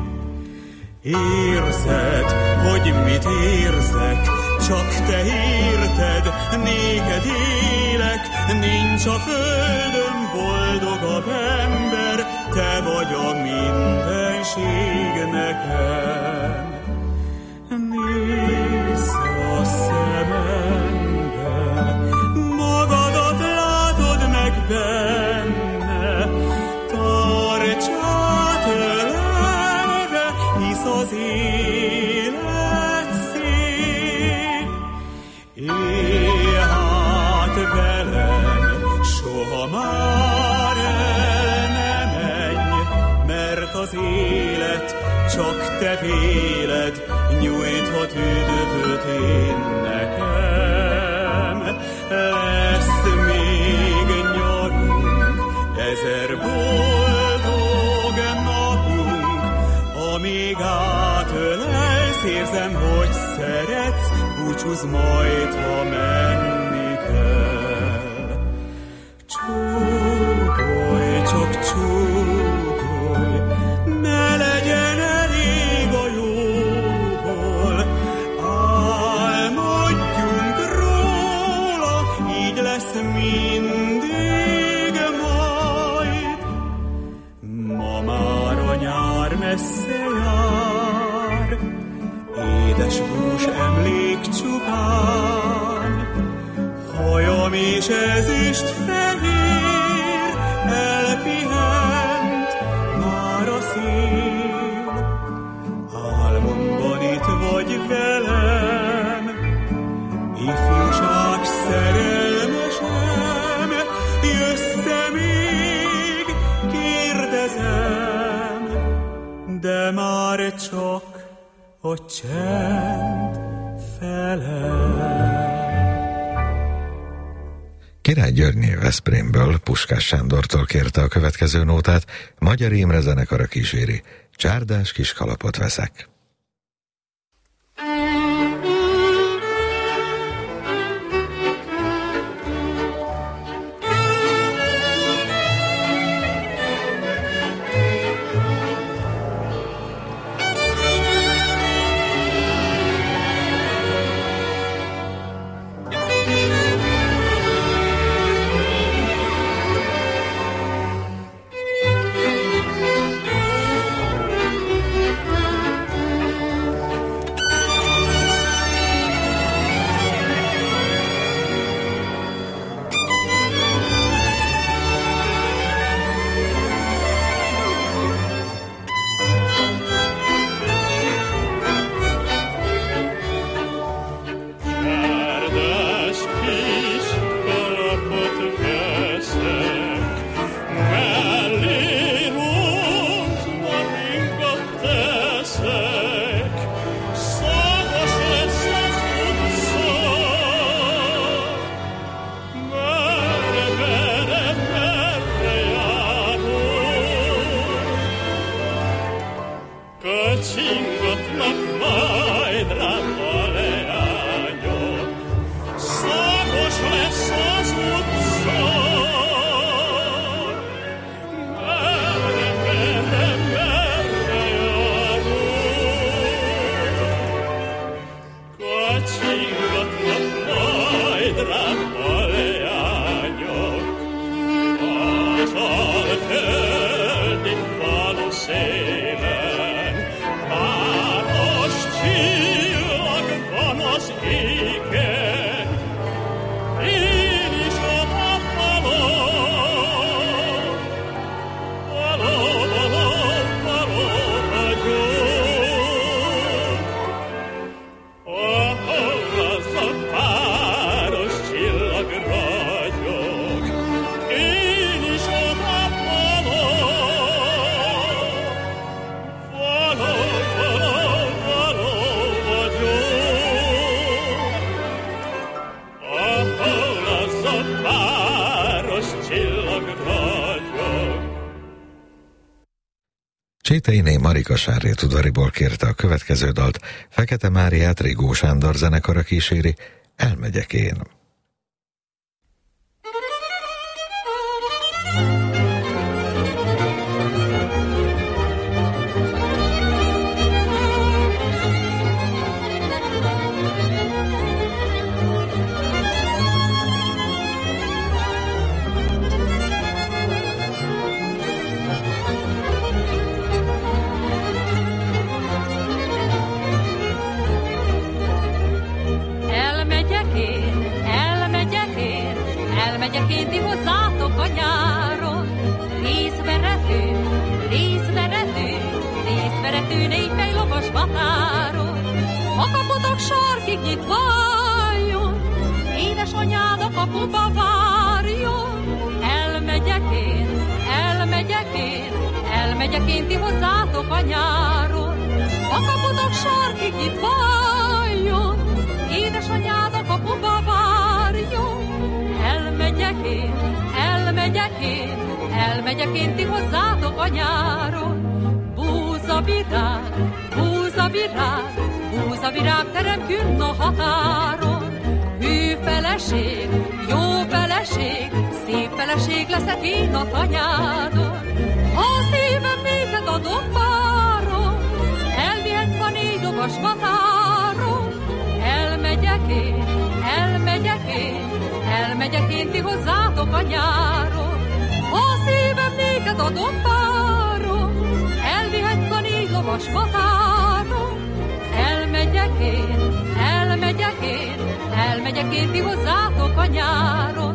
Érzed, hogy mit érzek, csak te érted, néked élek, nincs a földön boldogabb ember, te vagy a mindenség nekem. Nézz a szemembe, magadat látod meg benne, tarts át ölelve, hisz az élet szép. Élj hát velem, soha már el ne menj, mert az élet csak te véled, nyújthat üdvöt én nekem. Lesz még nyarunk, ezer boldog napunk, amíg átölelsz, érzem, hogy szeretsz, búcsúzz majd, ha menni kell. Csókolj, csak csókolj, ne legyen elég a jóból, álmodjunk róla, így lesz mindig majd. Ma már a nyár messze jár, édes bús emlék csupán, hajam és ezüst fehér, elpihent már a szél. Álmomban itt vagy velem, ifjúság szerelmesen, várj csak a csend felel. Király Györgyné Veszprémből Puskás Sándortól kérte a következő nótát, Magyar Imre zenekara kíséri. Csárdás kis kalapot veszek. Cséteiné Marika Sárrét udvariból kérte a következő dalt, Fekete Máriát Rigó Sándor zenekara kíséri, Elmegyek én. Elmegyek én ti hozzátok a nyáron, részverető, részverető, részverető, négy fej lovas határon. A kaputok sarkig nyitva álljon, édesanyád a kapuba várjon. Elmegyek én, elmegyek én, elmegyek én ti hozzátok a nyáron. A kaputok sarkig nyitva álljon, édesanyád a kapuba várjon. Elmegyek én, elmegyek én, elmegyek én ti hozzátok a nyáron. Búza virág, búza virág, búza virág terem künn a határon. Hű feleség, jó feleség, szép feleség leszek én a tanyádon. Ha a szívem néked adom párom, elvihetsz a négy lovas matáron. Elmegyek én, elmegyek én, elmegyek én ti hozzátok a nyáron. Ha a szívem néked adom párom, elvihetsz a négy lovas matáron. Elmegyek én, elmegyek én, elmegyek én ti hozzátok a nyáron.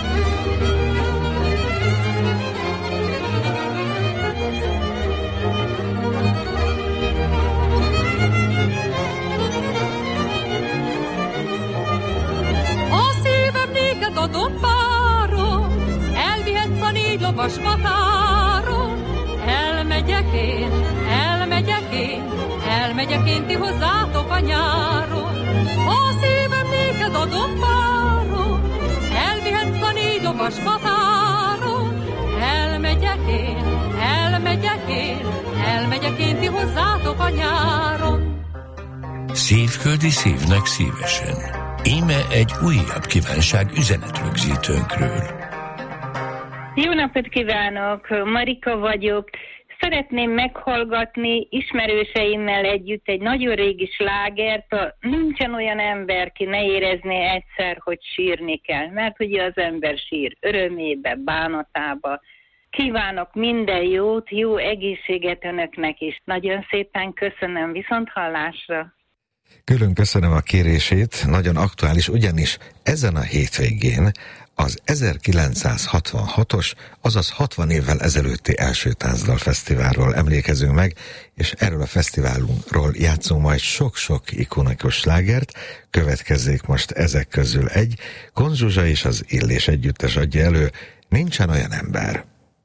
Adom párom, elvihetsz a négy lovas matáron. Elmegyek én, elmegyek én, elmegyek én ti hozzátok a nyáron, a szívem néked adom páron, elvihetsz a négy lovas határon, elmegyek én, elmegyek én, elmegyek én ti hozzátok a nyáron. Szívköldi szívnek szívesen. Íme egy újabb kívánság üzenetrögzítőnkről. Jó napot kívánok, Marika vagyok. Szeretném meghallgatni ismerőseimmel együtt egy nagyon régi slágert, a nincsen olyan ember, ki ne érezné egyszer, hogy sírni kell, mert ugye az ember sír örömébe, bánatába. Kívánok minden jót, jó egészséget önöknek is. Nagyon szépen köszönöm, viszont hallásra. Külön köszönöm a kérését, nagyon aktuális, ugyanis ezen a hétvégén az ezerkilencszázhatvanhatos, azaz hatvan évvel ezelőtti első táncdal fesztiválról emlékezünk meg, és erről a fesztiválunkról játszunk majd sok-sok ikonikus slágert. Következzék most ezek közül egy, Kon Zsuzsa és az Illés együttes adja elő, Nincsen olyan ember.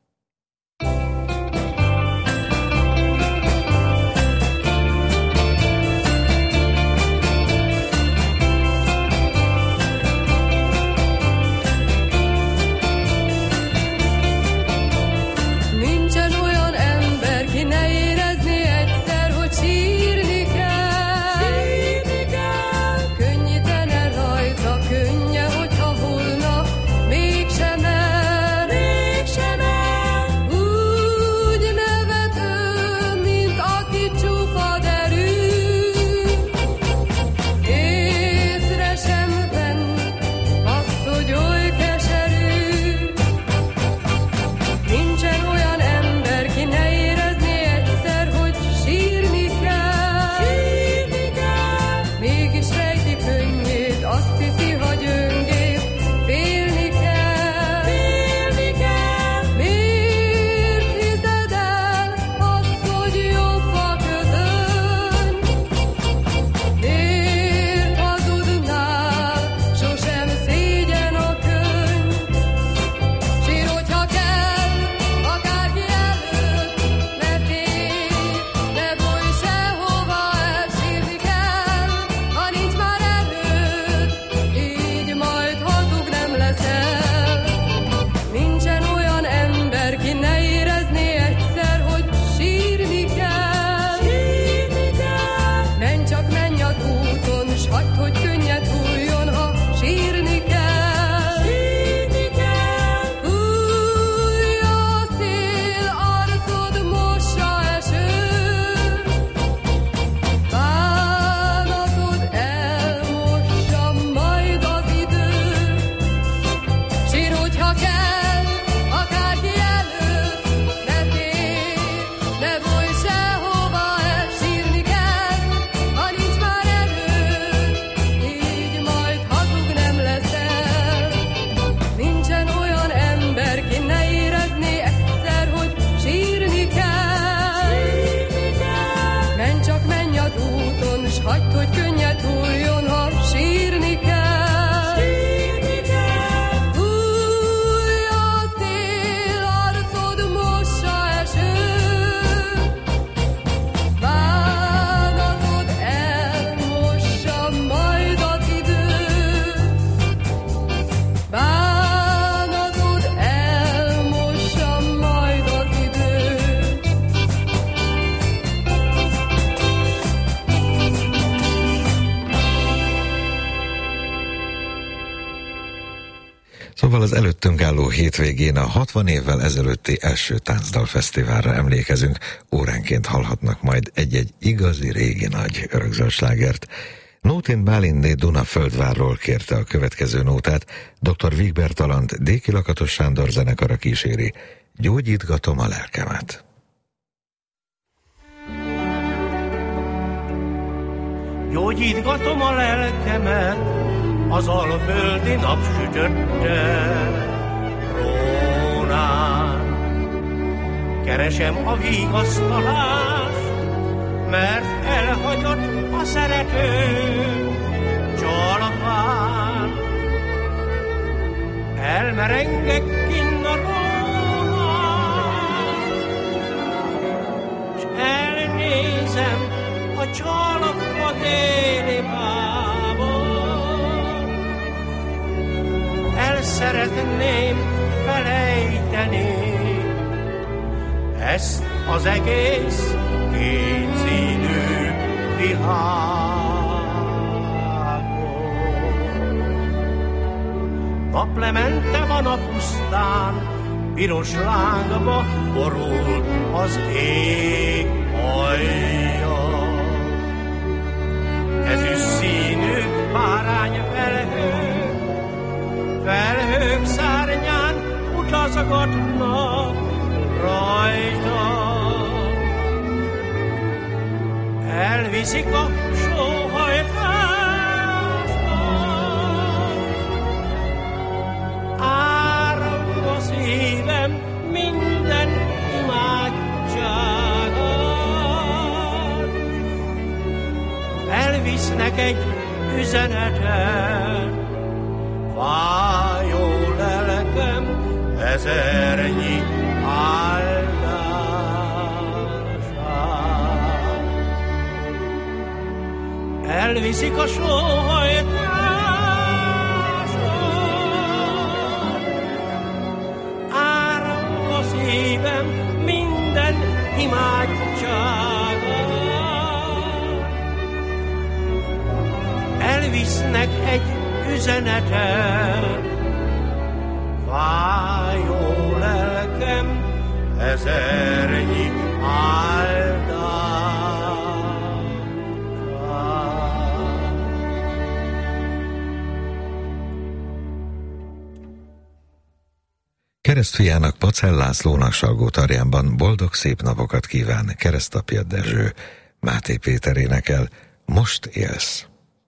Szóval az előttünk álló hétvégén a hatvan évvel ezelőtti első táncdal fesztiválra emlékezünk. Óránként hallhatnak majd egy-egy igazi régi nagy örökzöld slágert. Nótén Bálintné Duna Földvárról kérte a következő nótát, dr. Wigbert Talant Déki Lakatos Sándor zenekara kíséri. Gyógyítgatom a lelkemet. Gyógyítgatom a lelkemet az alföldi napsütötte rónán. Keresem a vigasztalást, mert elhagyott a szerető csalfán. Elmerengek kinn a rónán, s elnézem a csalfán. el szeretném felejteni ezt az egész kétszínű világot. Naplemente van a pusztán, piros lángba borul az ég alja. Ezüst színű bárányfelhő, felhők szárnyán utazgatnak rajta. Elviszik a sóhajtásba, áramba szívem minden imádságát. Elvisznek egy üzenetet, fájó lelkem ezernyi áldását. Elviszik a sóhajtásba, áramba szívem minden imádságát. Elvisznek egy üzenetet, fájó lelkem ezernyi áldását. Keresztfiának, Pacell Lászlónak Salgótarjánban boldog szép napokat kíván keresztapja Dezső. Máté Péter énekel Most élsz.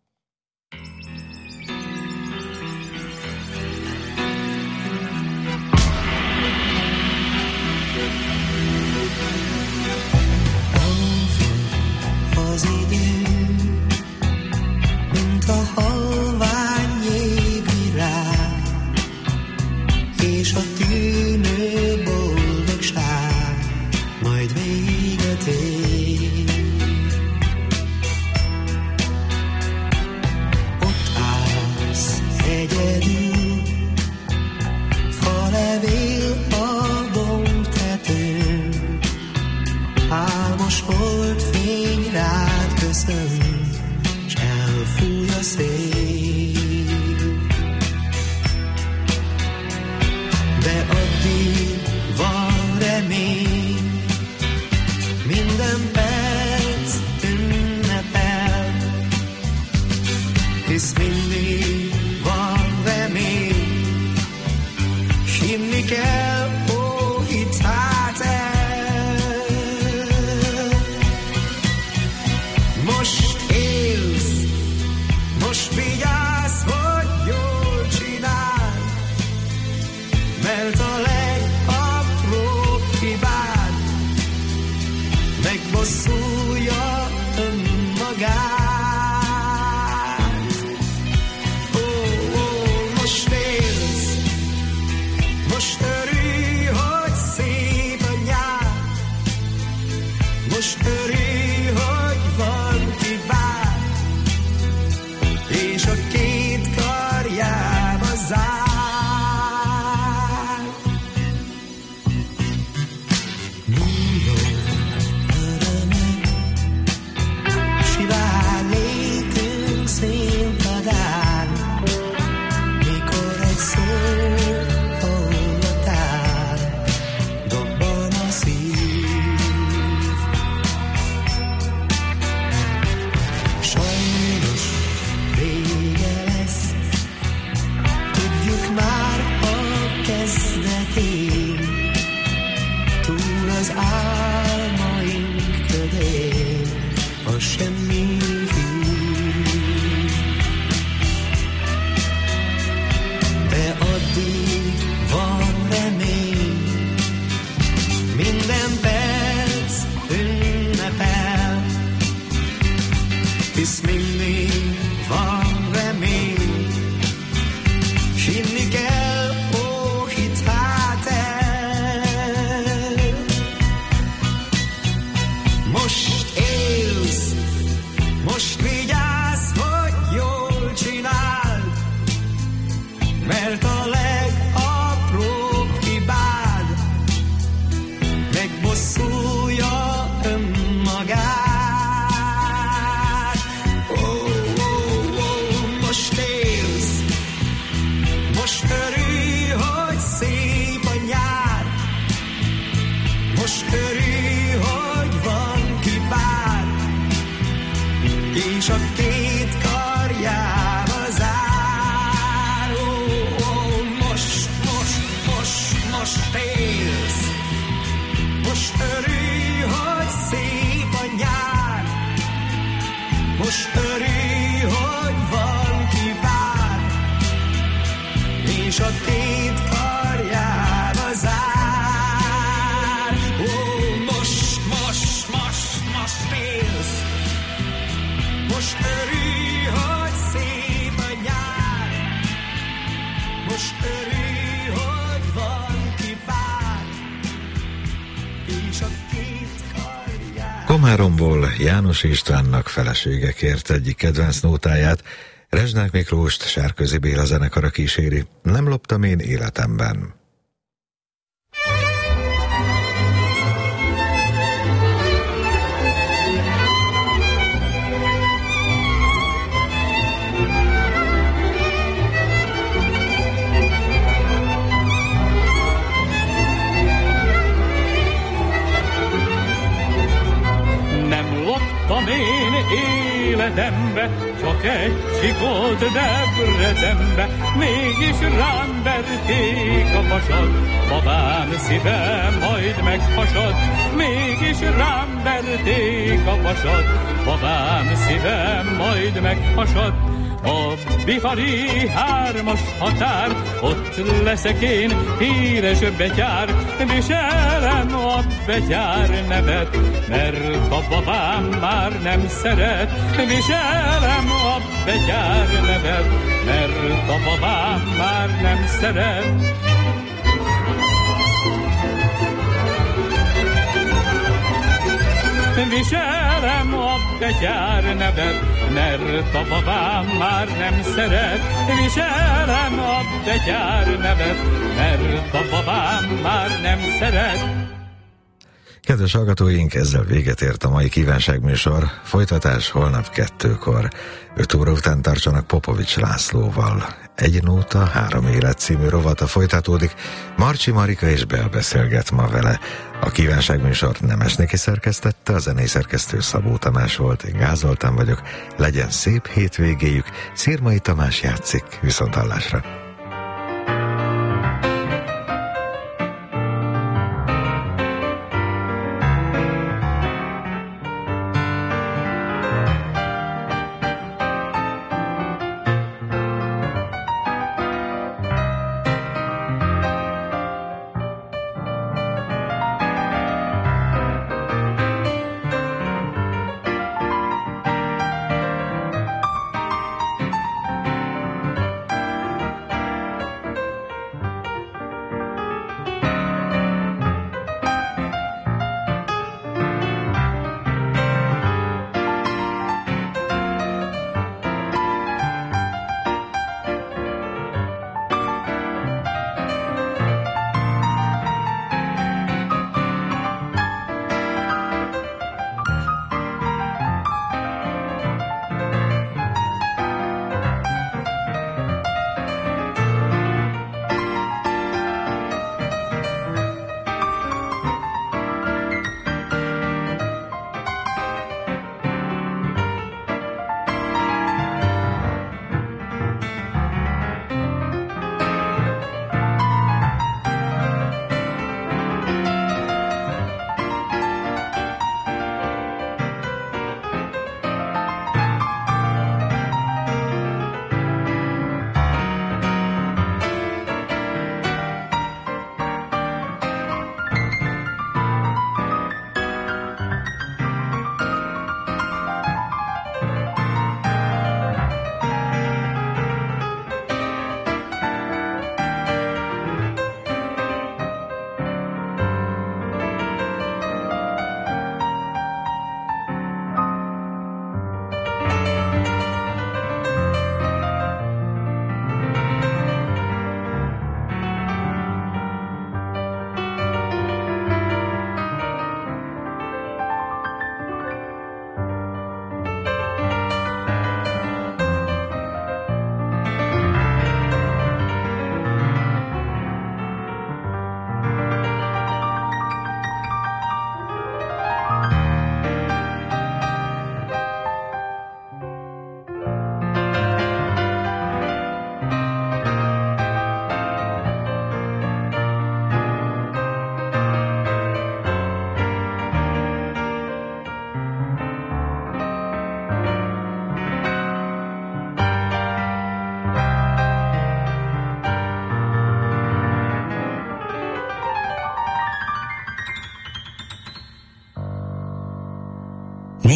Az idő, mint a halvány jégvirág, és a tűnő boldogság majd véget ér. és a két karjába zár. Ó, most, most, most, most félsz, most örülj, hogy szép a nyár, most örülj, hogy van ki vár, és a két karjába. Komáromból János Istvánnak felesége kért egyik kedvenc nótáját, Rezsnák Miklóst Sárközi Béla zenekara kíséri. Nem loptam én életemben. Nem loptam én életembe, csak egy csikót Debrecenbe, mégis rám verték a vasat, babám szíve majd meghasad, mégis rám verték a vasat, babám szíve majd meghasad. A bihari hármas határ, ott leszek én híres betyár, viselem a betyár nevet, mert a babám már nem szeret. Viselem a betyár nevet, mert a babám már nem szeret. Viselem a betyár nevet, mert a babám már nem szeret. Viselem a betyár nevet, mert a babám már nem szeret. Kedves hallgatóink, ezzel véget ért a mai kívánságműsor. Folytatás holnap kettőkor. Öt óra után tartsanak Popovics Lászlóval. Egy nóta, három élet című rovata folytatódik. Marcsi Marika és Bea beszélget ma vele. A kívánságműsort Nemesnéki szerkesztette, a zenészerkesztő Szabó Tamás volt, én Gázoltán vagyok. Legyen szép hétvégéjük, Szirmai Tamás játszik, viszonthallásra.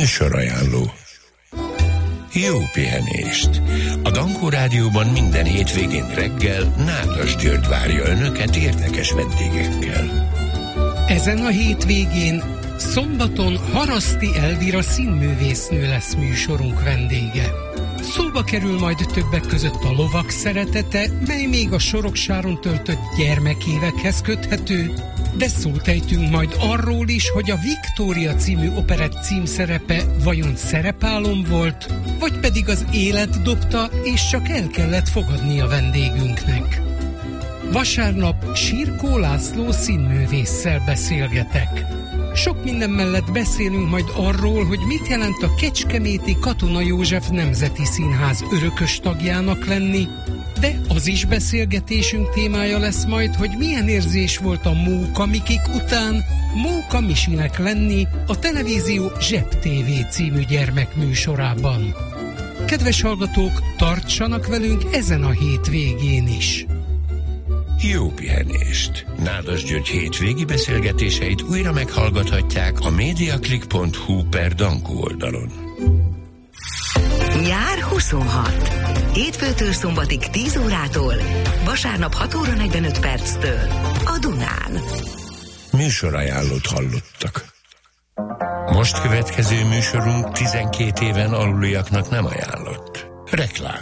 Műsorajánló. Jó pihenést! A Dankó Rádióban minden hétvégén reggel Nádas György várja önöket érdekes vendégekkel. Ezen a hétvégén szombaton Haraszti Elvira színművésznő lesz műsorunk vendége. Szóba kerül majd többek között a lovak szeretete, mely még a Soroksáron töltött gyermekévekhez köthető, de szót ejtünk majd arról is, hogy a Viktória című operett címszerepe vajon szerepálom volt, vagy pedig az élet dobta, és csak el kellett fogadni a vendégünknek. Vasárnap Sirkó László színművésszel beszélgetek. Sok minden mellett beszélünk majd arról, hogy mit jelent a Kecskeméti Katona József Nemzeti Színház örökös tagjának lenni, de az is beszélgetésünk témája lesz majd, hogy milyen érzés volt a Móka Mikik után Móka Misinek lenni a televízió Zseb té vé című gyermekműsorában. Kedves hallgatók, tartsanak velünk ezen a hétvégén is! Jó pihenést! Nádas György hétvégi beszélgetéseit újra meghallgathatják a mediaclick pont hu per Dankó oldalon. Nyár huszonhat. Hétfőtől szombatig tíz órától, vasárnap hat óra negyvenöt perctől a Dunán. Műsorajánlót hallottak. Most következő műsorunk tizenkét éven aluliaknak nem ajánlott. Reklám.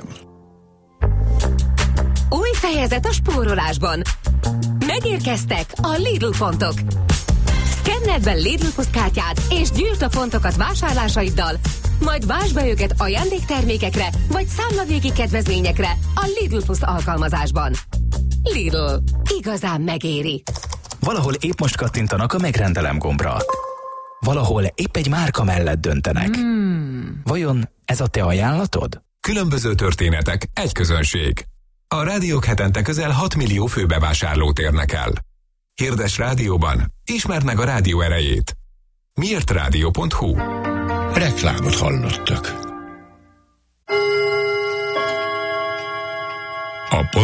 Új fejezet a spórolásban. Megérkeztek a Lidl pontok. Szkenneld be Lidl Plus kártyád, és gyűjtsd a pontokat vásárlásaiddal, majd váltsd be őket ajándéktermékekre, vagy számlavégi kedvezményekre a Lidl Plus alkalmazásban. Lidl. Igazán megéri. Valahol épp most kattintanak a megrendelem gombra. Valahol épp egy márka mellett döntenek. Hmm. Vajon ez a te ajánlatod? Különböző történetek, egy közönség. A rádiók hetente közel hat millió főbevásárlót érnek el. Hirdes rádióban, ismerd meg a rádió erejét. miért rádió pont hu. Reklámot hallottak.